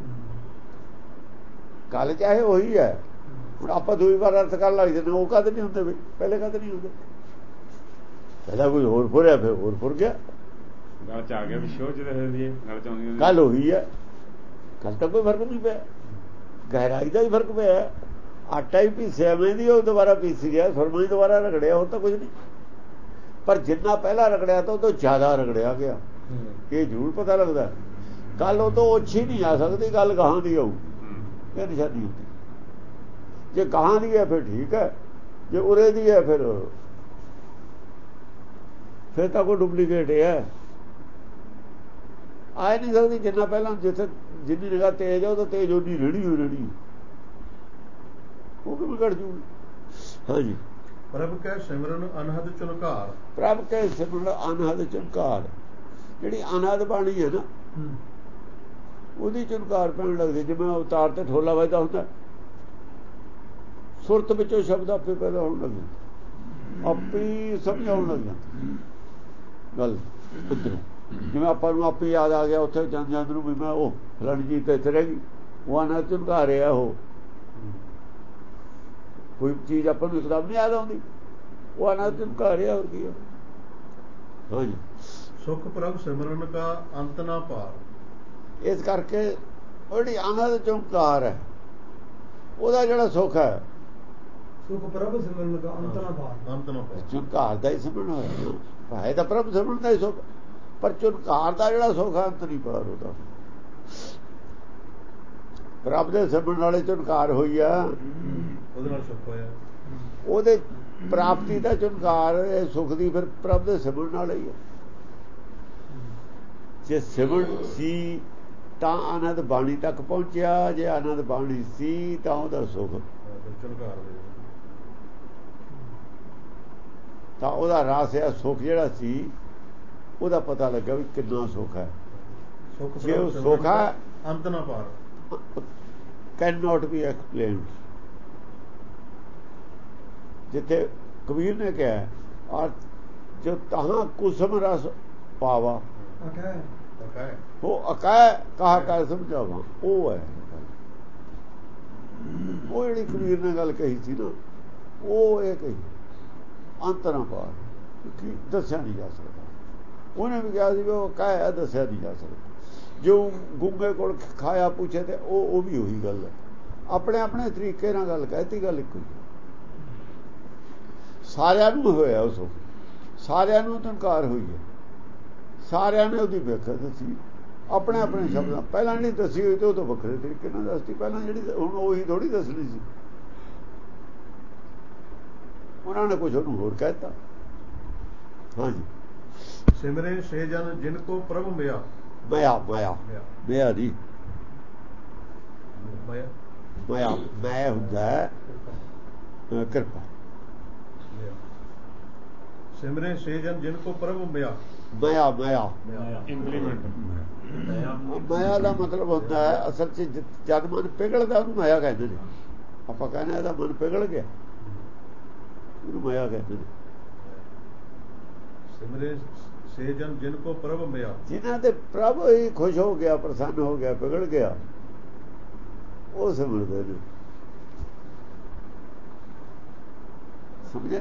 ਗੱਲ ਚਾਹੇ ਉਹੀ ਹੈ। ਹੁਣ ਆਪਾਂ ਦੂਈ ਵਾਰ ਅਰਥ ਕਰਨ ਲੱਗ ਜਾਂਦੇ, ਉਹ ਕਦ ਨਹੀਂ ਹੁੰਦੇ ਬਈ, ਪਹਿਲੇ ਕਦ ਨਹੀਂ ਹੁੰਦੇ। ਪਹਿਲਾਂ ਕੋਈ ਹੋਰ ਫੁਰਿਆ, ਫਿਰ ਹੋਰ ਫੁਰ ਗਿਆ, ਗੱਲ 'ਚ ਆ ਗਿਆ ਵੀ ਸ਼ੋਅ ਜਿਹਦੇ ਹੋਈ ਗੱਲ 'ਚ ਆਉਂਦੀ। ਗੱਲ ਉਹੀ ਹੈ, ਗੱਲ ਤਾਂ ਕੋਈ ਫਰਕ ਨਹੀਂ ਪਿਆ। ਗਹਿਰਾਈ ਦਾ ਹੀ ਫਰਕ ਪਿਆ। ਆਟਾ ਹੀ ਪੀਸਿਆ ਮਹਿੰਦੀ, ਉਹ ਦੁਬਾਰਾ ਪੀਸ ਗਿਆ, ਸੁਰਮਾ ਹੀ ਦੁਬਾਰਾ ਰਗੜਿਆ, ਹੋਰ ਤਾਂ ਕੁਝ ਨਹੀਂ। ਪਰ ਜਿੰਨਾ ਪਹਿਲਾਂ ਰਗੜਿਆ ਤਾਂ ਉਹ ਤੋਂ ਜ਼ਿਆਦਾ ਰਗੜਿਆ ਗਿਆ, ਇਹ ਜ਼ਰੂਰ ਪਤਾ ਲੱਗਦਾ। ਗੱਲ ਉਹ ਤੋਂ ਓਛੀ ਨਹੀਂ ਆ ਸਕਦੀ, ਗੱਲ ਗਾਹਾਂ ਦੀ ਆਊ, ਇਹ ਨਿਸ਼ਾਨੀ ਹੁੰਦੀ। ਜੇ ਗਾਹਾਂ ਦੀ ਹੈ ਫਿਰ ਠੀਕ ਹੈ, ਜੇ ਉਰੇ ਦੀ ਹੈ ਫਿਰ ਫਿਰ ਤਾਂ ਕੋਈ ਡੁਪਲੀਕੇਟ ਹੈ। ਆ ਨਹੀਂ ਸਕਦੀ। ਜਿੰਨਾ ਪਹਿਲਾਂ ਜਿੱਥੇ ਜਿੰਨੀ ਨਿਗਾਹ ਤੇਜ਼ ਹੈ, ਉਹ ਤਾਂ ਤੇਜ਼ ਉਨੀ ਰਹਿਣੀ ਹੋਈ ਰਹਿਣੀ, ਉਹ ਕਿਵੇਂ ਘਟ ਜੂਗੀ। ਹਾਂਜੀ। ਪ੍ਰਭ ਕੈ ਸਿਮਰਨ ਅਨਹਦ ਝੁਨਕਾਰ। ਪ੍ਰਭ ਕੈ ਸਿਮਰਨ ਅਨਹਦ ਝੁਨਕਾਰ। ਜਿਹੜੀ ਅਨਹਦ ਬਾਣੀ ਹੈ ਨਾ, ਉਹਦੀ ਝੁਨਕਾਰ ਪੈਣ ਲੱਗਦੀ। ਜਿਵੇਂ ਅਵਤਾਰ ਤੇ ਠੋਲਾ ਵੱਜਦਾ ਹੁੰਦਾ, ਸੁਰਤ ਵਿੱਚੋਂ ਸ਼ਬਦ ਆਪੇ ਪੈਦਾ ਹੋਣ ਲੱਗੇ, ਆਪੇ ਸਮਝ ਆਉਣ ਲੱਗ ਜਾਂਦੀ ਗੱਲ ਅੰਦਰੋਂ। ਜਿਵੇਂ ਆਪਾਂ ਨੂੰ ਆਪੇ ਯਾਦ ਆ ਗਿਆ ਉੱਥੇ ਜਾਂਦੇ ਜਾਂਦੇ ਨੂੰ ਵੀ ਮੈਂ ਉਹ ਫਲਾਣੀ ਚੀਜ਼ ਤਾਂ ਇੱਥੇ ਰਹਿ ਗਈ, ਉਹ ਅਨਹਦ ਝੁਨਕਾ ਰਿਹਾ। ਉਹ ਕੋਈ ਚੀਜ਼ ਆਪਾਂ ਨੂੰ ਇੱਕਦਮ ਨਹੀਂ ਯਾਦ ਆਉਂਦੀ, ਉਹ ਅਨਹਦ ਝੁਨਕਾ ਰਿਹਾ, ਹੋਰ ਕੀ ਹੈ। ਹਾਂਜੀ। ਸੁਖ ਪ੍ਰਭ ਸਿਮਰਨ ਕਾ ਅੰਤ ਨਾ ਪਾਰ। ਇਸ ਕਰਕੇ ਉਹ ਜਿਹੜੀ ਅਨਹਦ ਝੁਨਕਾਰ ਹੈ, ਉਹਦਾ ਜਿਹੜਾ ਸੁੱਖ ਹੈ, ਸੁਖ ਪ੍ਰਭ ਸਿਮਰਨ ਦਾ ਅੰਤ ਨਾ ਪਾਰ। ਅੰਤ ਨਾ ਪਾਰ ਝੁਨਕਾਰ ਦਾ ਹੀ ਸਿਮਰਨ ਹੋਇਆ। ਭਾਵੇਂ ਤਾਂ ਪ੍ਰਭ ਸਿਮਰਨ ਦਾ ਹੀ ਸੁੱਖ, ਪਰ ਝੁਨਕਾਰ ਦਾ ਜਿਹੜਾ ਸੁੱਖ ਅੰਤ ਨਹੀਂ ਪਾਰ ਉਹਦਾ। ਪ੍ਰਭ ਦੇ ਸਿਮਰਨ ਵਾਲੇ ਝੁਨਕਾਰ ਹੋਈ ਆ, ਉਹਦੇ ਨਾਲ ਸੁੱਖ ਹੋਇਆ। ਉਹਦੇ ਪ੍ਰਾਪਤੀ ਦਾ ਝੁਨਕਾਰ ਇਹ ਸੁਖ ਦੀ ਫਿਰ ਪ੍ਰਭ ਦੇ ਸਿਮਰਨ ਨਾਲ ਹੀ ਹੈ। ਜੇ ਸਿਮਰਨ ਸੀ ਤਾਂ ਆਨੰਦ ਬਾਣੀ ਤੱਕ ਪਹੁੰਚਿਆ, ਜੇ ਆਨੰਦ ਬਾਣੀ ਸੀ ਤਾਂ ਉਹਦਾ ਸੁਖ, ਤਾਂ ਉਹਦਾ ਰਸ ਹੈ ਸੁਖ ਜਿਹੜਾ ਸੀ ਉਹਦਾ ਪਤਾ ਲੱਗਾ ਵੀ ਕਿੰਨਾ ਸੁਖ ਹੈ। ਜੇ ਉਹ ਸੁਖ ਹੈ ਅੰਤ ਨਾ ਪਾਰ, ਕੈਨ ਨਾਟ ਬੀ ਐਕਸਪਲੇਨਡ। ਜਿੱਥੇ ਕਬੀਰ ਨੇ ਕਿਹਾ ਔਰ ਜੋ ਤਹਾਂ ਕੁਸਮ ਰਸ ਪਾਵਾ ਉਹ ਅਕੈ ਕਹਾ ਕਾ ਸਮਝਾਵਾਂ, ਉਹ ਹੈ ਉਹ ਜਿਹੜੀ ਕਬੀਰ ਨੇ ਗੱਲ ਕਹੀ ਸੀ ਨਾ, ਉਹ ਇਹ ਕਹੀ ਅੰਤ ਨਾ ਪਾਰ, ਕਿ ਦੱਸਿਆ ਨਹੀਂ ਜਾ ਸਕਦਾ। ਉਹਨੇ ਵੀ ਕਿਹਾ ਸੀ ਵੀ ਉਹ ਕਹਿ ਦੱਸਿਆ ਨਹੀਂ ਜਾ ਸਕਦਾ। ਜੋ ਗੁੰਗੇ ਕੋਲ ਖਾਇਆ ਪੁੱਛੇ ਤੇ ਉਹ ਉਹ ਵੀ ਉਹੀ ਗੱਲ ਹੈ, ਆਪਣੇ ਆਪਣੇ ਤਰੀਕੇ ਨਾਲ ਗੱਲ ਕਹਿਤੀ, ਗੱਲ ਇੱਕੋ ਹੀ। ਸਾਰਿਆਂ ਨੂੰ ਹੋਇਆ ਉਸ, ਸਾਰਿਆਂ ਨੂੰ ਤਨਕਾਰ ਹੋਈ ਹੈ, ਸਾਰਿਆਂ ਨੇ ਉਹਦੀ ਵਿਆਖਿਆ ਦੱਸੀ ਆਪਣੇ ਆਪਣੇ ਸ਼ਬਦਾਂ। ਪਹਿਲਾਂ ਜਿਹੜੀ ਦੱਸੀ ਹੋਈ ਤੇ ਉਹ ਤੋਂ ਵੱਖਰੇ ਤਰੀਕੇ ਨਾਲ ਦੱਸਤੀ, ਪਹਿਲਾਂ ਜਿਹੜੀ ਹੁਣ ਉਹੀ ਥੋੜੀ ਦੱਸਣੀ ਸੀ, ਉਹਨਾਂ ਨੇ ਕੁਝ ਉਹਨੂੰ ਹੋਰ ਕਹਿਤਾ। ਹਾਂਜੀ, ਸਿਮਰੇ ਸੇ ਜਨ ਜਿਨ ਕੋ ਪ੍ਰਭ ਮਿਆ। ਮਾਇਆ ਮਾਇਆ ਮਾਇਆ ਦੀ ਮਾਇਆ ਮਾਇਆ ਮੈਂ ਹੁੰਦਾ ਕਿਰਪਾ। ਸਿਮਰੇ ਸੇ ਜਨ ਜਿਨ ਕੋ ਪ੍ਰਭ ਮਿਆ। ਮਾਇਆ ਮਾਇਆ ਇੰਪਲੀਮੈਂਟ ਮਾਇਆ ਦਾ ਮਤਲਬ ਹੁੰਦਾ ਹੈ ਅਸਲ 'ਚ ਜਦ ਮਨ ਪਿਘਲਦਾ ਉਹਨੂੰ ਮਾਇਆ ਕਹਿੰਦੇ ਨੇ। ਆਪਾਂ ਕਹਿੰਦੇ ਇਹਦਾ ਮਨ ਪਿਘਲ ਗਿਆ, ਉਹਨੂੰ ਮਾਇਆ ਕਹਿੰਦੇ ਨੇ। ਸਿਮਰੇ ਸੇ ਜਨ ਜਿਨ ਕੋ ਪ੍ਰਭ ਮਿਆ, ਜਿਨ੍ਹਾਂ ਦੇ ਪ੍ਰਭ ਹੀ ਖੁਸ਼ ਹੋ ਗਿਆ, ਪ੍ਰਸੰਨ ਹੋ ਗਿਆ, ਪਿਘਲ ਗਿਆ, ਉਹ ਸਿਮਰਦੇ ਨੇ। ਸਮਝੇ?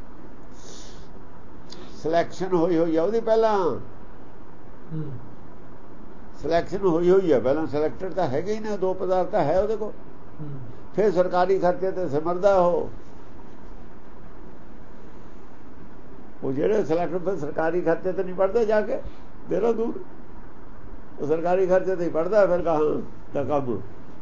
ਸਿਲੈਕਸ਼ਨ ਹੋਈ ਹੋਈ ਆ ਉਹਦੀ, ਪਹਿਲਾਂ ਸਿਲੈਕਸ਼ਨ ਹੋਈ ਹੋਈ ਹੈ ਪਹਿਲਾਂ, ਸਿਲੈਕਟਡ ਤਾਂ ਹੈਗੇ ਹੀ ਨਾ, ਦੋ ਪਦਾਰਥ ਹੈ ਉਹਦੇ ਕੋਲ। ਫਿਰ ਸਰਕਾਰੀ ਖਰਚੇ ਤੇ ਸਿਮਰਦਾ ਉਹ ਉਹ ਜਿਹੜੇ ਸਿਲੈਕਟਰ ਫਿਰ ਸਰਕਾਰੀ ਖਰਚੇ ਤੇ ਨਹੀਂ ਪੜ੍ਹਦੇ ਜਾ ਕੇ ਦੇਹਰਾਦੂਨ, ਉਹ ਸਰਕਾਰੀ ਖਰਚੇ ਤੇ ਹੀ ਪੜ੍ਹਦਾ। ਫਿਰ ਕਹਾਂ ਦਾ ਕੰਮ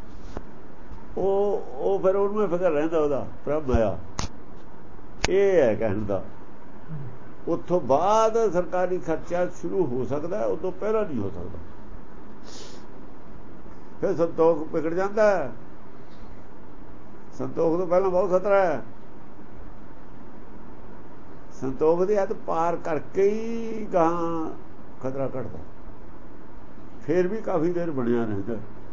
ਉਹ ਉਹ ਫਿਰ ਉਹਨੂੰ ਫਿਕਰ ਰਹਿੰਦਾ ਉਹਦਾ ਪ੍ਰਭ ਆਇਆ। ਇਹ ਹੈ ਕਹਿਣ ਦਾ। ਉੱਥੋਂ ਬਾਅਦ ਸਰਕਾਰੀ ਖਰਚਾ ਸ਼ੁਰੂ ਹੋ ਸਕਦਾ, ਉਦੋਂ ਪਹਿਲਾਂ ਨਹੀਂ ਹੋ ਸਕਦਾ। ਫਿਰ ਸੰਤੋਖ ਵਿਗੜ ਜਾਂਦਾ ਹੈ, ਸੰਤੋਖ ਤੋਂ ਪਹਿਲਾਂ ਬਹੁਤ ਖਤਰਾ ਹੈ। ਸੰਤੋਖ ਦੀ ਹੱਦ ਪਾਰ ਕਰਕੇ ਹੀ ਗਾਹਾਂ ਖਤਰਾ ਘਟਦਾ, ਫਿਰ ਵੀ ਕਾਫੀ ਦੇਰ ਬਣਿਆ ਰਹਿੰਦਾ।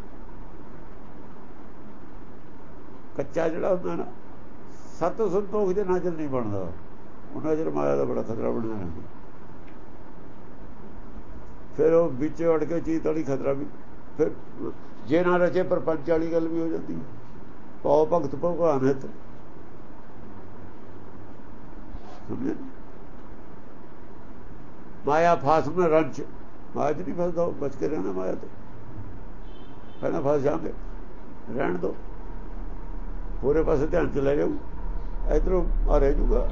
ਕੱਚਾ ਜਿਹੜਾ ਹੁੰਦਾ ਨਾ, ਸਤ ਸੰਤੋਖ ਦੇ ਨਜ਼ਰ ਨਹੀਂ ਬਣਦਾ, ਉਹਨਾਂ ਨਜ਼ਰ ਮਾਇਆ ਦਾ ਬੜਾ ਖਤਰਾ ਬਣਿਆ ਰਹਿੰਦਾ। ਫਿਰ ਉਹ ਵਿੱਚ ਅੜ ਕੇ ਚੀਜ਼ ਵਾਲੀ ਖਤਰਾ ਵੀ, ਫਿਰ ਜੇ ਨਾ ਰਚੇ ਪ੍ਰਪੰਚ ਵਾਲੀ ਗੱਲ ਵੀ ਹੋ ਜਾਂਦੀ। ਪਾਓ ਭਗਤ ਭਗਵਾਨ ਹੈ ਤੇ ਮਾਇਆ ਫਾਸ में रंच, ਮਾਇਆ ਚ ਨਹੀਂ ਫਸਦਾ, ਬਚ ਕੇ ਰਹਿਣਾ ਮਾਇਆ ਤੋਂ। ਪਹਿਲਾਂ ਫਸ ਜਾਂਦੇ, ਰਹਿਣ ਦੋ, ਹੋਰੇ ਪਾਸੇ ਧਿਆਨ ਚ ਲੈ ਜਾਊ, ਇਧਰੋਂ ਆ ਰਹਿ ਜੂਗਾ।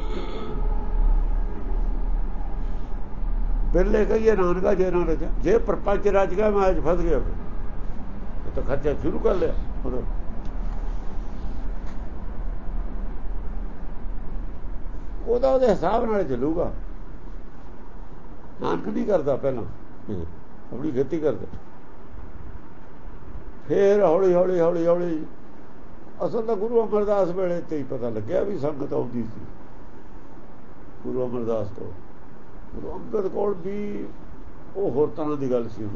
ਬਿਰਲੇ ਕਹੀਏ ਨਾਨਕਾ ਜੇ ਨਾ ਰਚਿਆ, ਜੇ ਪ੍ਰਪੰਚ ਰਚ ਗਿਆ ਮਾਇਆ ਚ ਫਸ ਗਿਆ, ਫਿਰ ਤਾਂ ਖਰਚਾ ਸ਼ੁਰੂ ਕਰ ਲਿਆ। ਉਹਦਾ ਉਹਦੇ ਹਿਸਾਬ ਨਾਲ ਚੱਲੂਗਾ। ਨਾਨਕ ਨਹੀਂ ਕਰਦਾ, ਪਹਿਲਾਂ ਆਪਣੀ ਖੇਤੀ ਕਰਦਾ, ਫਿਰ ਹੌਲੀ ਹੌਲੀ ਹੌਲੀ ਹੌਲੀ। ਅਸਲ ਤਾਂ ਗੁਰੂ ਅਮਰਦਾਸ ਵੇਲੇ ਤੇ ਹੀ ਪਤਾ ਲੱਗਿਆ ਵੀ ਸੰਗਤ ਆਉਂਦੀ ਸੀ। ਗੁਰੂ ਅਮਰਦਾਸ ਤੋਂ ਗੁਰੂ ਅੰਗਦ ਕੋਲ ਵੀ ਉਹ ਹੋਰ ਤਰ੍ਹਾਂ ਦੀ ਗੱਲ ਸੀ।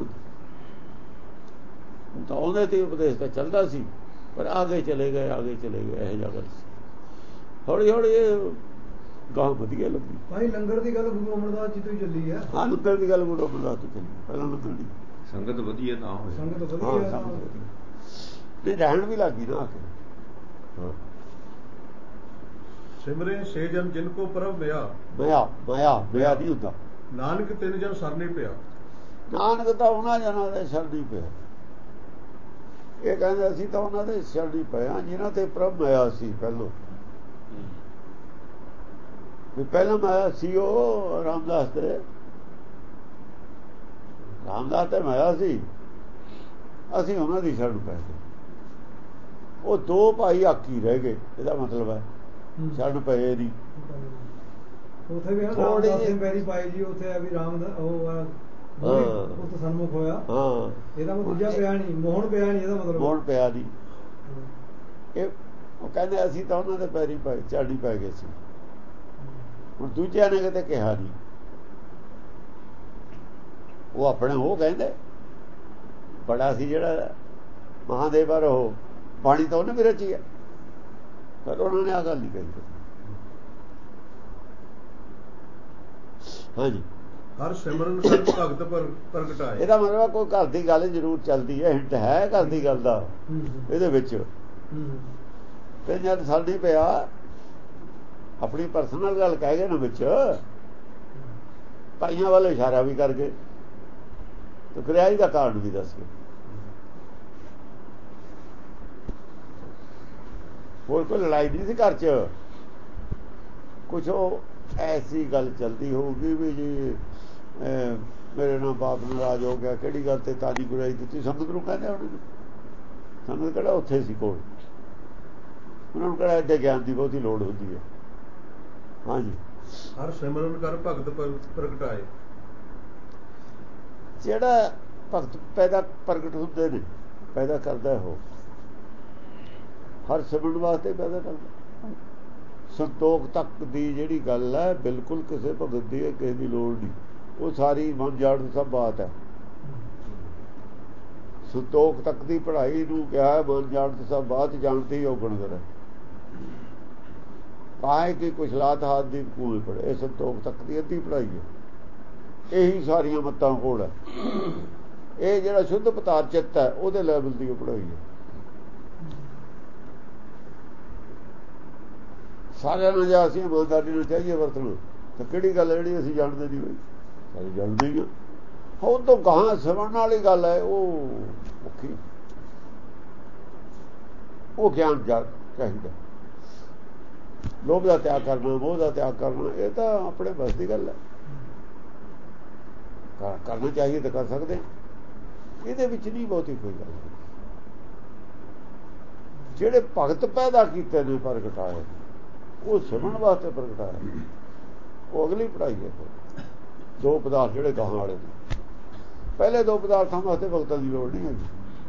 ਤਾਂ ਉਹਦੇ ਤੇ ਉਪਦੇਸ਼ ਤਾਂ ਚੱਲਦਾ ਸੀ, ਪਰ ਆਗੇ ਚਲੇ ਗਏ ਆਗੇ ਚਲੇ ਗਏ ਇਹੋ ਜਿਹਾ ਗੱਲ ਸੀ। ਹੌਲੀ ਹੌਲੀ ਇਹ ਗਾਂ ਵਧੀਆ ਲੱਗੀ। ਭਾਈ ਲੰਗਰ ਦੀ ਗੱਲ ਗੁਰੂ ਅਮਰਦਾਸ ਜੀ ਤੋਂ ਹੀ ਚੱਲੀ ਹੈ। ਹਾਂ, ਲੰਗਰ ਦੀ ਗੱਲ ਗੁਰੂ ਅਮਰਦਾਸ ਤੋਂ ਚੱਲੀ, ਪਹਿਲਾਂ ਲੰਗਰ ਦੀ ਸੰਗਤ ਵਧੀਆ ਤਾਂ ਹੋਈ, ਸੰਗਤ ਹਾਂ ਵਧੀਆ ਸੰਗਤ ਵਧੀਆ, ਨਹੀਂ ਰਹਿਣ ਵੀ ਲੱਗੀ ਨਾ ਆ ਕੇ। ਸਿਮਰੇ ਸੇ ਜਨ ਜਿਨ ਕੋ ਪ੍ਰਭ ਮਿਆ। ਮਾਇਆ ਮਾਇਆ ਮਾਇਆ ਨਹੀਂ ਹੁੰਦਾ। ਨਾਨਕ ਤਿੰਨ ਜਨ ਸਰ ਨਹੀਂ ਪਿਆ। ਨਾਨਕ ਤਾਂ ਉਹਨਾਂ ਜਨਾਂ ਦੇ ਸਿਰ ਨਹੀਂ ਪਿਆ। ਇਹ ਕਹਿੰਦੇ ਅਸੀਂ ਤਾਂ ਉਹਨਾਂ ਦੇ ਸਿਰ ਨਹੀਂ ਪਿਆ ਜਿਨ੍ਹਾਂ ਤੇ ਪ੍ਰਭ ਮਾਇਆ ਸੀ। ਪਹਿਲੋਂ ਵੀ ਪਹਿਲਾਂ ਮਾਇਆ ਸੀ ਉਹ ਰਾਮਦਾਸ ਤੇ, ਰਾਮਦਾਸ ਤੇ ਮਾਇਆ ਸੀ, ਅਸੀਂ ਉਹਨਾਂ ਦੀ ਸ਼ਰਨ ਪੈ ਗਏ। ਉਹ ਦੋ ਭਾਈ ਆਕੀ ਰਹਿ ਗਏ। ਇਹਦਾ ਮਤਲਬ ਹੈ ਛੱਡ ਪਏ ਦੀ ਉੱਥੇ ਵੀ ਥੋੜ੍ਹੀ ਰਾਮਦਾਸ ਜਿਹੀ- ਸਿੰਘ ਪੈਰੀ ਪਾਈ ਜੀ, ਉੱਥੇ ਆ ਵੀ ਰਾਮ ਦਾ ਉਹ ਆ ਉਹ ਤਾਂ ਸਨਮੁਖ ਹੋਇਆ। ਹਾਂ ਇਹਦਾ ਮਤਲਬ ਦੂਜਾ ਪਿਆ ਨਹੀਂ, ਮੋਹਣ ਪਿਆ ਨਹੀਂ, ਇਹਦਾ ਮਤਲਬ ਮੋਹਣ ਪਿਆ ਦੀ ਹਾਂ। ਇਹ ਉਹ ਕਹਿੰਦੇ ਅਸੀਂ ਤਾਂ ਉਹਨਾਂ ਦੇ ਪੈਰੀ ਪੈ ਝਾੜੀ ਪੈ ਗਏ ਸੀ। ਹੁਣ ਦੂਜਿਆਂ ਨੇ ਕਿਤੇ ਕਿਹਾ ਨਹੀਂ, ਉਹ ਆਪਣੇ ਉਹ ਕਹਿੰਦੇ ਬੜਾ ਸੀ ਜਿਹੜਾ ਮਹਾਦੇਵ ਪਰ ਉਹ ਬਾਣੀ ਤਾਂ ਉਹਨੇ ਵੀ ਰਚੀ ਹੈ, ਪਰ ਉਹਨਾਂ ਨੇ ਆ ਗੱਲ ਨਹੀਂ ਕਹੀ। ਹਾਂਜੀ ਹਰ ਸਿਮਰਨ ਕਰ ਭਗਤ ਪਰ ਪ੍ਰਗਟਾਏ। ਇਹਦਾ ਮਤਲਬ ਕੋਈ ਘਰ ਦੀ ਗੱਲ ਜ਼ਰੂਰ ਚੱਲਦੀ ਹੈ, ਹਿੰਟ ਹੈ ਘਰ ਦੀ ਗੱਲ ਦਾ ਇਹਦੇ ਵਿੱਚ। ਤੇ ਜਦ ਸਾਡੀ ਪਿਆ ਆਪਣੀ ਪਰਸਨਲ ਗੱਲ ਕਹਿ ਗਏ ਨਾ ਵਿੱਚ, ਭਾਈਆਂ ਵੱਲ ਇਸ਼ਾਰਾ ਵੀ ਕਰ ਗਏ ਤੇ ਕਿਰਿਆਈ ਦਾ ਕਾਰਨ ਵੀ ਦੱਸ ਗਏ। ਹੋਰ ਕੋਈ ਲੜਾਈ ਨਹੀਂ ਸੀ ਘਰ 'ਚ, ਕੁਛ ਉਹ ਐਸੀ ਗੱਲ ਚੱਲਦੀ ਹੋਊਗੀ ਵੀ ਜੀ ਮੇਰੇ ਨਾਲ ਬਾਪ ਨਾਰਾਜ਼ ਹੋ ਗਿਆ, ਕਿਹੜੀ ਗੱਲ ਤੇ ਤਾਜੀ ਗੁਰਾਈ ਦਿੱਤੀ ਸੰਗਤ ਨੂੰ ਕਹਿੰਦੇ ਉਹਨੇ ਨੂੰ। ਸੰਗਤ ਕਿਹੜਾ ਉੱਥੇ ਸੀ ਕੋਲ, ਉਹਨਾਂ ਨੂੰ ਕਿਹੜਾ ਐਡੇ ਗਿਆਨ ਦੀ ਬਹੁਤੀ ਲੋੜ ਹੁੰਦੀ ਹੈ। ਹਾਂਜੀ ਹਰ ਸਿਮਰਨ ਕਰ ਭਗਤ ਪ੍ਰਗਟਾਏ। ਜਿਹੜਾ ਭਗਤ ਪੈਦਾ ਪ੍ਰਗਟ ਹੁੰਦੇ ਨੇ, ਪੈਦਾ ਕਰਦਾ ਉਹ ਹਰ ਸਿਮਰਨ ਵਾਸਤੇ ਪੈਦਾ ਕਰਦਾ। ਸੰਤੋਖ ਤੱਕ ਦੀ ਜਿਹੜੀ ਗੱਲ ਹੈ ਬਿਲਕੁਲ ਕਿਸੇ ਭਗਤ ਦੀ ਕਿਸੇ ਦੀ ਲੋੜ ਨਹੀਂ, ਉਹ ਸਾਰੀ ਮਨ ਜਾੜ ਸਭ ਬਾਤ ਹੈ। ਸੰਤੋਖ ਤੱਕ ਦੀ ਪੜ੍ਹਾਈ ਨੂੰ ਕਿਹਾ ਮਨ ਜਾਣ ਸਭ ਬਾਤ ਜਾਣਤੇ ਹੀ ਔਗਣ ਕਰੇ ਕਾਹੇ ਕਿ ਕੁਸ਼ਲਾਤ ਹਾਥ ਦੀ ਕੂਏ ਪੜੇ। ਇਹ ਸੰਤੋਖ ਤੱਕ ਦੀ ਅੱਧੀ ਪੜ੍ਹਾਈ ਹੈ, ਇਹੀ ਸਾਰੀਆਂ ਮੱਤਾਂ ਕੋਲ ਹੈ। ਇਹ ਜਿਹੜਾ ਸ਼ੁੱਧ ਪਤਾਰ ਚਿੱਤ ਹੈ ਉਹਦੇ ਲੈਵਲ ਦੀ ਉਹ ਪੜ੍ਹਾਈ ਹੈ। ਸਾਰਿਆਂ ਨੂੰ ਜੇ ਅਸੀਂ ਇਮਾਨਦਾਰੀ ਨੂੰ ਚਾਹੀਏ ਵਰਤਣਾ ਤਾਂ ਕਿਹੜੀ ਗੱਲ ਜਿਹੜੀ ਅਸੀਂ ਜਾਣਦੇ ਨਹੀਂ ਹੋਈ, ਸਾਰੀ ਜਾਣਦੇ ਹੀ ਹਾਂ। ਹੁਣ ਤੋਂ ਗਾਹਾਂ ਸਮਝਣ ਵਾਲੀ ਗੱਲ ਹੈ, ਉਹ ਔਖੀ, ਉਹ ਗਿਆਨ ਜਾ ਚਾਹੀਦਾ। ਲੋਭ ਦਾ ਤਿਆਗ ਕਰਨਾ, ਮੋਹ ਦਾ ਤਿਆਗ ਕਰਨਾ, ਇਹ ਤਾਂ ਆਪਣੇ ਬਸ ਦੀ ਗੱਲ ਹੈ। ਕਰਨਾ ਚਾਹੀਏ ਤਾਂ ਕਰ ਸਕਦੇ, ਇਹਦੇ ਵਿੱਚ ਨਹੀਂ ਬਹੁਤੀ ਕੋਈ ਗੱਲ। ਜਿਹੜੇ ਭਗਤ ਪੈਦਾ ਕੀਤੇ ਨੇ ਪ੍ਰਗਟਾਏ, ਉਹ ਸਿਮਰਨ ਵਾਸਤੇ ਪ੍ਰਗਟਾਇਆ, ਉਹ ਅਗਲੀ ਪੜ੍ਹਾਈ ਹੈ। ਦੋ ਪਦਾਰਥ ਜਿਹੜੇ ਗਾਹਾਂ ਵਾਲੇ ਨੇ, ਪਹਿਲੇ ਦੋ ਪਦਾਰਥਾਂ ਵਾਸਤੇ ਭਗਤਾਂ ਦੀ ਲੋੜ ਨਹੀਂ ਹੈਗੀ।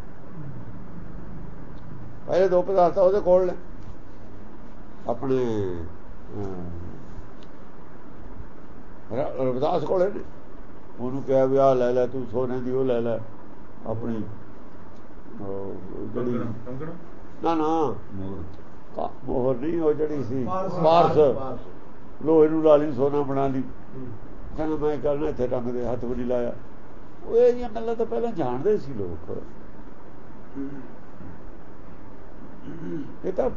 ਪਹਿਲੇ ਦੋ ਪਦਾਰਥ ਉਹਦੇ ਕੋਲ ਨੇ, ਆਪਣੇ ਰਵਿਦਾਸ ਕੋਲੇ ਨੇ। ਉਹਨੂੰ ਕਿਹਾ ਵੀ ਆਹ ਲੈ ਲੈ ਤੂੰ ਸੋਨੇ ਦੀ, ਉਹ ਲੈ ਲੈ ਆਪਣੀ ਜਿਹੜੀ ਨਾ ਨਾ ਮੋਹਰ ਨਹੀਂ, ਉਹ ਜਿਹੜੀ ਸੀ ਪਾਰਸ, ਲੋਹੇ ਨੂੰ ਲਾ ਲਈ ਸੋਨਾ ਬਣਾ ਲਈ। ਕਹਿੰਦਾ ਮੈਂ ਕਰਨਾ ਇੱਥੇ ਰੰਗ ਦੇ ਹੱਥ ਵੀ ਨਹੀਂ ਲਾਇਆ। ਉਹ ਇਹ ਜਿਹੀਆਂ ਗੱਲਾਂ ਤਾਂ ਪਹਿਲਾਂ ਜਾਣਦੇ ਸੀ ਲੋਕ। ਇਹ ਤਾਂ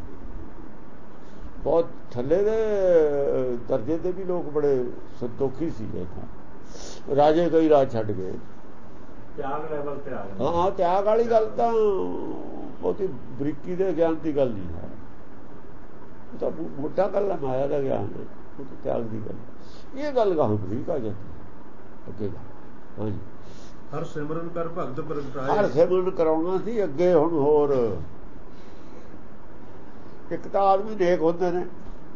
ਬਹੁਤ ਥੱਲੇ ਦੇ ਦਰਜੇ ਦੇ ਵੀ ਲੋਕ ਬੜੇ ਸੰਤੋਖੀ ਸੀ। ਦੇਖੋ ਰਾਜੇ ਕਈ ਰਾਜ ਛੱਡ ਗਏ, ਤਿਆਗ ਲੈਵਲ ਤੇ ਆ ਗਏ। ਹਾਂ ਤਿਆਗ ਵਾਲੀ ਗੱਲ ਤਾਂ ਬਹੁਤੀ ਬਰੀਕੀ ਦੇ ਗਿਆਨ ਦੀ ਗੱਲ ਨਹੀਂ ਹੈ, ਉਹ ਤਾਂ ਮੋਟਾ ਗੱਲ ਹੈ, ਮਾਇਆ ਦਾ ਗਿਆਨ ਹੈ, ਉਹ ਤਾਂ ਤਿਆਗ ਦੀ ਗੱਲ। ਇਹ ਗੱਲ ਗਾਹਾਂ ਬਰੀਕ ਆ ਜਾਂਦੀ ਅੱਗੇ। ਹਾਂਜੀ ਹਰ ਸਿਮਰਨ ਕਰ ਭਗਤ ਪ੍ਰਗਟਾਏ। ਹਰ ਸਿਮਰਨ ਕਰਾਉਣਾ ਸੀ ਅੱਗੇ। ਹੁਣ ਹੋਰ ਇੱਕ ਤਾਂ ਆਦਮੀ ਨੇਕ ਹੁੰਦੇ ਨੇ,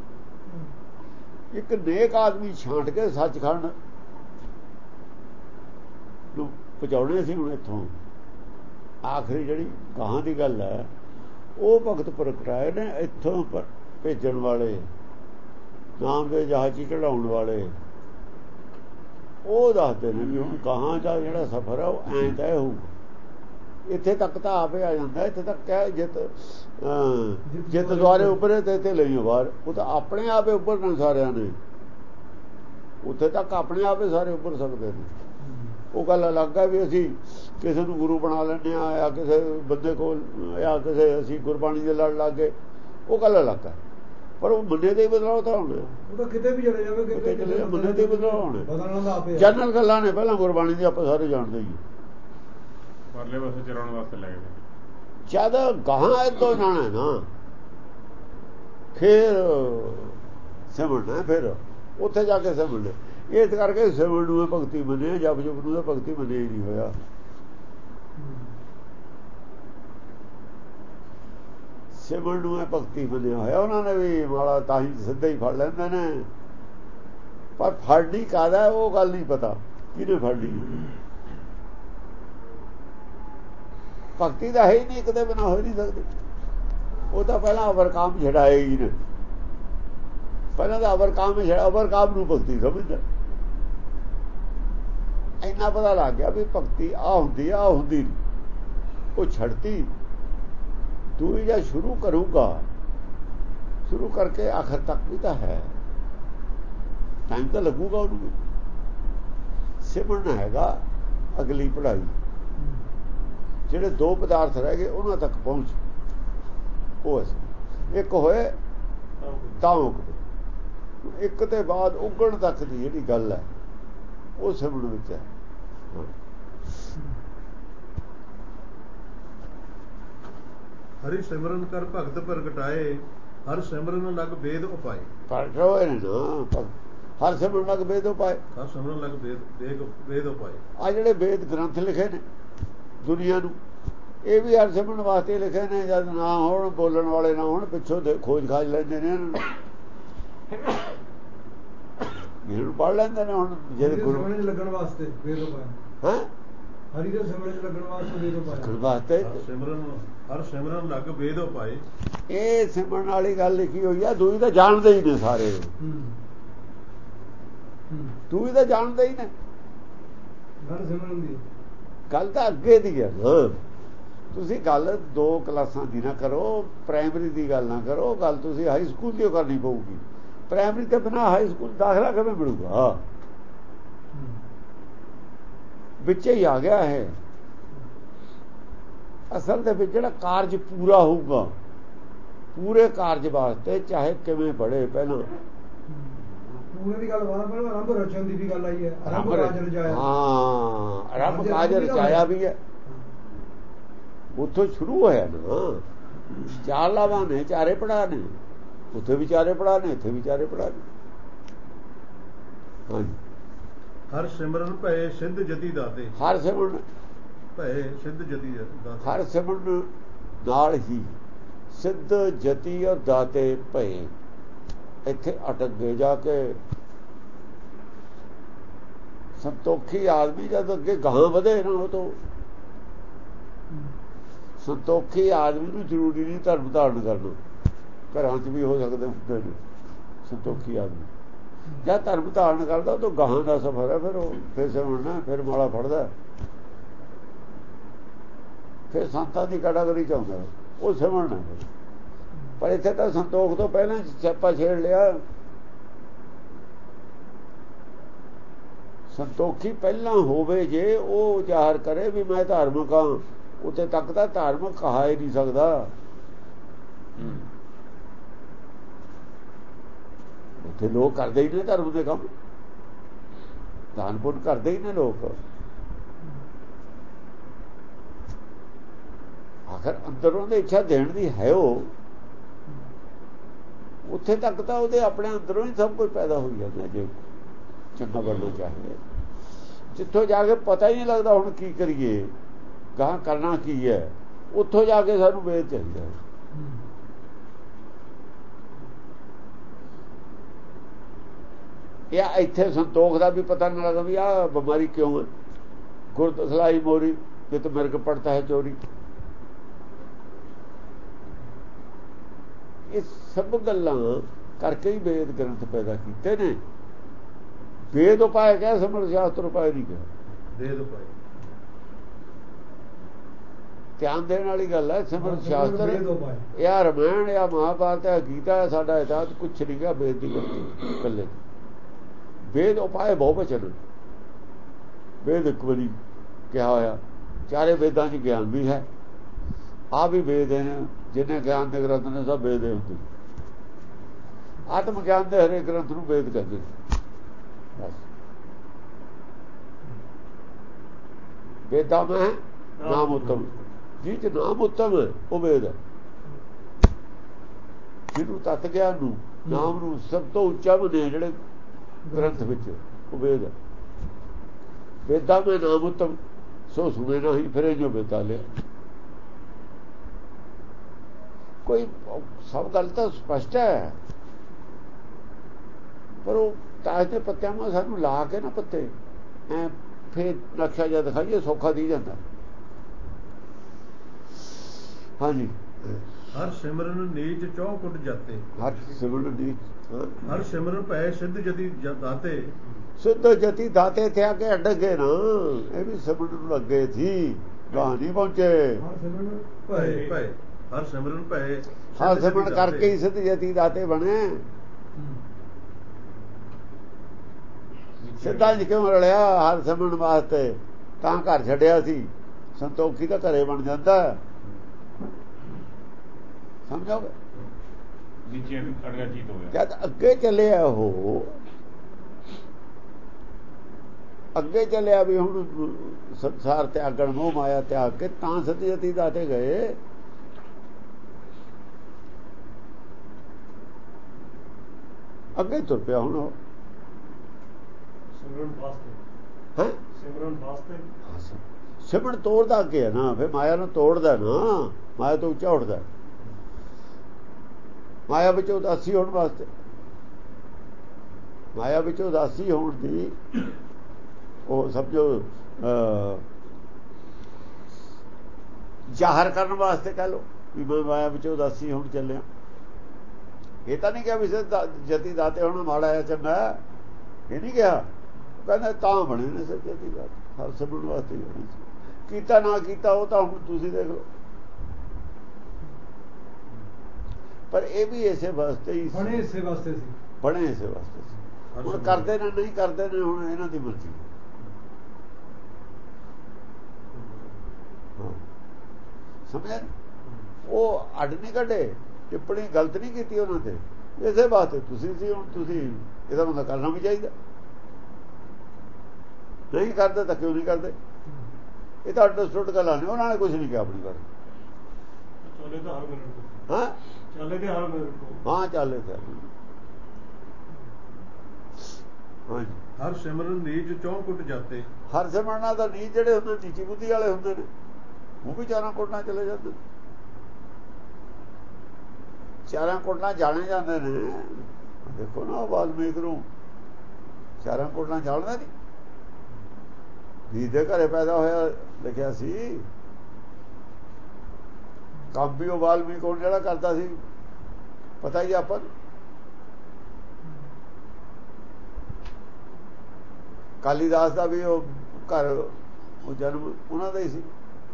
ਇੱਕ ਨੇਕ ਆਦਮੀ ਛਾਂਟ ਕੇ ਸੱਚਖੰਡ ਨੂੰ ਪਹੁੰਚਾਉਣੇ ਸੀ। ਹੁਣ ਇੱਥੋਂ ਆਖਰੀ ਜਿਹੜੀ ਗਾਹਾਂ ਦੀ ਗੱਲ ਹੈ, ਉਹ ਭਗਤ ਪ੍ਰਗਟਾਏ ਨੇ। ਇੱਥੋਂ ਭੇਜਣ ਵਾਲੇ, ਨਾਮ ਦੇ ਜਹਾਜ਼ 'ਚ ਚੜਾਉਣ ਵਾਲੇ, ਉਹ ਦੱਸਦੇ ਨੇ ਵੀ ਹੁਣ ਗਾਹਾਂ ਦਾ ਜਿਹੜਾ ਸਫ਼ਰ ਹੈ ਉਹ ਐਂ ਤੈਅ ਹੋਊਗਾ। ਇੱਥੇ ਤੱਕ ਤਾਂ ਆਪੇ ਆ ਜਾਂਦਾ, ਇੱਥੇ ਤੱਕ ਕਹਿ ਜਿੱਤ ਜਿੱਤ ਦੁਆਰੇ ਉੱਪਰੇ ਤੇ ਇੱਥੇ ਲਈ ਬਾਹਰ, ਉਹ ਤਾਂ ਆਪਣੇ ਆਪੇ ਉੱਪਰਨਾ ਸਾਰਿਆਂ ਨੇ। ਉੱਥੇ ਤੱਕ ਆਪਣੇ ਆਪੇ ਸਾਰੇ ਉੱਪਰ ਸਕਦੇ ਨੇ। ਉਹ ਗੱਲ ਅਲੱਗ ਹੈ ਵੀ ਅਸੀਂ ਕਿਸੇ ਨੂੰ ਗੁਰੂ ਬਣਾ ਲੈਂਦੇ ਹਾਂ, ਜਾਂ ਕਿਸੇ ਬੰਦੇ ਕੋਲ, ਜਾਂ ਕਿਸੇ ਅਸੀਂ ਗੁਰਬਾਣੀ ਦੇ ਲੜ ਲੱਗ ਗਏ, ਉਹ ਗੱਲ ਅਲੱਗ ਹੈ। ਪਰ ਉਹ ਬੰਦੇ ਦੇ ਬਦਲਾਅ ਤਾਂ ਹੋਣਾ, ਉਹ ਤਾਂ ਕਿਤੇ ਵੀ ਚਲੇ ਜਾਵੇ, ਕਿਤੇ ਚਲੇ ਜਾਵੇ, ਬੰਦੇ ਦੇ ਬਦਲਾਅ ਹੋਣੇ। ਬਦਲਣਾ ਤਾਂ ਆਪੇ ਜਨਰਲ ਗੱਲਾਂ ਨੇ, ਪਹਿਲਾਂ ਗੁਰਬਾਣੀ ਦੀ ਆਪਾਂ ਸਾਰੇ ਜਾਣਦੇ ਹੀ। ਪਰਲੇ ਪਾਸੇ ਚਰਾਉਣ ਵਾਸਤੇ ਲੈ ਗਏ ਜਦ ਗਾਹਾਂ ਇੱਥੋਂ ਜਾਣਾ ਨਾ, ਫਿਰ ਸਿਮਰਨਾ, ਫਿਰ ਉੱਥੇ ਜਾ ਕੇ ਸਿਮਰਨਾ। ਇਸ ਕਰਕੇ ਸਿਮਰਨ ਨੂੰ ਭਗਤੀ ਮੰਨੇ, ਜਪ ਜਪ ਨੂੰ ਤਾਂ ਭਗਤੀ ਮੰਨੇ ਹੀ ਨਹੀਂ ਹੋਇਆ। ਸਿਮਰਨ ਨੂੰ ਇਹ ਭਗਤੀ ਮੰਨਿਆ ਹੋਇਆ ਉਹਨਾਂ ਨੇ ਵੀ, ਮਾਲਾ ਤਾਂ ਹੀ ਸਿੱਧਾ ਹੀ ਫੜ ਲੈਂਦੇ ਨੇ, ਪਰ ਫੜਨੀ ਕਾਹਦਾ ਉਹ ਗੱਲ ਨਹੀਂ ਪਤਾ ਕਿਹਨੇ ਫੜਨੀ। ਭਗਤੀ ਦਾ ਹੈ ਹੀ ਨਹੀਂ, ਕਦੇ ਬਿਨਾਂ ਹੋ ਨਹੀਂ ਸਕਦੀ। ਉਹ ਤਾਂ ਪਹਿਲਾਂ ਅਵਰਕਾਮ ਛਡਾਏ ਹੀ ਨੇ, ਪਹਿਲਾਂ ਤਾਂ ਅਵਰਕਾਮ ਹੀ ਛੜਾ, ਅਵਰਕਾਮ ਨੂੰ ਭਗਤੀ ਸਮਝਦਾ। ਇੰਨਾ ਪਤਾ ਲੱਗ ਗਿਆ ਵੀ ਭਗਤੀ ਆ ਹੁੰਦੀ ਆ ਹੁੰਦੀ ਨਹੀਂ, ਉਹ ਛੱਡਤੀ। ਤੂੰ ਹੀ ਜਾਂ ਸ਼ੁਰੂ ਕਰੂਗਾ, ਸ਼ੁਰੂ ਕਰਕੇ ਆਖਰ ਤੱਕ ਵੀ ਤਾਂ ਹੈ, ਟਾਈਮ ਤਾਂ ਲੱਗੂਗਾ ਉਹਨੂੰ ਵੀ। ਸਿਮਰਨ ਹੈਗਾ ਅਗਲੀ ਪੜ੍ਹਾਈ, ਜਿਹੜੇ ਦੋ ਪਦਾਰਥ ਰਹਿ ਗਏ ਉਹਨਾਂ ਤੱਕ ਪਹੁੰਚ, ਉਹ ਹੈ ਇੱਕ ਹੋਏ ਤਾਂ ਉਗਦੇ, ਇੱਕ ਤੇ ਬਾਅਦ ਉਗਣ ਤੱਕ ਦੀ ਜਿਹੜੀ ਗੱਲ ਹੈ ਉਹ ਸਿਮਰਨ ਵਿੱਚ ਹੈ। ਹਰੀ ਸਿਮਰਨ ਕਰ ਭਗਤ ਪ੍ਰਗਟਾਏ, ਹਰ ਸਿਮਰਨ ਲਗ ਵੇਦ ਉਪਾਏ। ਪ੍ਰਗਟ ਹੋਏ ਨੇ ਨਾ, ਹਰ ਸਿਮਰਨ ਲਗ ਵੇਦ ਉਪਾਏ, ਹਰ ਸਿਮਰਨ ਲਗ ਵੇਦ ਵੇਦ ਉਪਾਏ। ਆ ਜਿਹੜੇ ਵੇਦ ਗ੍ਰੰਥ ਲਿਖੇ ਨੇ ਦੁਨੀਆ ਨੂੰ, ਇਹ ਵੀ ਹਰ ਸਿਮਰਨ ਵਾਸਤੇ ਲਿਖੇ ਨੇ। ਜਦ ਨਾ ਹੋਣ, ਬੋਲਣ ਵਾਲੇ ਨਾ ਹੋਣ, ਪਿੱਛੋਂ ਦੇ ਖੋਜ ਖਾਜ ਲੈਂਦੇ ਨੇ ਇਹਨਾਂ ਨੂੰ, ਇਹਨੂੰ ਪੜ੍ਹ ਲੈਂਦੇ ਨੇ। ਹੁਣ ਜਿਹੜੇ ਗੁਰੂ ਲੱਗਣ ਵਾਸਤੇ ਵੇਦ ਉਪਾਏ, ਹੈਂ ਹਰੀ ਦੇ ਸਿਮਰਨ ਚ ਲੱਗਣ ਵਾਸਤੇ ਵੇਦ ਉਪਾਏ ਵਾਸਤੇ ਸਿਮਰਨ, ਹਰ ਸਿਮਰਨ ਲਗ ਵੇਦ ਉਪਾਏ। ਇਹ ਸਿਮਰਨ ਵਾਲੀ ਗੱਲ ਲਿਖੀ ਹੋਈ ਆ, ਦੂਈ ਤਾਂ ਜਾਣਦੇ ਹੀ ਨੇ ਸਾਰੇ, ਦੂਈ ਤਾਂ ਜਾਣਦੇ ਹੀ ਨੇ। ਹਰ ਸਿਮਰਨ ਦੀ ਗੱਲ ਤਾਂ ਅੱਗੇ ਦੀ ਹੈ ਨਾ, ਤੁਸੀਂ ਗੱਲ ਦੋ ਕਲਾਸਾਂ ਦੀ ਨਾ ਕਰੋ, ਪ੍ਰਾਇਮਰੀ ਦੀ ਗੱਲ ਨਾ ਕਰੋ, ਗੱਲ ਤੁਸੀਂ ਹਾਈ ਸਕੂਲ ਦੀ ਕਰਨੀ ਪਊਗੀ। ਪ੍ਰਾਇਮਰੀ ਤੇ ਬਿਨਾਂ ਹਾਈ ਸਕੂਲ ਦਾਖਲਾ ਕਿਵੇਂ ਮਿਲੂਗਾ? ਵਿੱਚ ਹੀ ਆ ਗਿਆ ਹੈ। ਅਸਲ ਦੇ ਵਿੱਚ ਜਿਹੜਾ ਕਾਰਜ ਪੂਰਾ ਹੋਊਗਾ, ਪੂਰੇ ਕਾਰਜ ਵਾਸਤੇ ਚਾਹੇ ਕਿਵੇਂ ਪੜ੍ਹੇ, ਪਹਿਲਾਂ ਪੂਰੇ ਦੀ ਗੱਲ ਵਾਲਾ, ਪਹਿਲਾਂ ਆਰੰਭ ਰਚਨ ਦੀ ਵੀ ਗੱਲ ਆਈ ਹੈ, ਆਰੰਭ ਕਾਜ ਰਚਾਇਆ। ਹਾਂ, ਆਰੰਭ ਕਾਜ ਰਚਾਇਆ ਵੀ ਹੈ, ਉੱਥੋਂ ਸ਼ੁਰੂ ਹੋਇਆ ਨਾ। ਚਾਰ ਲਾਵਾਂ ਨੇ, ਚਾਰੇ ਪੜਾ ਨੇ, ਉੱਥੇ ਵੀ ਚਾਰੇ ਪੜਾ ਨੇ, ਇੱਥੇ ਵੀ ਚਾਰੇ ਪੜਾ ਨੇ। ਹਾਂਜੀ, ਹਰ ਸਿਮਰਨ ਭਏ ਸਿੱਧ ਜਤੀ ਦਾਤੇ। ਹਰ ਸਿਮਰਨ ਭਏ ਸਿੱਧ ਜਤੀ ਦਾਤੇ, ਹਰ ਸਿਮਰਨ ਨਾਲ ਹੀ ਸਿੱਧ ਜਤੀ ਔਰ ਦਾਤੇ ਭਏ। ਇੱਥੇ ਅਟਕ ਗਏ ਜਾ ਕੇ। ਸੰਤੋਖੀ ਆਦਮੀ ਜਦ ਅੱਗੇ ਗਾਹਾਂ ਵਧੇ ਨਾ, ਉਹ ਤੋਂ ਸੰਤੋਖੀ ਆਦਮੀ ਨੂੰ ਜ਼ਰੂਰੀ ਨਹੀਂ ਧਰਮ ਧਾਰਨ ਕਰਨਾ, ਘਰਾਂ 'ਚ ਵੀ ਹੋ ਸਕਦੇ ਹੁੰਦੇ ਨੇ ਸੰਤੋਖੀ ਆਦਮੀ। ਜਦ ਧਰਮ ਧਾਰਨ ਕਰਦਾ ਉਹ ਤੋਂ ਗਾਹਾਂ ਦਾ ਸਫ਼ਰ ਹੈ, ਫਿਰ ਉਹ ਫਿਰ ਸਿਮਰਨਾ, ਫਿਰ ਮਾਲਾ ਫੜਦਾ, ਫਿਰ ਸੰਤਾਂ ਦੀ ਕੈਟਾਗਰੀ 'ਚ ਆਉਂਦਾ, ਉਹ ਸਿਮਰਨਾ। ਪਰ ਇੱਥੇ ਤਾਂ ਸੰਤੋਖ ਤੋਂ ਪਹਿਲਾਂ ਸਿਆਪਾ ਛੇੜ ਲਿਆ। ਸੰਤੋਖੀ ਪਹਿਲਾਂ ਹੋਵੇ ਜੇ ਉਹ ਜ਼ਾਹਰ ਕਰੇ ਵੀ ਮੈਂ ਧਾਰਮਿਕ ਹਾਂ, ਉੱਥੇ ਤੱਕ ਤਾਂ ਧਾਰਮਿਕ ਕਹਾ ਹੀ ਨਹੀਂ ਸਕਦਾ। ਉੱਥੇ ਲੋਕ ਕਰਦੇ ਹੀ ਨੇ ਧਰਮ ਦੇ ਕੰਮ, ਦਾਨ ਪੁੰਨ ਕਰਦੇ ਹੀ ਨੇ ਲੋਕ। ਆਖਰ ਅੰਦਰੋਂ ਦੀ ਇੱਛਾ ਦੇਣ ਦੀ ਹੈ, ਉਹ ਉੱਥੇ ਤੱਕ ਤਾਂ ਉਹਦੇ ਆਪਣੇ ਅੰਦਰੋਂ ਹੀ ਸਭ ਕੁਝ ਪੈਦਾ ਹੋਈ ਜਾਂਦਾ। ਜੇ ਚੰਗਾ ਬਣਨਾ ਚਾਹੀਏ, ਜਿੱਥੋਂ ਜਾ ਕੇ ਪਤਾ ਹੀ ਨਹੀਂ ਲੱਗਦਾ ਹੁਣ ਕੀ ਕਰੀਏ, ਗਾਹਾਂ ਕਰਨਾ ਕੀ ਹੈ, ਉੱਥੋਂ ਜਾ ਕੇ ਸਾਨੂੰ ਵੇਦ ਚਾਹੀਦਾ। ਇਹ ਇੱਥੇ ਸੰਤੋਖ ਦਾ ਵੀ ਪਤਾ ਨਹੀਂ ਲੱਗਦਾ ਵੀ ਆਹ ਬਿਮਾਰੀ ਕਿਉਂ ਹੈ। ਗੁਰਦ ਸਲਾਈ ਮੋਰੀ ਜੇ ਤਾਂ ਮਿਰਗ ਪੜਤਾ ਹੈ ਚੋਰੀ। ਇਹ ਸਭ ਗੱਲਾਂ ਕਰਕੇ ਹੀ ਵੇਦ ਗ੍ਰੰਥ ਪੈਦਾ ਕੀਤੇ ਨੇ। ਵੇਦ ਉਪਾਏ ਕਿਹਾ, ਸਮਰ ਸ਼ਾਸਤਰ ਉਪਾਏ ਨਹੀਂ ਕਿਹਾ, ਵੇਦ ਉਪਾਏ। ਧਿਆਨ ਦੇਣ ਵਾਲੀ ਗੱਲ ਹੈ। ਸਿਮਰ ਸ਼ਾਸਤਰ ਇਹ ਰਾਮਾਇਣ ਜਾਂ ਮਹਾਭਾਰਤ ਹੈ, ਗੀਤਾ ਹੈ, ਸਾਡਾ ਇਤਿਹਾਸ ਕੁਛ ਨਹੀਂ ਗਿਆ ਵੇਦ ਦੀ ਗੱਲ ਇਕੱਲੇ। ਵੇਦ ਉਪਾਏ ਬਹੁ ਬਚਨ, ਵੇਦ ਇੱਕ ਵਾਰੀ ਕਿਹਾ ਹੋਇਆ। ਚਾਰੇ ਵੇਦਾਂ 'ਚ ਗਿਆਨ ਵੀ ਹੈ, ਆ ਵੀ ਵੇਦ ਨੇ, ਜਿੰਨੇ ਗਿਆਨ ਦੇ ਗ੍ਰੰਥ ਨੇ ਸਭ ਵੇਦ ਹੁੰਦੇ। ਆਤਮ ਗਿਆਨ ਦੇ ਹਰੇਕ ਗ੍ਰੰਥ ਨੂੰ ਵੇਦ ਕਹਿੰਦੇ। ਬਸ ਵੇਦਾਂ ਮੈਂ ਨਾਮ ਉੱਤਮ, ਜਿਹ 'ਚ ਨਾਮ ਉੱਤਮ ਹੈ ਉਹ ਵੇਦ ਹੈ। ਜਿਹਨੂੰ ਤੱਤ ਗਿਆਨ ਨੂੰ, ਨਾਮ ਨੂੰ ਸਭ ਤੋਂ ਉੱਚਾ ਮੰਨਿਆ ਜਿਹੜੇ ਗ੍ਰੰਥ ਵਿੱਚ, ਉਹ ਵੇਦ ਹੈ। ਵੇਦਾਂ ਮੈਂ ਨਾਮ ਉੱਤਮ, ਸੋ ਸੁਣੇ ਨਹੀਂ ਫਿਰੇ ਜੋ ਬੇਤਾਲੇ। ਕੋਈ ਸਭ ਗੱਲ ਤਾਂ ਸਪਸ਼ਟ ਹੈ, ਪਰ ਉਹ ਤਾਜ ਦੇ ਪੱਤਿਆਂ ਨੂੰ ਸਾਨੂੰ ਲਾ ਕੇ ਨਾ ਪੱਤੇ ਐ ਫੇਰ ਨਕਸ਼ਾ ਜਿਹਾ ਦਿਖਾਈਏ, ਸੌਖਾ ਦੀ ਜਾਂਦਾ। ਹਾਂਜੀ, ਹਰ ਸਿਮਰਨ ਨੀਚ ਚੌਕੁੱਟ ਜਾਤੇ, ਹਰ ਸਿਮਰਨ ਨੀਚ ਹਰ ਸਿਮਰਨ ਭੈ ਸਿੱਧ ਜਤੀ ਦਾਤੇ, ਸਿੱਧ ਜਤੀ ਦਾਤੇ ਤੇ ਆ ਕੇ ਅਡਗੇ ਨਾ, ਇਹ ਵੀ ਸਿਮਰਨ ਨੂੰ ਲੱਗੇ ਸੀ, ਗਾਹ ਨਹੀਂ ਪਹੁੰਚੇ। ਹਰ ਸਿਮਰਨ ਭਏ ਭੈ, ਹਰ ਸਿਮਰਨ ਭੈ ਹਰ ਸਿਮਰਨ ਕਰਕੇ ਹੀ ਸਿੱਧ ਜਤੀ ਦਾਤੇ ਬਣੇ। ਸਿੱਧਾਂ ਚ ਕਿਉਂ ਰਲਿਆ? ਹਰ ਸਿਮਰਨ ਵਾਸਤੇ ਤਾਂ ਘਰ ਛੱਡਿਆ ਸੀ। ਸੰਤੋਖੀ ਤਾਂ ਘਰੇ ਬਣ ਜਾਂਦਾ, ਸਮਝੋਗੇ? ਨੀਚੇ ਅੜਗਾ ਜੀਤ ਹੋ ਗਿਆ। ਜਦ ਅੱਗੇ ਚੱਲਿਆ ਉਹ, ਅੱਗੇ ਚੱਲਿਆ ਵੀ ਹੁਣ ਸੰਸਾਰ ਤਿਆਗਣ, ਮੋਹ ਮਾਇਆ ਤਿਆਗ ਕੇ ਤਾਂ ਸਿੱਧ ਜਤੀ ਦਾਤੇ ਗਏ। ਅੱਗੇ ਤੁਰ ਪਿਆ ਹੁਣ ਉਹ ਸਿਮਰਨ ਵਾਸਤੇ, ਹੈ ਸਿਮਰਨ ਵਾਸਤੇ ਸਿਮਰਨ ਤੋੜਦਾ ਅੱਗੇ ਹੈ ਨਾ, ਫਿਰ ਮਾਇਆ ਨੂੰ ਤੋੜਦਾ ਨਾ, ਮਾਇਆ ਤੋਂ ਉੱਚਾ ਉੱਠਦਾ। ਮਾਇਆ ਵਿੱਚ ਉਦਾਸੀ ਹੋਣ ਵਾਸਤੇ, ਮਾਇਆ ਵਿੱਚ ਉਦਾਸੀ ਹੋਣ ਦੀ ਉਹ ਸਮਝੋ ਜ਼ਾਹਰ ਕਰਨ ਵਾਸਤੇ ਕਹਿ ਲਓ ਵੀ ਮੈਂ ਮਾਇਆ ਵਿੱਚ ਉਦਾਸੀ ਹੋਣ ਚੱਲਿਆ। ਇਹ ਤਾਂ ਨਹੀਂ ਕਿਹਾ ਵੀ ਜਤੀ ਦਾਤੇ ਹੋਣਾ ਮਾੜਾ ਹੈ ਚੰਗਾ, ਇਹ ਨਹੀਂ ਕਿਹਾ। ਕਹਿੰਦੇ ਤਾਂ ਬਣੇ ਨੇ ਸਿੱਧ ਜਤੀ ਦਾਤੇ, ਹਰ ਸਿਮਰਨ ਵਾਸਤੇ ਬਣੇ ਸੀ। ਕੀਤਾ ਨਾ ਕੀਤਾ ਉਹ ਤਾਂ ਹੁਣ ਤੁਸੀਂ ਦੇਖ ਲਓ, ਪਰ ਇਹ ਵੀ ਇਸੇ ਵਾਸਤੇ ਹੀ ਬਣੇ, ਇਸੇ ਵਾਸਤੇ ਸੀ, ਬਣੇ ਇਸੇ ਵਾਸਤੇ ਸੀ। ਹੁਣ ਕਰਦੇ ਨੇ ਨਹੀਂ ਕਰਦੇ ਨੇ, ਹੁਣ ਇਹਨਾਂ ਦੀ ਮਰਜ਼ੀ। ਸਮਝਿਆ? ਉਹ ਅੱਡ ਨਹੀਂ ਕੱਢੇ, ਟਿੱਪਣੀ ਗਲਤ ਨਹੀਂ ਕੀਤੀ ਉਹਨਾਂ ਤੇ, ਇਸੇ ਵਾਸਤੇ ਤੁਸੀਂ ਸੀ। ਹੁਣ ਤੁਸੀਂ ਇਹਦਾ ਮਤਲਬ ਕਰਨਾ ਵੀ ਚਾਹੀਦਾ, ਨਹੀਂ ਕਰਦੇ ਤਾਂ ਕਿਉਂ ਨਹੀਂ ਕਰਦੇ? ਇਹ ਤਾਂ ਅੰਡਰਸਟੂਡ ਗੱਲਾਂ ਨੇ, ਉਹਨਾਂ ਨੇ ਕੁਝ ਨਹੀਂ ਕਿਹਾ ਆਪਣੀ ਗੱਲ। ਚੱਲੇ ਤਾਂ ਹਰ ਮਿੰਟ ਹਾਂ ਚੱਲੇ ਤੇ ਹਰ ਮਿੰਟ ਹਾਂ ਚੱਲੇ ਤੇ ਹਾਂਜੀ। ਹਰ ਸਿਮਰਨ ਨੀਚ ਚੌਕੁੱਟ ਜਾਤੇ, ਹਰ ਸਿਮਰਨਾਂ ਦਾ ਨੀਚ ਜਿਹੜੇ ਹੁੰਦੇ ਨੀਚੀ ਬੁੱਧੀ ਵਾਲੇ ਹੁੰਦੇ ਨੇ, ਉਹ ਵੀ ਚਾਰਾਂ ਕੋਟਾਂ ਚਲੇ ਜਾਂਦੇ, ਚਾਰਾਂ ਕੋਟਾਂ ਜਾਣੇ ਜਾਂਦੇ ਨੇ। ਦੇਖੋ ਨਾ ਵਾਲਮੀਕ ਨੂੰ ਚਾਰਾਂ ਕੋਟਾਂ ਜਾਣਦਾ ਨਹੀਂ, ਜੀ ਦੇ ਘਰੇ ਪੈਦਾ ਹੋਇਆ ਲਿਖਿਆ ਸੀ। ਕੰਮ ਵੀ ਉਹ ਵਾਲਮੀਕ ਕੋਲ ਜਿਹੜਾ ਕਰਦਾ ਸੀ ਪਤਾ ਹੀ ਆਪਾਂ ਨੂੰ। ਕਾਲੀਦਾਸ ਦਾ ਵੀ ਉਹ ਘਰ, ਉਹ ਜਨਮ ਉਹਨਾਂ ਦਾ ਹੀ ਸੀ।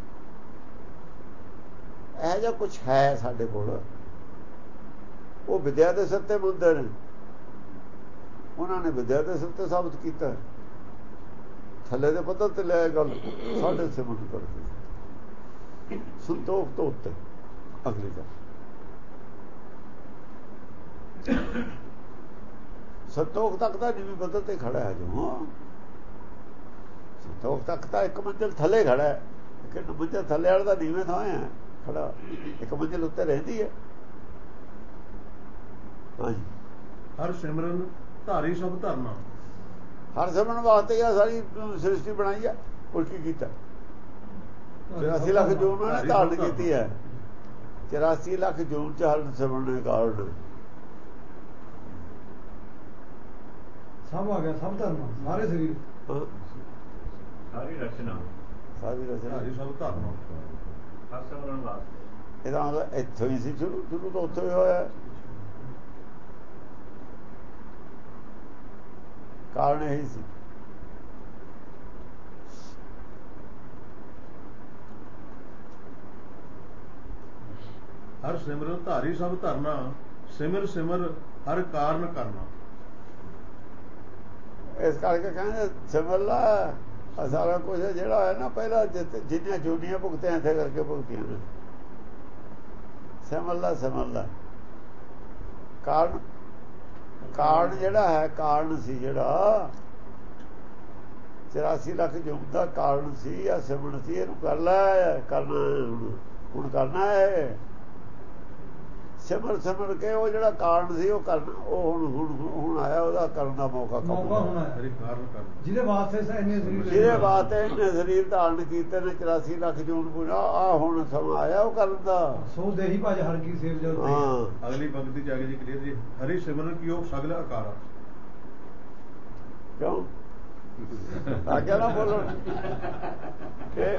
ਇਹ ਜਿਹਾ ਕੁਛ ਹੈ ਸਾਡੇ ਕੋਲ, ਉਹ ਵਿਦਿਆ ਦੇ ਸਿਰ ਤੇ ਮੰਨਦੇ ਨੇ, ਉਹਨਾਂ ਨੇ ਵਿਦਿਆ ਦੇ ਸਿਰ ਤੇ ਸਾਬਤ ਕੀਤਾ। ਥੱਲੇ ਦੇ ਪੱਧਰ ਤੇ ਲੈ ਗੱਲ ਸਾਡੇ ਸਿਮਰਨ ਕਰਦੇ, ਸੰਤੋਖ ਤੋਂ ਉੱਤੇ ਅਗਲੀ ਗੱਲ। ਸੰਤੋਖ ਤੱਕ ਦਾ ਨੀਵੀਂ ਪੱਧਰ ਤੇ ਖੜਾ ਹੈ ਜੋ, ਸੰਤੋਖ ਤੱਕ ਤਾਂ ਇੱਕ ਮੰਜ਼ਿਲ ਥੱਲੇ ਖੜਾ ਹੈ, ਇੱਕ ਮੰਜ਼ਿਲ ਥੱਲੇ ਵਾਲਾ ਦਾ ਨੀਵੇਂ ਥਾਂ ਹੈ ਖੜਾ, ਇੱਕ ਮੰਜ਼ਿਲ ਉੱਤੇ ਰਹਿੰਦੀ ਹੈ। ਹਾਂਜੀ। ਹਰ ਸਿਮਰਨ ਧਾਰੀ ਸਭ ਧਰਨਾ, ਹਰ ਸਿਮਰਨ ਵਾਸਤੇ ਆ ਸਾਰੀ ਸ੍ਰਿਸ਼ਟੀ ਬਣਾਈ ਹੈ। ਹੋਰ ਕੀ ਕੀਤਾ? ਚੁਰਾਸੀ ਲੱਖ ਜੂਨ ਉਹਨਾਂ ਨੇ ਧਾਰਨ ਕੀਤੀ ਹੈ, ਚੁਰਾਸੀ ਲੱਖ ਜੂਨ ਚ ਹਰ ਸਿਮਰਨ ਦੇ ਕਾਰਨ ਸਭ ਆ ਗਿਆ, ਸਭ ਧਰਮ, ਸਾਰੇ ਸਰੀਰ, ਸਾਰੀ ਰਚਨਾ, ਸਾਰੀ ਰਚਨਾ, ਧਾਰੀ ਸਭ ਧਰਨਾ। ਹਰ ਸਿਮਰਨ ਵਾਸਤੇ ਇਹਦਾ ਮਤਲਬ ਇੱਥੋਂ ਹੀ ਸੀ, ਸ਼ੁਰੂ ਸ਼ੁਰੂ ਤੋਂ ਉੱਥੋਂ ਹੀ ਹੋਇਆ। ਕਾਰਨ ਇਹੀ ਸੀ। ਹਰ ਸਿਮਰਨ ਧਾਰੀ ਸਭ ਧਰਨਾ, ਸਿਮਰ ਸਿਮਰ ਹਰ ਕਾਰਨ ਕਰਨਾ। ਇਸ ਕਰਕੇ ਕਹਿੰਦੇ ਸਿਮਰ ਲਾ, ਸਾਰਾ ਕੁਝ ਜਿਹੜਾ ਹੈ ਨਾ ਪਹਿਲਾਂ ਜਿੰਨੀਆਂ ਜੂਨੀਆਂ ਭੁਗਤਿਆਂ ਇੱਥੇ ਕਰਕੇ ਭੁਗਤੀਆਂ ਨੇ। ਸਿਮਰ ਲਾ, ਸਿਮਰ ਲਾ। ਕਾਰਨ, ਕਾਰਨ ਜਿਹੜਾ ਹੈ, ਕਾਰਨ ਸੀ ਜਿਹੜਾ ਚੁਰਾਸੀ ਲੱਖ ਜੂਨ ਦਾ ਕਾਰਨ ਸੀ, ਆ ਸਿਮਰਨ ਸੀ। ਇਹਨੂੰ ਕਰ ਲੈ, ਕਰਨਾ ਹੁਣ, ਹੁਣ ਕਰਨਾ ਹੈ। ਸਿਮਰ ਸਿਮਰ ਕੇ ਉਹ ਜਿਹੜਾ ਕਾਰਨ ਸੀ ਉਹ ਕਰਨ ਉਹ ਹੁਣ ਹੁਣ ਹੁਣ ਆਇਆ ਉਹਦਾ ਕਰਨ ਦਾ ਮੌਕਾ ਮੌਕਾ ਹੋਣਾ ਹੈ ਹਰੀ ਕਾਰਨ ਕਰਨ ਜਿਹਦੇ ਵਾਸਤੇ ਸ- ਇੰਨੇ ਸਰੀਰ ਲਏ। ਜਿਹਦੇ ਵਾਸਤੇ ਇਹਨੇ ਸਰੀਰ ਧਾਰਨ ਕੀਤੇ ਨੇ ਚੁਰਾਸੀ ਲੱਖ ਜੂਨ ਪੂਰਾ ਆ ਹੁਣ ਸਮਾਂ ਆਇਆ ਉਹ ਕਰਨ ਦਾ। ਸੋ ਦੇਹੀ ਭਜ ਹਰ ਕੀ ਸੇਵ ਜਲ ਤੇ ਹਾਂ ਅਗਲੀ ਪੰਕਤੀ ਚ ਆ ਗਈ ਜੀ ਕਲੀਅਰ ਜੀ ਹਰੀ ਸਿਮਰਨ ਕੀ ਉਹ ਸਗਲ ਆਕਾਰਾ ਕਿਉਂ ਆਗਿਆ ਨਾ ਬੋਲੋ ਕਿ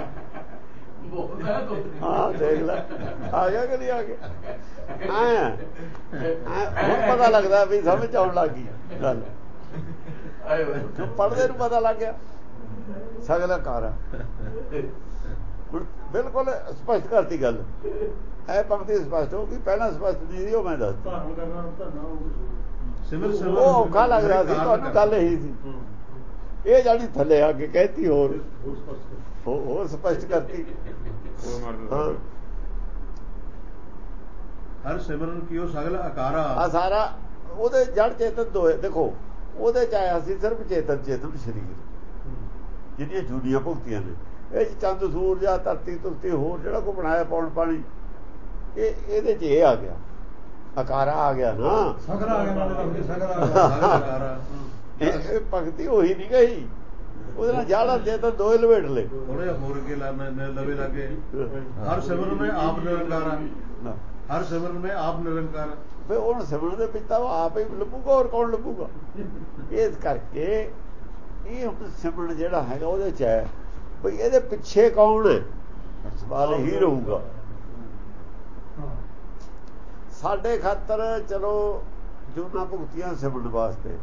ਹਾਂ ਦੇਖ ਲੈ ਆ ਗਿਆ ਕਿ ਨਹੀਂ ਆ ਗਿਆ ਆਇਆ ਹੁਣ ਪਤਾ ਲੱਗਦਾ ਵੀ ਸਮਝ ਆਉਣ ਲੱਗ ਗਈ ਗੱਲ ਪੜ੍ਹਦੇ ਨੂੰ ਪਤਾ ਲੱਗ ਗਿਆ ਸਗਲ ਆਕਾਰਾ ਹੁਣ ਬਿਲਕੁਲ ਸਪਸ਼ਟ ਕਰਤੀ ਗੱਲ ਇਹ ਪੰਕਤੀ ਸਪਸ਼ਟ ਹੋ ਗਈ ਪਹਿਲਾਂ ਸਪਸ਼ਟ ਨਹੀਂ ਸੀ ਉਹ ਮੈਂ ਦੱਸ ਧਾਰਨ ਕਰਨਾ ਧਰਨਾ ਸਿਮਰ ਸਿਮਰ ਉਹ ਔਖਾ ਲੱਗ ਰਿਹਾ ਸੀ ਤੁਹਾਨੂੰ ਗੱਲ ਇਹੀ ਸੀ ਇਹ ਜਾਨੀ ਥੱਲੇ ਆ ਕੇ ਕਹਿਤੀ ਹੋਰ ਹੋਰ ਸਪਸ਼ਟ ਕਰਤੀ ਹੋਰ ਮਾਰ ਹਾਂ ਦੋ ਹਰ ਸਿਮਰਨ ਕੀ ਉਹ ਸਗਲ ਆਕਾਰਾ ਆ ਸਾਰਾ ਉਹਦੇ ਜੜ ਚੇਤਨ ਦੋਏ ਦੇਖੋ ਉਹਦੇ ਚ ਆਇਆ ਸੀ ਸਿਰਫ ਚੇਤਨ ਚੇਤਨ ਸਰੀਰ ਜਿਹੜੀਆਂ ਜੁੜੀਆਂ ਭੁਗਤੀਆਂ ਨੇ ਇਹ 'ਚ ਚੰਦ ਸੂਰਜ ਆ ਧਰਤੀ ਤੁਰਤੀ ਹੋਰ ਜਿਹੜਾ ਕੋ ਬਣਾਇਆ ਪੌਣ ਪਾਣੀ ਇਹ ਇਹਦੇ ਚ ਇਹ ਆ ਗਿਆ ਆਕਾਰਾ ਆ ਗਿਆ ਨਾ ਸਗਰ ਆ ਗਿਆ ਨਾਲ ਲੱਗਦੇ ਸਗਰ ਆ ਸਗਲ ਗਿਆ ਆਕਾਰਾ ਇਹ ਭਗਤੀ ਉਹੀ ਨਹੀਂ ਗਈ ਉਹਦੇ ਨਾਲ ਜਾੜਾ ਚੇਤਨ ਦੋਏ ਲਵੇਟ ਲੈ ਥੋੜਾ ਜਿਹਾ ਹੋਰ ਕੇ ਲਾ ਲਵੇ ਲੱਗੇ ਹਰ ਸਿਮਰਨ ਮੈਂ ਆਪ ਨਿਰੰਕਾਰਾ ਹਰ ਸਿਮਰਨ ਮੈਂ ਆਪ ਨਿਰੰਕਾਰ ਫੇ ਉਹਨੂੰ ਸਿਮਰਨ ਦੇ ਵਿੱਚ ਤਾਂ ਉਹ ਆਪ ਹੀ ਲੱਭੂਗਾ ਹੋਰ ਕੌਣ ਲੱਭੂਗਾ ਇਸ ਕਰਕੇ ਇਹ ਹੁਣ ਸਿਮਰਨ ਜਿਹੜਾ ਹੈਗਾ ਉਹਦੇ ਚ ਹੈ ਬਈ ਇਹਦੇ ਪਿੱਛੇ ਕੌਣ ਹੈ ਸਵਾਲ ਹੀ ਰਹੂਗਾ ਸਾਡੇ ਖਾਤਰ ਚਲੋ ਜੂਨਾ ਭੁਗਤੀਆਂ ਸਿਮਰਨ ਵਾਸਤੇ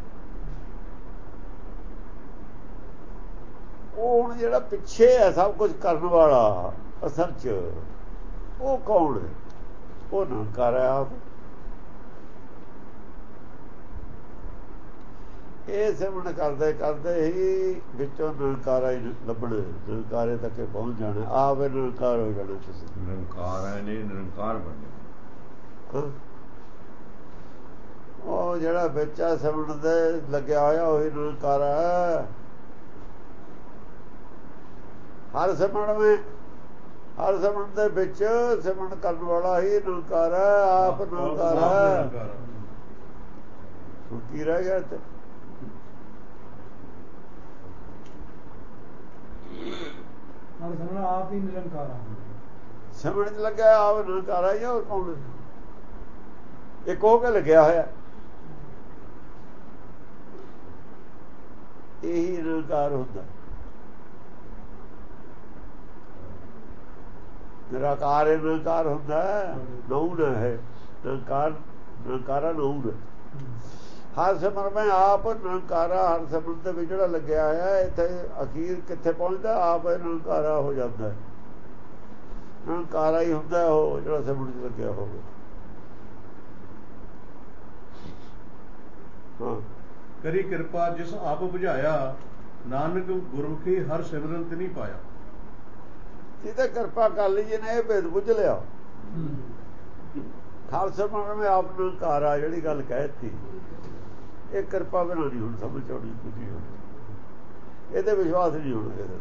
ਉਹ ਹੁਣ ਜਿਹੜਾ ਪਿੱਛੇ ਹੈ ਸਭ ਕੁਝ ਕਰਨ ਵਾਲਾ ਅਸਲ ਚ ਉਹ ਕੌਣ ਹੈ ਉਹ ਨਿਰੰਕਾਰ ਹੈ ਆਪ ਇਹ ਸਿਮਰਨ ਕਰਦੇ ਕਰਦੇ ਹੀ ਵਿੱਚੋਂ ਨਿਰੰਕਾਰਾ ਹੀ ਲੱਭਣਾ ਨਿਰੰਕਾਰੇ ਤੱਕ ਪਹੁੰਚ ਜਾਣਾ ਆਪ ਇਹ ਨਿਰੰਕਾਰ ਹੋ ਜਾਣਾ ਤੁਸੀਂ ਨਿਰੰਕਾਰ ਹੈ ਨਹੀਂ ਨਿਰੰਕਾਰ ਬਣਨਾ ਉਹ ਜਿਹੜਾ ਵਿੱਚ ਆ ਸਿਮਰਨ ਦੇ ਲੱਗਿਆ ਹੋਇਆ ਉਹੀ ਨਿਰੰਕਾਰ ਹੈ ਹਰ ਸਿਮਰਨ ਵਿੱਚ ਹਰ ਸਿਮਰਨ ਦੇ ਵਿੱਚ ਸਿਮਰਨ ਕਰਨ ਵਾਲਾ ਹੀ ਨਿਰੰਕਾਰ ਹੈ ਆਪ ਨਿਰੰਕਾਰ ਹੈ ਕੀ ਰਹਿ ਗਿਆ ਤੇ ਨਾਲ ਸਮਝਣਾ ਆਪ ਹੀ ਨਿਰੰਕਾਰ ਆ ਸਿਮਰਨ ਚ ਲੱਗਿਆ ਆਪ ਨਿਰੰਕਾਰ ਹੈ ਜਾਂ ਹੋਰ ਕੌਣ ਇੱਕ ਹੋ ਕੇ ਲੱਗਿਆ ਹੋਇਆ ਇਹੀ ਨਿਰੰਕਾਰ ਹੁੰਦਾ ਨਿਰਾਕਾਰ ਨਿਰੰਕਾਰ ਹੁੰਦਾ ਨੌਨ ਹੈ ਨਿਰੰਕਾਰ ਨਿਰੰਕਾਰਾ ਨੌਨ ਹਰ ਸਿਮਰਨ ਮੈਂ ਆਪ ਨਿਰੰਕਾਰਾ ਹਰ ਸਿਮਰਨ ਦੇ ਵਿੱਚ ਜਿਹੜਾ ਲੱਗਿਆ ਹੋਇਆ ਇੱਥੇ ਅਖੀਰ ਕਿੱਥੇ ਪਹੁੰਚਦਾ ਆਪ ਨਿਰੰਕਾਰਾ ਹੋ ਜਾਂਦਾ ਨਿਰੰਕਾਰਾ ਹੀ ਹੁੰਦਾ ਉਹ ਜਿਹੜਾ ਸਿਮਰਨ ਚ ਲੱਗਿਆ ਹੋਵੇ ਹਾਂ ਕਰੀ ਕਿਰਪਾ ਜਿਸ ਆਪ ਬੁਝਾਇਆ ਨਾਨਕ ਗੁਰਮੁਖੀ ਹਰ ਸਿਮਰਨ ਤੇ ਨਹੀਂ ਪਾਇਆ ਜਿਹਦੇ ਕਿਰਪਾ ਕਰ ਲਈ ਜਿਹਨੇ ਇਹ ਭੇਦ ਬੁੱਝ ਲਿਆ ਖਾਲਸਾ ਮਨ ਮੈਂ ਆਪ ਨੂੰ ਕਾਰਾ ਜਿਹੜੀ ਗੱਲ ਕਹਿਤੀ ਇਹ ਕਿਰਪਾ ਬਿਨਾਂ ਨਹੀਂ ਹੁਣ ਸਮਝ ਆਉਣੀ ਕੁਝ ਇਹ ਤੇ ਵਿਸ਼ਵਾਸ ਨਹੀਂ ਹੋਣਾ ਇਹਦੇ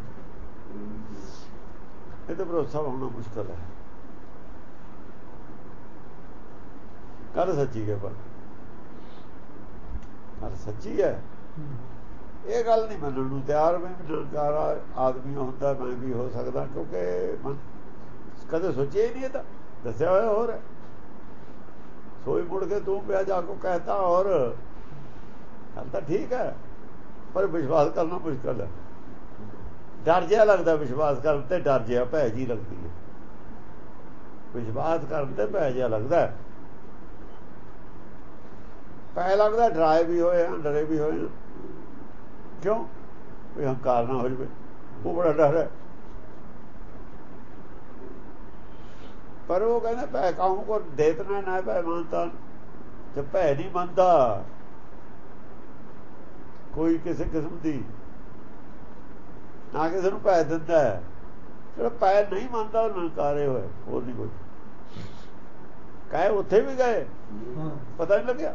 ਇਹ ਤੇ ਭਰੋਸਾ ਹੋਣਾ ਮੁਸ਼ਕਲ ਹੈ ਕਰ ਸੱਚੀ ਹੈ ਪਰ ਕਰ ਸੱਚੀ ਹੈ ਇਹ ਗੱਲ ਨਹੀਂ ਮੰਨਣ ਨੂੰ ਤਿਆਰ ਮੈਂ ਨਿਰੰਕਾਰ ਆਦਮੀ ਹੁੰਦਾ ਮੈਂ ਵੀ ਹੋ ਸਕਦਾ ਕਿਉਂਕਿ ਕਦੇ ਸੋਚਿਆ ਹੀ ਨਹੀਂ ਇਹ ਤਾਂ ਦੱਸਿਆ ਹੋਇਆ ਹੋਰ ਸੋਈ ਮੁੜ ਕੇ ਤੂੰ ਪਿਆ ਜਾ ਕੋ ਕਹਤਾ ਔਰ ਗੱਲ ਤਾਂ ਠੀਕ ਹੈ ਪਰ ਵਿਸ਼ਵਾਸ ਕਰਨਾ ਮੁਸ਼ਕਲ ਹੈ ਡਰ ਜਿਹਾ ਲੱਗਦਾ ਵਿਸ਼ਵਾਸ ਕਰਨ ਤੇ ਡਰ ਜਿਹਾ ਭੈ ਜੀ ਲੱਗਦੀ ਹੈ ਵਿਸ਼ਵਾਸ ਕਰਨ ਤੇ ਭੈ ਜਿਹਾ ਲੱਗਦਾ ਪੈ ਲੱਗਦਾ ਡਰਾਏ ਵੀ ਹੋਏ ਆ ਡਰੇ ਵੀ ਹੋਏ ਕਿਉਂ ਕੋਈ ਹੰਕਾਰ ਨਾ ਹੋ ਜਾਵੇ ਉਹ ਬੜਾ ਡਰ ਹੈ ਪਰ ਉਹ ਕਹਿੰਦਾ ਭੈ ਕਾਹੂ ਕੋ ਦੇਤਨਾ ਨਾ ਭੈ ਮੰਨਤਾ ਜੇ ਭੈ ਨਹੀਂ ਮੰਨਦਾ ਕੋਈ ਕਿਸੇ ਕਿਸਮ ਦੀ ਨਾ ਕਿਸੇ ਨੂੰ ਭੈ ਦਿੰਦਾ ਹੈ ਜਿਹੜਾ ਭੈ ਨਹੀਂ ਮੰਨਦਾ ਉਹ ਨਿਰੰਕਾਰੇ ਹੋਏ ਹੋਰ ਨਹੀਂ ਕੋਈ ਕਹੇ ਉੱਥੇ ਵੀ ਗਏ ਪਤਾ ਨਹੀਂ ਲੱਗਿਆ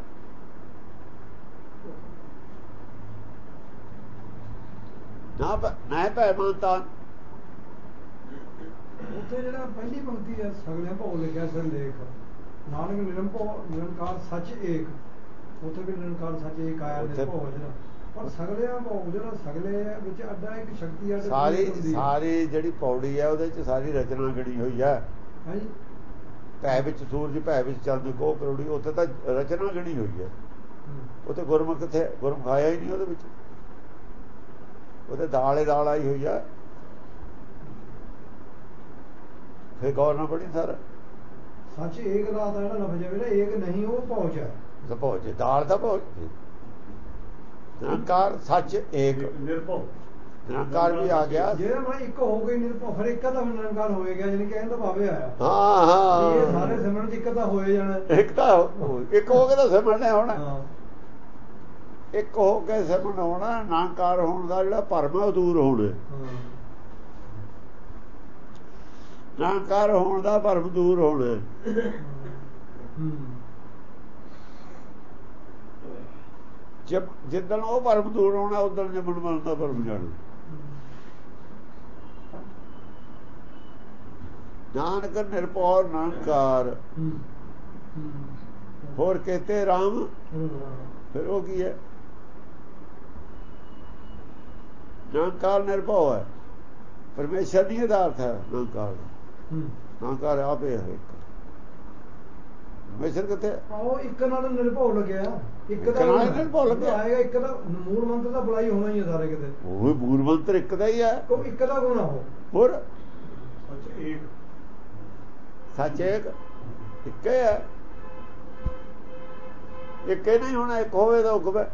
ਨਾ ਨਾ ਭੈ ਮੰਨਤਾ ਉੱਥੇ ਜਿਹੜਾ ਪਹਿਲੀ ਪੰਕਤੀ ਹੈ ਸਗਲੇ ਭਉ ਲਿਖਿਆ ਸਿਰਲੇਖ ਨਾਨਕ ਨਿਰੰਭਉ ਨਿਰੰਕਾਰ ਸੱਚ ਏਕ, ਉੱਥੇ ਵੀ ਨਿਰੰਕਾਰ ਸੱਚ ਏਕ ਆਇਆ ਨਿਰਭਉ ਜਿਹੜਾ, ਪਰ ਸਗਲਿਆਂ ਭਉ ਜਿਹੜਾ ਸਗਲੇ ਵਿੱਚ ਅੱਡਾ ਇੱਕ ਸ਼ਕਤੀ ਅੱਡ ਸਾਰੀ ਸਾਰੀ ਜਿਹੜੀ ਪੌੜੀ ਹੈ ਉਹਦੇ ਚ ਸਾਰੀ ਰਚਨਾ ਗੜੀ ਹੋਈ ਹੈ। ਹਾਂਜੀ ਭੈ ਵਿੱਚ ਸੂਰਜ ਭੈ ਵਿੱਚ ਚੰਦ ਕੋ ਕਰੋੜੀ, ਉੱਥੇ ਤਾਂ ਰਚਨਾ ਗੜੀ ਹੋਈ ਹੈ। ਉੱਥੇ ਗੁਰਮੁਖ ਕਿੱਥੇ, ਗੁਰਮੁਖ ਆਇਆ ਹੀ ਨਹੀਂ ਉਹਦੇ ਵਿੱਚ, ਉਹਦੇ ਦਾਲੇ ਦਾਲ ਆਈ ਹੋਈ ਹੈ। ਫਿਰ ਗੌਰ ਨਾ ਪੜੀ ਸਾਰਾ ਸੱਚ ਏਕ ਦਾ ਤਾਂ ਜਿਹੜਾ ਲਫ਼ਜ਼ ਹੈ ਜਿਹੜਾ ਏਕ ਨਹੀਂ ਉਹ ਪਹੁੰਚ ਹੈ, ਪਹੁੰਚ ਦਾਲ ਦਾ ਪਹੁੰਚ ਨਿਰੰਕਾਰ ਸੱਚ ਏਕ ਨਿਰਭਉ ਨਿਰੰਕਾਰ ਵੀ ਆ ਗਿਆ। ਜਿਹੜਾ ਮੈਂ ਇੱਕ ਹੋ ਗਈ ਨਿਰਭਉ, ਫਿਰ ਇੱਕ ਤਾਂ ਨਿਰੰਕਾਰ ਹੋਏ ਗਿਆ, ਜਾਨੀ ਕਹਿਣ ਦਾ ਭਾਵੇਂ ਆਇਆ। ਹਾਂ ਹਾਂ ਇਹ ਸਾਰੇ ਸਿਮਰਨ ਚ ਇੱਕ ਤਾਂ ਹੋਏ ਜਾਣਾ, ਇੱਕ ਤਾਂ ਇੱਕ ਹੋ ਕੇ ਤਾਂ ਸਿਮਰਨੇ ਹੋਣਾ, ਹਾਂ ਇੱਕ ਹੋ ਕੇ ਸਿਮਰਨ ਹੋਣਾ। ਨਿਰੰਕਾਰ ਹੋਣ ਦਾ ਜਿਹੜਾ ਭਰਮ ਹੈ ਉਹ ਦੂਰ ਹੋਣਾ, ਨਿਰੰਕਾਰ ਹੋਣ ਦਾ ਭਰਮ ਦੂਰ ਹੋਣਾ। ਜਦ ਜਿੱਦਣ ਉਹ ਭਰਮ ਦੂਰ ਹੋਣਾ ਉਦੋਂ ਜੰਮਣ ਮਰਨ ਦਾ ਭਰਮ ਜਾਣਾ। ਨਾਨਕ ਨਿਰਭਉ ਨਿਰੰਕਾਰ ਹੋਰ ਕਹਤੇ ਰਾਮ, ਫਿਰ ਉਹ ਕੀ ਹੈ? ਨਿਰੰਕਾਰ ਨਿਰਭਉ ਹੈ, ਪਰਮੇਸ਼ਰ ਨਹੀਂ ਇਹਦਾ ਅਰਥ ਹੈ ਨਿਰੰਕਾਰ। ਨਿਰੰਕਾਰ ਆਪੇ ਹੈ ਇੱਕ, ਪਰਮੇਸ਼ਰ ਕਿੱਥੇ? ਉਹ ਇੱਕ ਨਾਲ ਨਿਰਭਉ ਲੱਗਿਆ, ਇੱਕ ਦਾ ਨਿਰਭਉ ਲੱਗਿਆ ਆਏਗਾ, ਇੱਕ ਦਾ ਮੂਲ ਮੰਤਰ ਦਾ ਬੁਲਾਈ ਹੋਣਾ ਹੀ ਹੈ ਸਾਰੇ ਕਿਤੇ। ਉਹ ਮੂਲ ਮੰਤਰ ਇੱਕ ਦਾ ਹੀ ਹੈ, ਉਹ ਇੱਕ ਦਾ ਗੁਣ ਆ ਉਹ। ਹੋਰ ਸੱਚ ਏਕ, ਸੱਚ ਏਕ ਇੱਕ ਹੀ ਹੈ, ਇੱਕ ਹੀ ਨਹੀਂ ਹੋਣਾ, ਇੱਕ ਹੋਵੇ ਤਾਂ ਹੁਕਮ ਹੈ।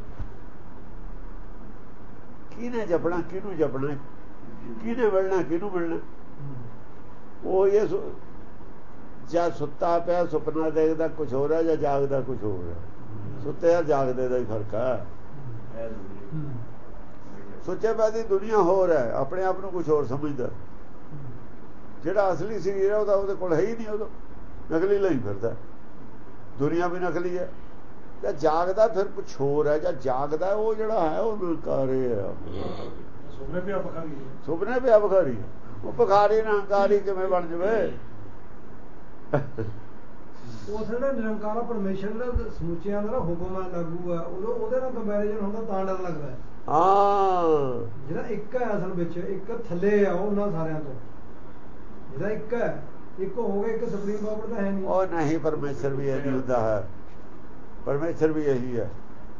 ਕਿਹਨੇ ਜਪਣਾ, ਕਿਹਨੂੰ ਜਪਣਾ, ਕਿਹਨੇ ਮਿਲਣਾ, ਕਿਹਨੂੰ ਮਿਲਣਾ? ਉਹ ਇਹ ਜਾਂ ਸੁੱਤਾ ਪਿਆ ਸੁਪਨਾ ਦੇਖਦਾ ਕੁਛ ਹੋ ਰਿਹਾ, ਜਾਂ ਜਾਗਦਾ ਕੁਛ ਹੋ ਰਿਹਾ। ਸੁੱਤੇ ਜਾਂ ਜਾਗਦੇ ਦਾ ਹੀ ਫਰਕ ਹੈ। ਸੁੱਚੇ ਪਿਆ ਦੀ ਦੁਨੀਆ ਹੋਰ ਹੈ, ਆਪਣੇ ਆਪ ਨੂੰ ਕੁਛ ਹੋਰ ਸਮਝਦਾ। ਜਿਹੜਾ ਅਸਲੀ ਸਰੀਰ ਹੈ ਉਹਦਾ ਉਹਦੇ ਕੋਲ ਹੈ ਹੀ ਨਹੀਂ, ਉਦੋਂ ਨਕਲੀ ਲਈ ਫਿਰਦਾ। ਦੁਨੀਆ ਵੀ ਨਕਲੀ ਹੈ। ਜਾਂ ਜਾਗਦਾ ਫਿਰ ਕੁਛ ਹੋਰ ਹੈ, ਜਾਂ ਜਾਗਦਾ ਉਹ ਜਿਹੜਾ ਹੈ ਉਹ ਨਿਰੰਕਾਰ ਹੈ। ਸੁਪਨੇ ਪਿਆ ਬਖਾਰੀ, ਸੁਪਨੇ ਪਿਆ ਬਖਾਰੀ, ਉਹ ਬਖਾਰੀ ਨਿਰੰਕਾਰੀ ਕਿਵੇਂ ਬਣ ਜਾਵੇ? ਉਹ ਜਿਹੜਾ ਨਿਰੰਕਾਰ ਪਰਮੇਸ਼ਰ ਦਾ ਸਮੁੱਚਿਆਂ ਦਾ ਹੁਕਮ ਹੈ, ਲਾਗੂ ਹੈ, ਉਦੋਂ ਉਹਦੇ ਨਾਲ ਕੰਪੈਰੀਜ਼ਨ ਹੁੰਦਾ ਤਾਂ ਡਰ ਲੱਗਦਾ। ਹਾਂ ਜਿਹੜਾ ਇੱਕ ਹੈ ਅਸਲ ਵਿੱਚ, ਇੱਕ ਥੱਲੇ ਆ ਉਹਨਾਂ ਸਾਰਿਆਂ ਤੋਂ, ਜਿਹੜਾ ਇੱਕ ਹੈ, ਇੱਕ ਹੋ ਗਿਆ, ਇੱਕ ਸੁਪਰੀਮ ਪਾਵਰ ਤਾਂ ਹੈ ਨਹੀਂ। ਉਹ ਨਹੀਂ, ਪਰਮੇਸ਼ਰ ਵੀ ਇਹ ਨਹੀਂ ਹੁੰਦਾ ਹੈ, ਪਰਮੇਸ਼ਰ ਵੀ ਇਹੀ ਹੈ।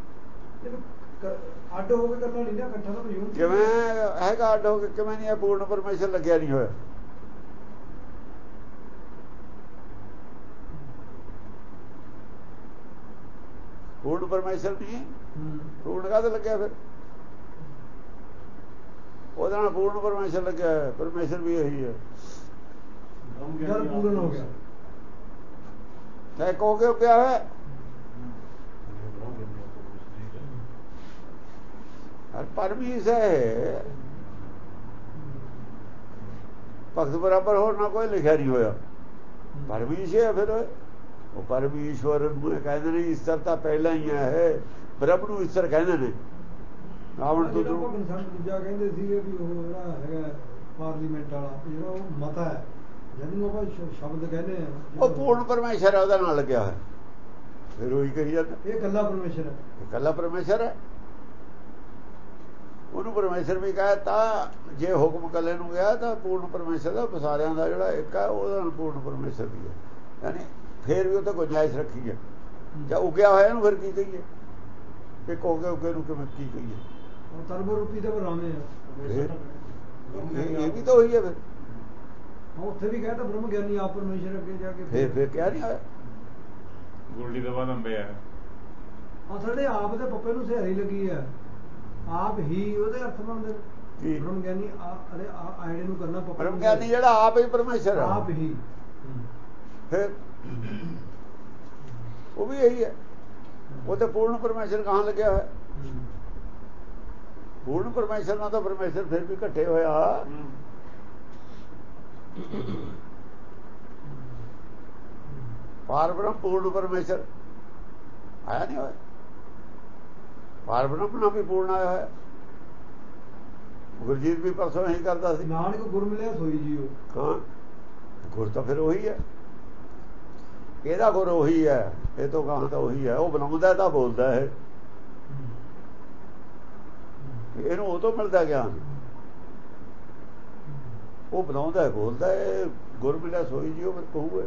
ਅੱਡ ਹੋ ਕੇ ਕਰਨਾ ਨਹੀਂ ਨਾ, ਇਕੱਠਾ ਤਾਂ ਯੂਨਿਟ ਕਿਵੇਂ ਹੈਗਾ ਅੱਡ ਹੋ ਕੇ? ਕਿਵੇਂ ਨਹੀਂ ਹੈ? ਪੂਰਨ ਪਰਮੇਸ਼ਰ ਲੱਗਿਆ ਨਹੀਂ ਹੋਇਆ। ਪੂਰਨ ਪਰਮੇਸ਼ਰ ਨਹੀਂ, ਪੂਰਨ ਕਾਹਦੇ ਲੱਗਿਆ ਫਿਰ? ਉਹਦੇ ਨਾਲ ਪੂਰਨ ਪਰਮੇਸ਼ਰ ਲੱਗਿਆ ਹੈ। ਪਰਮੇਸ਼ਰ ਵੀ ਇਹੀ ਹੈ, ਜਦ ਪੂਰਨ ਹੋ ਗਿਆ ਤੈ ਕੋ ਕੇ ਪਿਆ ਹੈ। ਪਰਮੀਸ਼ ਹੈ, ਭਗਤ ਬਰਾਬਰ ਹੋਰ ਨਾ ਕੋਈ ਲਿਖਿਆ ਨਹੀਂ ਹੋਇਆ। ਪਰਮੀਸ਼ ਹੈ ਫਿਰ ਉਹ ਪਰਮੇਸ਼ਵਰ ਨੂੰ ਕਹਿੰਦੇ ਨੇ। ਈਸ਼ਰ ਤਾਂ ਪਹਿਲਾਂ ਹੀ ਹੈ, ਬ੍ਰਹਮ ਨੂੰ ਈਸ਼ਰ ਕਹਿੰਦੇ ਨੇ। ਰਾਵਣ ਤੋਂ ਦੂਜਾ ਕਹਿੰਦੇ ਸੀਗੇ ਵੀ ਉਹ ਜਿਹੜਾ ਹੈਗਾ ਪਾਰਲੀਮੈਂਟ ਵਾਲਾ ਜਿਹੜਾ ਉਹ ਮਤਾ ਹੈ, ਜਿਹਨੂੰ ਆਪਾਂ ਸ਼ਬਦ ਕਹਿੰਦੇ ਆ, ਉਹ ਪੂਰਨ ਪਰਮੇਸ਼ਰ ਹੈ, ਉਹਦਾ ਨਾਂ ਲੱਗਿਆ ਹੈ। ਫਿਰ ਉਹੀ ਕਹੀ ਜਾਂਦਾ ਇਹ ਇਕੱਲਾ ਪਰਮੇਸ਼ਰ ਹੈ, ਇਕੱਲਾ ਪਰਮੇਸ਼ਰ ਹੈ। ਉਹਨੂੰ ਪਰਮੇਸ਼ਰ ਵੀ ਕਹੇ ਤਾਂ ਜੇ ਹੁਕਮ ਕੱਲੇ ਨੂੰ ਗਿਆ ਤਾਂ ਪੂਰਨ ਪਰਮੇਸ਼ਰ ਦਾ ਸਾਰਿਆਂ ਦਾ ਜਿਹੜਾ ਇੱਕ ਹੈ ਉਹਦਾ ਪੂਰਨ ਪਰਮੇਸ਼ਰ ਵੀ ਹੈ। ਯਾਨੀ ਫੇਰ ਵੀ ਉਹ ਤਾਂ ਗੁੰਜਾਇਸ਼ ਰੱਖੀ ਹੈ। ਜਾਂ ਉਗਿਆ ਹੋਇਆ ਨੂੰ ਫਿਰ ਕੀ ਕਹੀਏ? ਇੱਕ ਹੋ ਗਿਆ ਉੱਗੇ ਨੂੰ ਕਿਵੇਂ ਕੀ ਕਹੀਏ? ਤਰਬ ਰੂਪੀ ਤੇ ਬਰਾਮੇ ਆ, ਇਹ ਵੀ ਤਾਂ ਹੋਈ ਹੈ। ਫਿਰ ਉੱਥੇ ਵੀ ਕਹਿੰਦਾ ਬ੍ਰਹਮ ਗਿਆਨੀ ਆਪ ਪਰਮੇਸ਼ਰ ਅੱਗੇ ਜਾ ਕੇ ਫੇਰ ਫੇਰ ਕਿਹਾ ਨਹੀਂ ਹੋਇਆ ਗੁਰੜੀ ਤੋਂ ਬਾਅਦ ਅੰਬੇ ਆ। ਅਸਲ ਦੇ ਆਪ ਦੇ ਪੱਪੇ ਨੂੰ ਸਿਹਾਰੀ ਲੱਗੀ ਹੈ, ਆਪ ਹੀ ਉਹਦੇ ਅਰਥ ਬਣਦੇ ਨੇ। ਬ੍ਰਹਮ ਗਿਆਨੀ ਅਰੇ ਆਇਡੇ ਨੂੰ ਕਰਨਾ ਪੱਪਾ, ਬ੍ਰਹਮ ਗਿਆਨੀ ਜਿਹੜਾ ਆਪ ਹੀ ਪਰਮੇਸ਼ਰ ਹੈ, ਆਪ ਹੀ। ਫਿਰ ਉਹ ਵੀ ਇਹੀ ਹੈ। ਉਹ ਤੇ ਪੂਰਨ ਪਰਮੇਸ਼ਰ ਕਹਾਂ ਲੱਗਿਆ ਹੋਇਆ? ਪੂਰਨ ਪਰਮੇਸ਼ਰ ਨਾਲ ਤਾਂ ਪਰਮੇਸ਼ਰ ਫਿਰ ਵੀ ਘਟੇ ਹੋਇਆ। ਪਾਰ ਬ੍ਰਹਮ ਪੂਰਨ ਪਰਮੇਸ਼ਰ ਆਇਆ ਨਹੀਂ ਹੋਇਆ। ਪਾਰ ਬ੍ਰਹਮ ਨਾਲ ਵੀ ਪੂਰਨ ਆਇਆ ਹੋਇਆ। ਗੁਰਜੀਤ ਵੀ ਪਰਸੋਂ ਇਹੀ ਕਰਦਾ ਸੀ, ਨਾਨਕ ਗੁਰ ਮਿਲਿਆ ਸੋਈ ਜੀਓ। ਹਾਂ, ਗੁਰ ਤਾਂ ਫਿਰ ਉਹੀ ਹੈ। ਇਹਦਾ ਗੁਰ ਉਹੀ ਹੈ, ਇਹ ਤੋਂ ਕਹਾਂ ਤਾਂ ਉਹੀ ਹੈ। ਉਹ ਬਣਾਉਂਦਾ ਤਾਂ ਬੋਲਦਾ ਹੈ, ਇਹਨੂੰ ਉਹ ਤੋਂ ਮਿਲਦਾ ਗਿਆਨ। ਉਹ ਬਣਾਉਂਦਾ ਹੈ, ਬੋਲਦਾ ਹੈ। ਗੁਰ ਮਿਲਿਆ ਸੋਈ ਜੀ ਉਹ ਫਿਰ ਕਹੂਗਾ।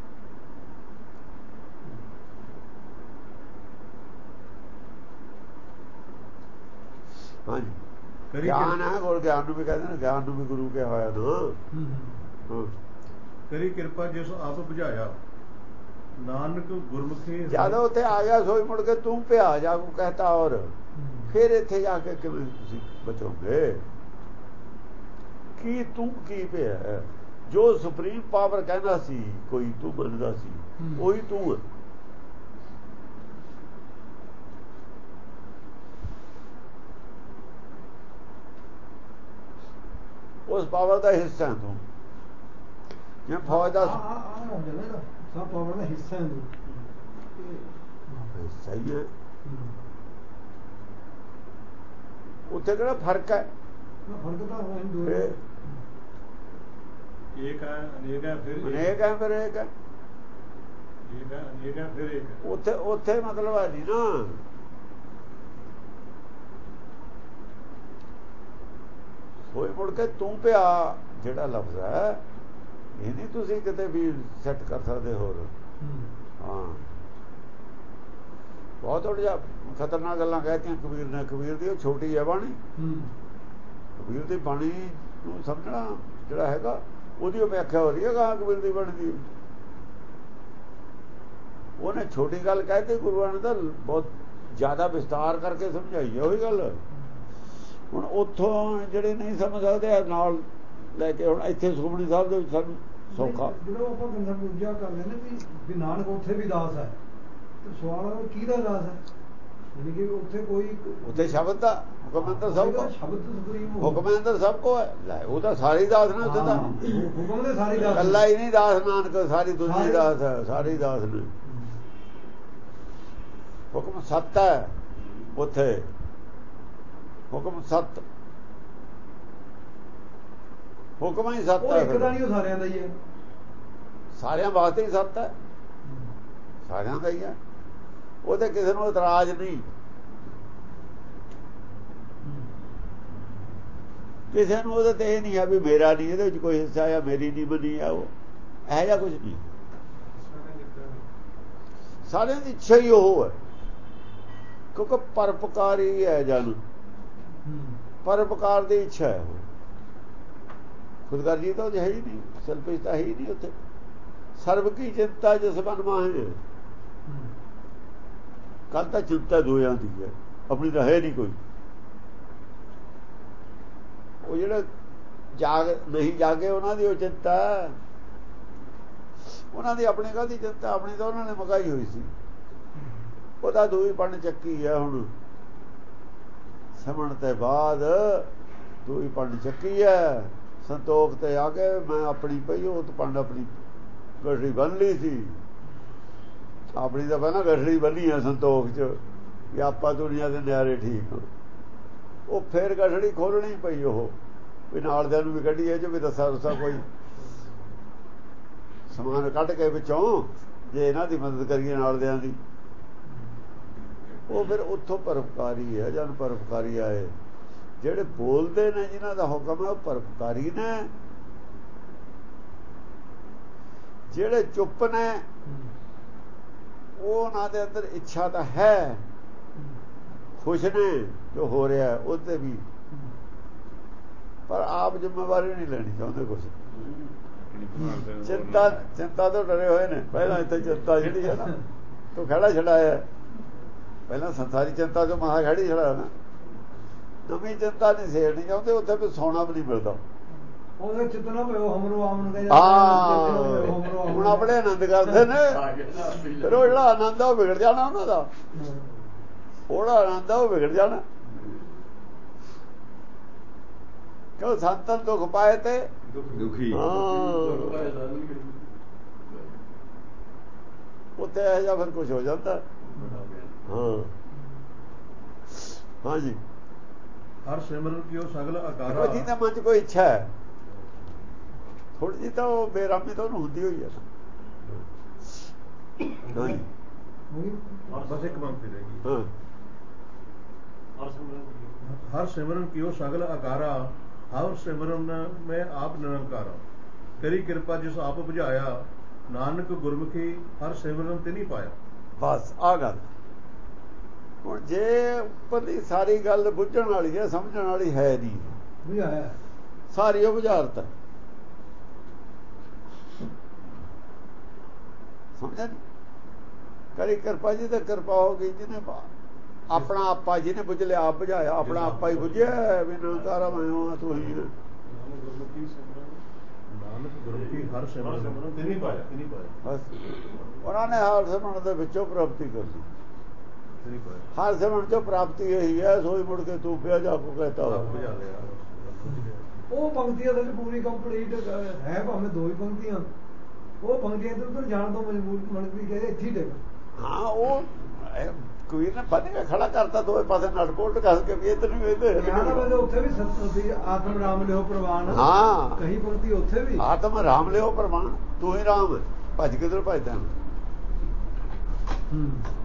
ਹਾਂਜੀ, ਗਿਆਨ ਹੈ ਗੁਰ। ਗਿਆਨ ਨੂੰ ਵੀ ਕਹਿੰਦੇ ਨੇ, ਗਿਆਨ ਨੂੰ ਵੀ ਗੁਰੂ ਕਿਹਾ ਹੋਇਆ ਨਾ। ਕਰੀ ਕਿਰਪਾ ਜਿਸ ਆਪ ਬੁਝਾਇਆ, ਨਾਨਕ ਗੁਰਮੁਖੀ। ਜਦੋਂ ਉੱਥੇ ਆ ਗਿਆ ਸੋਈ ਮੁੜ ਕੇ ਤੂੰ ਪਿਆ ਜਾ ਕੋ ਕਹਤਾ। ਔਰ ਫਿਰ ਇੱਥੇ ਜਾ ਕੇ ਕਿਵੇਂ ਤੁਸੀਂ ਬਚੋਗੇ? ਕੀ ਤੂੰ ਕੀ ਪਿਆ? ਜੋ ਸੁਪਰੀਮ ਪਾਵਰ ਕਹਿੰਦਾ ਸੀ ਕੋਈ, ਤੂੰ ਮੰਨਦਾ ਸੀ, ਉਹੀ ਤੂੰ ਹੈ। ਉਸ ਪਾਵਰ ਦਾ ਹਿੱਸਾ ਹੈ ਤੂੰ। ਜੇ ਫੌਜ ਦਾ ਸਭ ਪਾਵਰ ਦਾ ਹਿੱਸਾ ਹੈ ਤੂੰ। ਸਹੀ ਹੈ। ਉੱਥੇ ਕਿਹੜਾ ਫਰਕ ਹੈ? ਫਰਕ ਤਾਂ ਇੱਕ ਹੈ, ਅਨੇਕ ਹੈ, ਫਿਰ ਅਨੇਕ ਹੈ, ਫਿਰ ਇੱਕ ਹੈ। ਇੱਕ ਹੈ, ਅਨੇਕ ਹੈ, ਫਿਰ ਇੱਕ ਹੈ। ਉੱਥੇ ਉੱਥੇ ਮਤਲਬ ਹੈ ਜੀ ਨਾ, ਹੋਈ ਮੁੜ ਕੇ ਤੂੰ ਪਿਆ ਜਿਹੜਾ ਲਫ਼ਜ਼ ਹੈ, ਇਹ ਨਹੀਂ ਤੁਸੀਂ ਕਿਤੇ ਵੀ ਸੈੱਟ ਕਰ ਸਕਦੇ ਹੋਰ। ਹਾਂ, ਬਹੁਤ ਥੋੜ੍ਹਾ ਖਤਰਨਾਕ ਗੱਲਾਂ ਕਹਿਤੀਆਂ ਕਬੀਰ ਨੇ। ਕਬੀਰ ਦੀ ਉਹ ਛੋਟੀ ਹੈ ਬਾਣੀ। ਕਬੀਰ ਦੀ ਬਾਣੀ ਨੂੰ ਸਮਝਣਾ ਜਿਹੜਾ ਹੈਗਾ, ਉਹਦੀ ਉਹ ਵਿਆਖਿਆ ਹੋ ਰਹੀ ਹੈ ਕਹਾਂ ਕਬੀਰ ਦੀ ਬਾਣੀ ਦੀ। ਉਹਨੇ ਛੋਟੀ ਗੱਲ ਕਹਿਤੀ, ਗੁਰੂਆਂ ਨੇ ਤਾਂ ਬਹੁਤ ਜ਼ਿਆਦਾ ਵਿਸਤਾਰ ਕਰਕੇ ਸਮਝਾਈ ਹੈ ਉਹੀ ਗੱਲ। ਹੁਣ ਉੱਥੋਂ ਜਿਹੜੇ ਨਹੀਂ ਸਮਝ ਸਕਦੇ ਨਾਲ ਲੈ ਕੇ ਹੁਣ ਇੱਥੇ ਸੁਖਮਨੀ ਸਾਹਿਬ ਦੇ ਵਿੱਚ ਸਾਨੂੰ ਸੌਖਾ। ਜਦੋਂ ਆਪਾਂ ਬੰਦਾ ਪੂਜਾ ਕਰਦੇ ਨੇ ਵੀ ਵੀ ਨਾਨਕ ਉੱਥੇ ਵੀ ਦਾਸ ਹੈ, ਤੇ ਸਵਾਲ ਹੈ ਕਿਹਦਾ ਦਾਸ ਹੈ? ਯਾਨੀ ਕਿ ਉੱਥੇ ਕੋਈ ਉੱਥੇ ਸ਼ਬਦ ਦਾ ਹੁਕਮ ਅੰਦਰ ਸਭ ਕੋ, ਸ਼ਬਦ ਸੁਪਰੀਮ ਹੁਕਮ ਅੰਦਰ ਸਭ ਕੋ ਹੈ। ਲੈ ਉਹ ਤਾਂ ਸਾਰੀ ਦਾਸ ਨੇ ਉੱਥੇ ਤਾਂ, ਹੁਕਮ ਦੇ ਸਾਰੀ ਦਾਸ, ਇਕੱਲਾ ਹੀ ਨਹੀਂ ਦਾਸ ਨਾਨਕ, ਸਾਰੀ ਦੁਨੀਆ ਦਾਸ ਹੈ, ਸਾਰੀ ਦਾਸ ਨੇ। ਹੁਕਮ ਸੱਤ ਹੈ ਉੱਥੇ, ਹੁਕਮ ਸੱਤ, ਹੁਕਮ ਹੀ ਸੱਤ ਹੈ। ਇੱਕ ਦਾ ਨਹੀਂ, ਉਹ ਸਾਰਿਆਂ ਦਾ ਹੀ ਹੈ। ਸਾਰਿਆਂ ਵਾਸਤੇ ਹੀ ਸੱਤ ਹੈ, ਸਾਰਿਆਂ ਦਾ ਹੀ ਹੈ। ਉਹਦੇ ਕਿਸੇ ਨੂੰ ਇਤਰਾਜ਼ ਨਹੀਂ, ਕਿਸੇ ਨੂੰ ਉਹਦੇ ਤੇ ਇਹ ਨਹੀਂ ਹੈ ਵੀ ਮੇਰਾ ਨਹੀਂ ਇਹਦੇ ਵਿੱਚ ਕੋਈ ਹਿੱਸਾ ਆ, ਮੇਰੀ ਨਹੀਂ ਬਣੀ ਆ। ਉਹ ਇਹੋ ਜਿਹਾ ਕੁਝ ਨਹੀਂ, ਸਾਰਿਆਂ ਦੀ ਇੱਛਾ ਹੀ ਉਹ ਹੈ। ਕਿਉਂਕਿ ਪਰਉਪਕਾਰੀ ਹੈ ਜਨ, ਪਰਉਪਕਾਰ ਦੀ ਇੱਛਾ ਹੈ ਉਹ। ਖੁਦਗਰਜੀ ਤਾਂ ਉਹ ਹੈ ਹੀ ਨਹੀਂ, ਸੈਲਫਿਸ਼ ਤਾਂ ਹੈ ਹੀ ਨਹੀਂ ਉੱਥੇ। ਸਰਬ ਕੀ ਚਿੰਤਾ ਜਿਸ ਮਨ ਮਾਹੇ, ਕੱਲ ਤਾਂ ਚਿੰਤਾ ਦੋਆਂ ਦੀ ਹੈ, ਆਪਣੀ ਤਾਂ ਹੈ ਨਹੀਂ ਕੋਈ। ਉਹ ਜਿਹੜੇ ਜਾਗ ਨਹੀਂ ਜਾਗੇ ਉਹਨਾਂ ਦੀ ਉਹ ਚਿੰਤਾ, ਉਹਨਾਂ ਦੀ ਆਪਣੀ ਕਾਹਦੀ ਚਿੰਤਾ? ਆਪਣੀ ਤਾਂ ਉਹਨਾਂ ਨੇ ਮਕਾਈ ਹੋਈ ਸੀ। ਉਹਦਾ ਦੂਈ ਪੰਡ ਚੱਕੀ ਹੈ ਹੁਣ, ਸਮਣ ਤੇ ਬਾਅਦ ਦੂਈ ਪੰਡ ਚੱਕੀ ਹੈ। ਸੰਤੋਖ ਤੇ ਆ ਕੇ ਮੈਂ ਆਪਣੀ ਪਈ, ਉਹ ਤਾਂ ਪੰਡ ਆਪਣੀ ਗਠੜੀ ਬੰਨ ਲਈ ਸੀ। ਆਪਣੀ ਤਾਂ ਪਹਿਲਾਂ ਗਠੜੀ ਬੰਨੀ ਹੈ ਸੰਤੋਖ 'ਚ ਵੀ ਆਪਾਂ ਦੁਨੀਆ ਦੇ ਨਿਆਰੇ ਠੀਕ ਹਾਂ। ਉਹ ਫਿਰ ਗਠੜੀ ਖੋਲਣੀ ਪਈ, ਉਹ ਵੀ ਨਾਲਦਿਆਂ ਨੂੰ ਵੀ ਕੱਢੀਏ ਜੋ ਵੀ ਦੱਸਾ ਦੱਸਾ ਕੋਈ ਸਮਾਨ ਕੱਢ ਕੇ ਵਿੱਚੋਂ, ਜੇ ਇਹਨਾਂ ਦੀ ਮਦਦ ਕਰੀਏ ਨਾਲਦਿਆਂ ਦੀ। ਉਹ ਫਿਰ ਉੱਥੋਂ ਪਰਉਪਕਾਰੀ ਹੈ। ਜਨ ਪਰਉਪਕਾਰੀ ਆਏ ਜਿਹੜੇ ਬੋਲਦੇ ਨੇ, ਜਿਨ੍ਹਾਂ ਦਾ ਹੁਕਮ ਹੈ ਉਹ ਪਰਉਪਕਾਰੀ ਨੇ। ਜਿਹੜੇ ਚੁੱਪ ਨੇ ਉਹ ਉਹਨਾਂ ਦੇ ਅੰਦਰ ਇੱਛਾ ਤਾਂ ਹੈ, ਖੁਸ਼ ਨੇ ਜੋ ਹੋ ਰਿਹਾ ਉਹਦੇ ਵੀ, ਪਰ ਆਪ ਜ਼ਿੰਮੇਵਾਰੀ ਨਹੀਂ ਲੈਣੀ ਚਾਹੁੰਦੇ ਕੁਛ। ਚਿੰਤਾ ਚਿੰਤਾ ਤੋਂ ਡਰੇ ਹੋਏ ਨੇ। ਪਹਿਲਾਂ ਇੱਥੇ ਚਿੰਤਾ ਜਿਹੜੀ ਹੈ ਨਾ ਤੂੰ ਖੜਾ ਛਡਾਇਆ, ਪਹਿਲਾਂ ਸੰਸਾਰੀ ਚਿੰਤਾ ਤੋਂ ਮਹਾ ਖੜੀ ਛੜਾ ਨਾ, ਨਵੀਂ ਚਿੰਤਾ ਨਹੀਂ ਸੇੜਨੀ ਚਾਹੁੰਦੇ। ਉੱਥੇ ਵੀ ਸੌਣਾ ਵੀ ਨਹੀਂ ਮਿਲਦਾ। ਉਹਦੇ ਚਿੱਤ ਨਾ ਪਿਓ ਹਮਰੋ ਆਮਨ ਕਹਿੰਦੇ। ਹਾਂ, ਹੁਣ ਆਪਣੇ ਆਨੰਦ ਕਰਦੇ ਨੇ, ਫਿਰ ਉਹ ਜਿਹੜਾ ਆਨੰਦ ਆ ਉਹ ਵਿਗੜ ਜਾਣਾ ਉਹਨਾਂ ਦਾ। ਉਹਦਾ ਆਨੰਦ ਆ ਉਹ ਵਿਗੜ ਜਾਣਾ। ਕਿਉਂ? ਸੰਤਨ ਦੁੱਖ ਪਾਏ ਤੇ ਦੁਖੀ। ਉੱਥੇ ਇਹੋ ਜਿਹਾ ਫਿਰ ਕੁਛ ਹੋ ਜਾਂਦਾ। ਹਾਂ ਹਾਂਜੀ, ਹਰ ਸਿਮਰਨ ਕੀ ਉਹ ਸਗਲ ਆਕਾਰਾ। ਜਿਹਦੇ ਮਨ 'ਚ ਕੋਈ ਇੱਛਾ ਹੈ ਥੋੜੀ ਜਿਹੀ ਤਾਂ ਉਹ ਬੇਰਾਮੀ ਤਾਂ ਉਹਨੂੰ ਹੁੰਦੀ ਹੋਈ ਹੈ। ਹਾਂਜੀ बस एक पंक्ति रहेगी। ਹਾਂ हर सिमरन कियो सगल अकारा, हर सिमरन में आप निरंकारा, करी कृपा जिस आप बुझाया, नानक गुरमुखी हर सिमरन ते नहीं पाया। ਬਸ ਆ ਗੱਲ ਹੁਣ ਜੇ ਉੱਪਰ ਦੀ ਸਾਰੀ ਗੱਲ ਬੁੱਝਣ ਵਾਲੀ ਹੈ, ਸਮਝਣ ਵਾਲੀ ਹੈ ਨਹੀਂ, ਬੁਝਾਇਆ ਸਾਰੀ ਉਹ ਬੁਝਾਰਤ ਹੈ। ਸਮਝਿਆ ਨਹੀਂ? ਕਰੀ ਕਿਰਪਾ ਜੀ ਤੇ ਕਿਰਪਾ ਹੋ ਗਈ ਜਿਹਨੇ ਆਪਣਾ ਆਪਾ ਜਿਹਨੇ ਬੁੱਝ ਲਿਆ, ਆਪ ਬੁਝਾਇਆ, ਆਪਣਾ ਆਪਾ ਹੀ ਬੁੱਝਿਆ ਵੀ ਨਿਰੰਕਾਰ ਮੈਂ ਹਾਂ ਤੂੰ ਹੀ ਹੈ। ਨਾਨਕ ਗੁਰਮੁਖੀ ਹਰ ਸਿਮਰਨ ਤੇ ਨਹੀਂ ਪਾਇਆ, ਨਹੀਂ ਪਾਇਆ। ਬਸ ਉਹਨਾਂ ਨੇ ਹਰ ਸਿਮਰਨ ਦੇ ਵਿੱਚੋਂ ਪ੍ਰਾਪਤੀ ਕਰਨੀ। ਨਹੀਂ ਪਾਇਆ। ਹਰ ਸਿਮਰਨ ਚੋਂ ਪ੍ਰਾਪਤੀ ਇਹੀ ਹੈ, ਸੋਈ ਮੁੜ ਕੇ ਤੂੰ ਪਿਆ ਜਾ ਕੋ ਕਹਤਾ ਆਪ ਬੁਝਾ ਲਿਆ। ਉਹ ਪੰਕਤੀਆਂ ਤਾਂ ਪੂਰੀ ਕੰਪਲੀਟ ਹੈ, ਭਾਵੇਂ ਦੋ ਹੀ ਪੰਕਤੀਆਂ, ਉਹ ਪੰਕਤੀਆਂ ਤੇ ਉੱਧਰ ਜਾਣ ਤੋਂ ਮਜਬੂਰ ਮਨਕਰੀ ਕਹਿੰਦੇ ਇੱਥੇ ਹੀ ਟਿਕ। ਹਾਂ ਉਹ ਕੋਈ ਨਾ ਬੰਨ ਕੇ ਖੜਾ ਕਰਤਾ ਦੋਵੇਂ ਪਾਸੇ ਨਟਕੋਟ ਕੱਸ ਕੇ ਵੀ ਇੱਧਰ ਨੂੰ ਇੱਧਰ ਵਜੇ ਉੱਥੇ ਵੀ ਸਤਿ ਆਤਮ ਰਾਮ ਲਿਓ ਪ੍ਰਵਾਨ। ਹਾਂ ਕਹੀ ਪੰਕਤੀ ਉੱਥੇ ਵੀ ਆਤਮ ਰਾਮ ਲਿਓ ਪ੍ਰਵਾਨ, ਤੂੰ ਹੀ ਰਾਮ, ਭੱਜ ਕਿਧਰ ਭੱਜਦਾ। ਹੂੰ